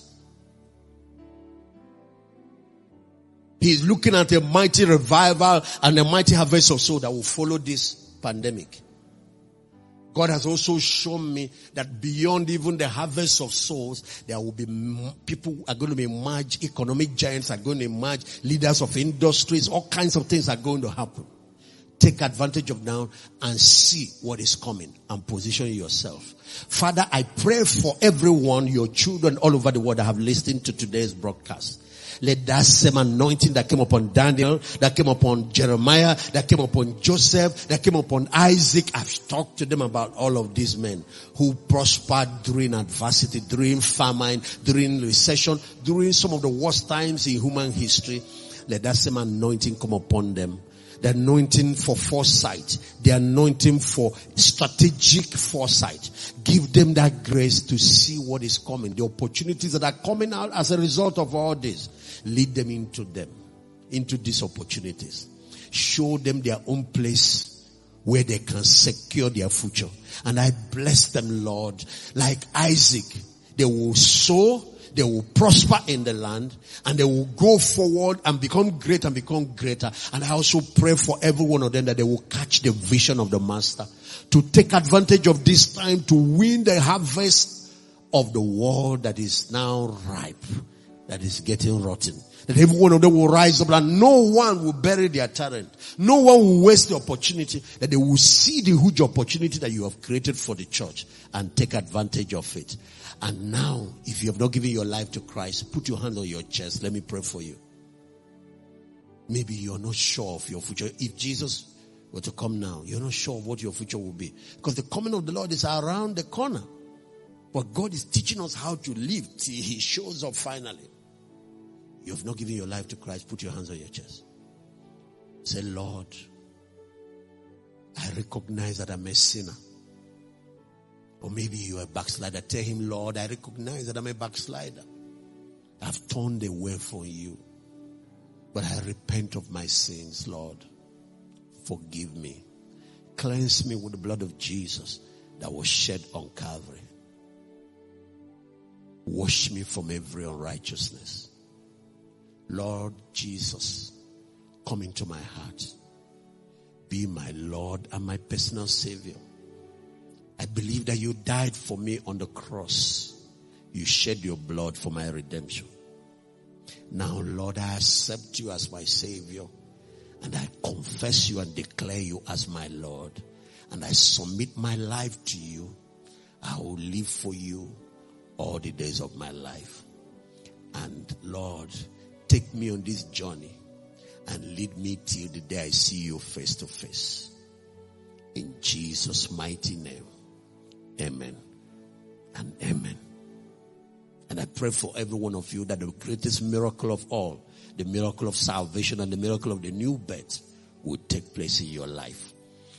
He's looking at a mighty revival and a mighty harvest of souls that will follow this pandemic. God has also shown me that beyond even the harvest of souls, there will be people are going to emerge, economic giants are going to emerge, leaders of industries, all kinds of things are going to happen. Take advantage of now and see what is coming and position yourself. Father, I pray for everyone, your children all over the world that have listened to today's broadcast. Let that same anointing that came upon Daniel, that came upon Jeremiah, that came upon Joseph, that came upon Isaac. I've talked to them about all of these men who prospered during adversity, during famine, during recession, during some of the worst times in human history. Let that same anointing come upon them. The anointing for foresight, the anointing for strategic foresight. Give them that grace to see what is coming, the opportunities that are coming out as a result of all this. Lead them into these opportunities. Show them their own place where they can secure their future. And I bless them, Lord, like Isaac. They will sow, they will prosper in the land, and they will go forward and become great and become greater. And I also pray for every one of them that they will catch the vision of the Master, to take advantage of this time to win the harvest of the world that is now ripe, that is getting rotten. That every one of them will rise up and no one will bury their talent. No one will waste the opportunity, that they will see the huge opportunity that you have created for the church and take advantage of it. And now, if you have not given your life to Christ, put your hand on your chest. Let me pray for you. Maybe you're not sure of your future. If Jesus were to come now, you're not sure of what your future will be. Because the coming of the Lord is around the corner. But God is teaching us how to live till He shows up finally. You have not given your life to Christ, put your hands on your chest. Say, Lord, I recognize that I'm a sinner. Or maybe you're a backslider. Tell Him, Lord, I recognize that I'm a backslider. I've turned away from you. But I repent of my sins, Lord. Forgive me. Cleanse me with the blood of Jesus that was shed on Calvary. Wash me from every unrighteousness. Lord Jesus, come into my heart. Be my Lord and my personal Savior. I believe that you died for me on the cross. You shed your blood for my redemption. Now, Lord, I accept you as my Savior. And I confess you and declare you as my Lord. And I submit my life to you. I will live for you all the days of my life. And Lord, take me on this journey and lead me till the day I see you face to face. In Jesus' mighty name. Amen and amen. And I pray for every one of you that the greatest miracle of all, the miracle of salvation and the miracle of the new birth, will take place in your life.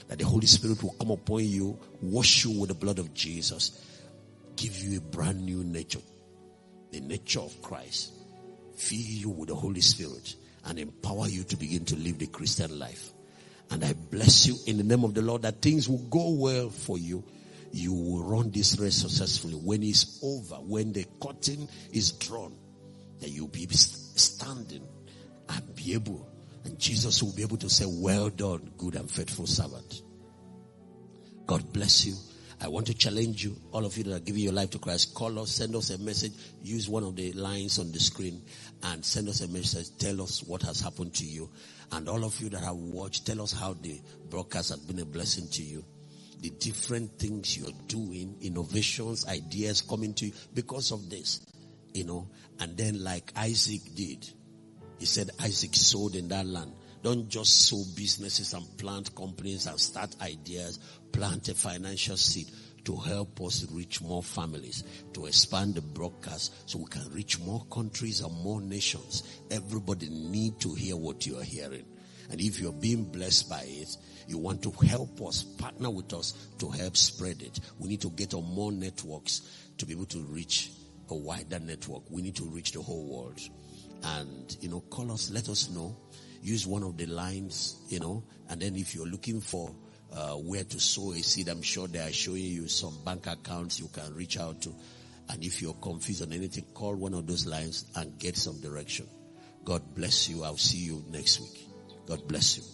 that the Holy Spirit will come upon you, wash you with the blood of Jesus, give you a brand new nature, the nature of Christ, fill you with the Holy Spirit, and empower you to begin to live the Christian life. And I bless you in the name of the Lord that things will go well for you. You will run this race successfully. When it's over, when the curtain is drawn, that you'll be standing and be able, and Jesus will be able to say, well done, good and faithful servant. God bless you. I want to challenge you, all of you that are giving your life to Christ, call us, send us a message, use one of the lines on the screen and send us a message, tell us what has happened to you. And all of you that have watched, tell us how the broadcast has been a blessing to you. The different things you're doing, innovations, ideas coming to you because of this, and then like Isaac did, he said Isaac sowed in that land. Don't just sow businesses and plant companies and start ideas, plant a financial seed to help us reach more families, to expand the broadcast so we can reach more countries and more nations. Everybody need to hear what you are hearing. And if you're being blessed by it, you want to help us, partner with us to help spread it. We need to get on more networks to be able to reach a wider network. We need to reach the whole world. And, call us, let us know. Use one of the lines, and then if you're looking for where to sow a seed, I'm sure they are showing you some bank accounts you can reach out to. And if you're confused on anything, call one of those lines and get some direction. God bless you. I'll see you next week. God bless you.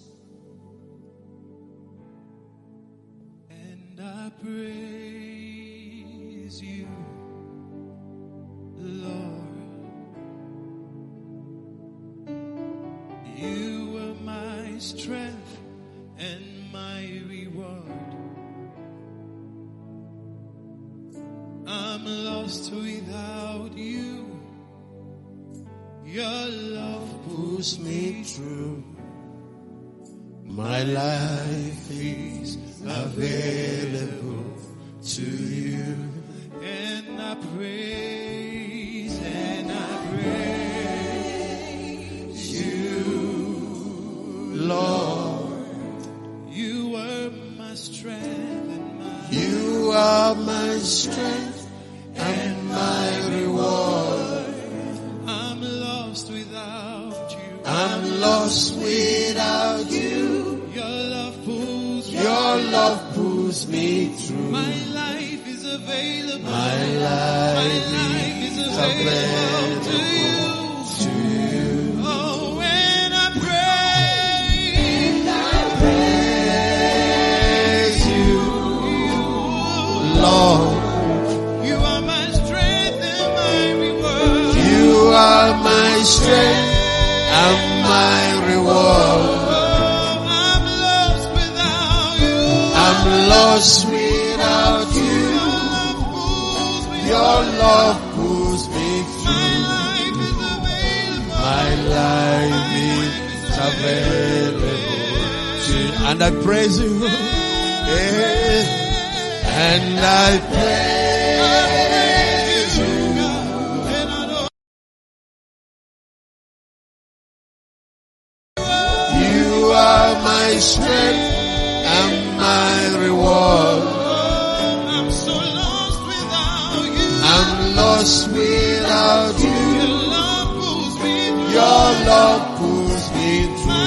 And I praise you, Lord. You are my strength and my reward. I'm lost without you. Your love pulls me through. My life is available to you. And I praise you, Lord. You are my strength and my You are my strength and my reward. I'm lost without you. I'm lost without you. Your love pulls me through. My life is available. My life is available to you. Oh, when I praise you, Lord. you are my strength and my reward. You are my strength and my reward. I'm lost without you. Your love pulls me through. My life is available to you. And I praise you. And I praise you. You are my strength and my reward. I'm so lost without you. I'm lost without you. Your love pulls me Your love pulls me through. through.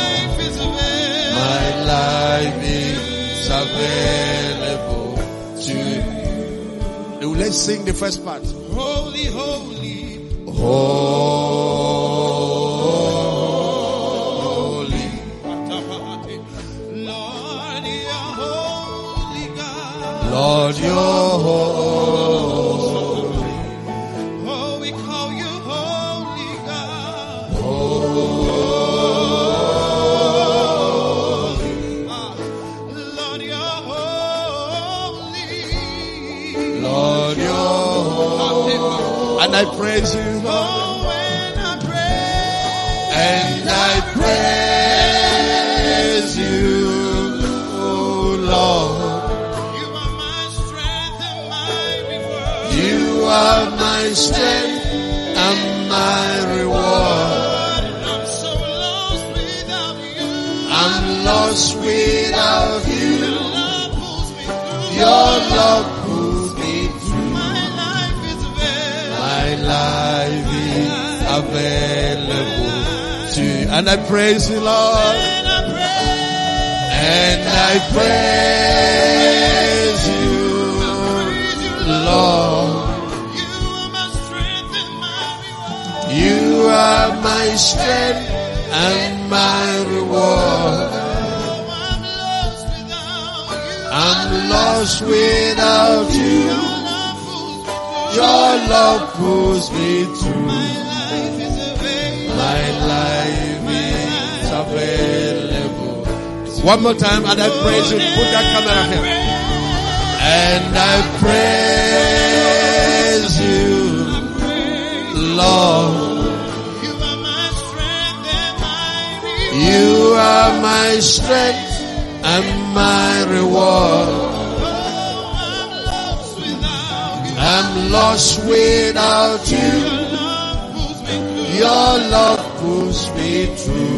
My life is available to you. Let's sing the first part. holy, holy. Holy. Lord, you're holy God. Lord, you're holy. Oh, we call you holy God. Lord, you're holy. Lord, you're holy. And I praise you, Lord. Oh, when I pray. And I praise you, oh Lord. You are my strength and my reward. You are my strength and my reward. I'm so lost without you. I'm lost without you. Your love pulls me through. My life is available to you. And I praise you, Lord. And I praise you, Lord. You are my strength and my reward. I'm lost without you. Your love pulls me through. My life is available. One more time, and I praise you. Put that camera here. And I praise you, Lord. You are my strength and my reward. I'm lost without you. Your love pulls me through.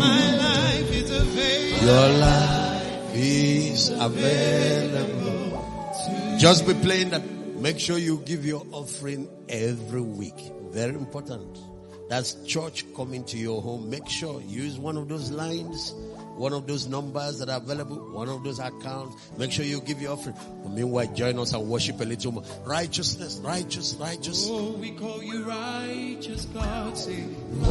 Your life is available. Just be playing that. Make sure you give your offering every week. Very important. That's church coming to your home. Make sure you use one of those lines, one of those numbers that are available, one of those accounts. Make sure you give your offering. But meanwhile, join us and worship a little more. Righteousness, righteous, righteous. Oh, we call you righteous, God. Say,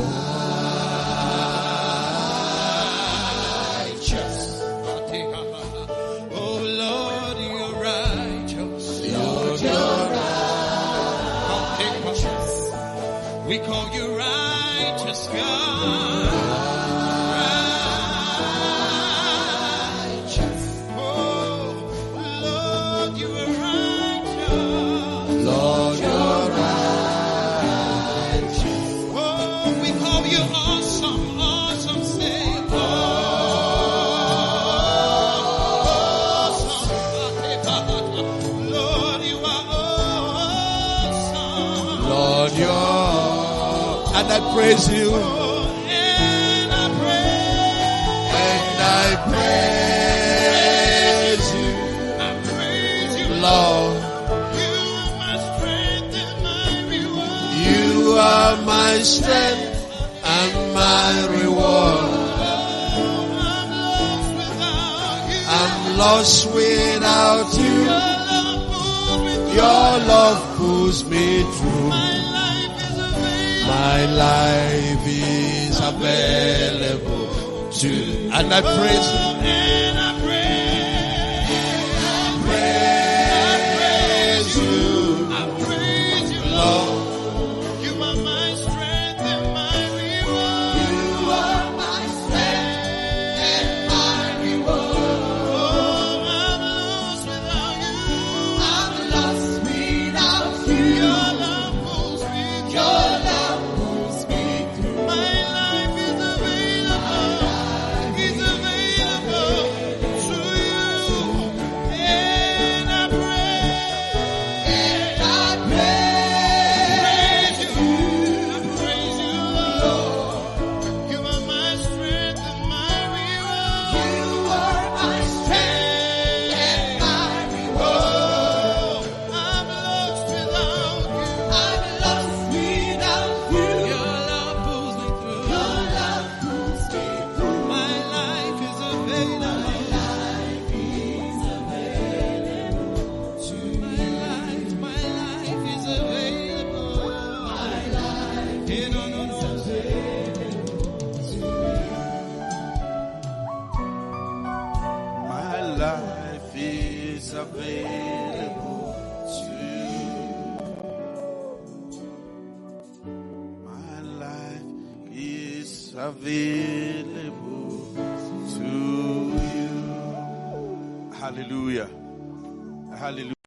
righteous. Oh, Lord, you're righteous. Lord, you're righteous. We call you righteous, God. Righteous. Oh, Lord, you are righteous. Lord, you're righteous. Oh, we call you awesome, awesome. Say, awesome. Lord, you are awesome. Lord, you're. And I praise you. And I praise you. I praise you, Lord. You are my strength and my reward. You are my strength and my reward. I'm lost without you. Your love pulls me through. My life is available to. And I praise you. And I praise you. I praise you, Lord. You are my strength and my reward. You are my strength and my reward. Oh, I'm lost without you. I'm lost without you. Your love pulls me through. Your love pulls me through. My life is available. Is available to you. And I praise you. I praise you, Lord. You are my strength and my reward. You are my strength and my reward. Oh, I'm lost without you. I'm lost without you. Your love pulls me through. Your love pulls me through. My life is available. My life is available. Yeah, no. My life is available to you. My life is available to you. Hallelujah. Hallelujah.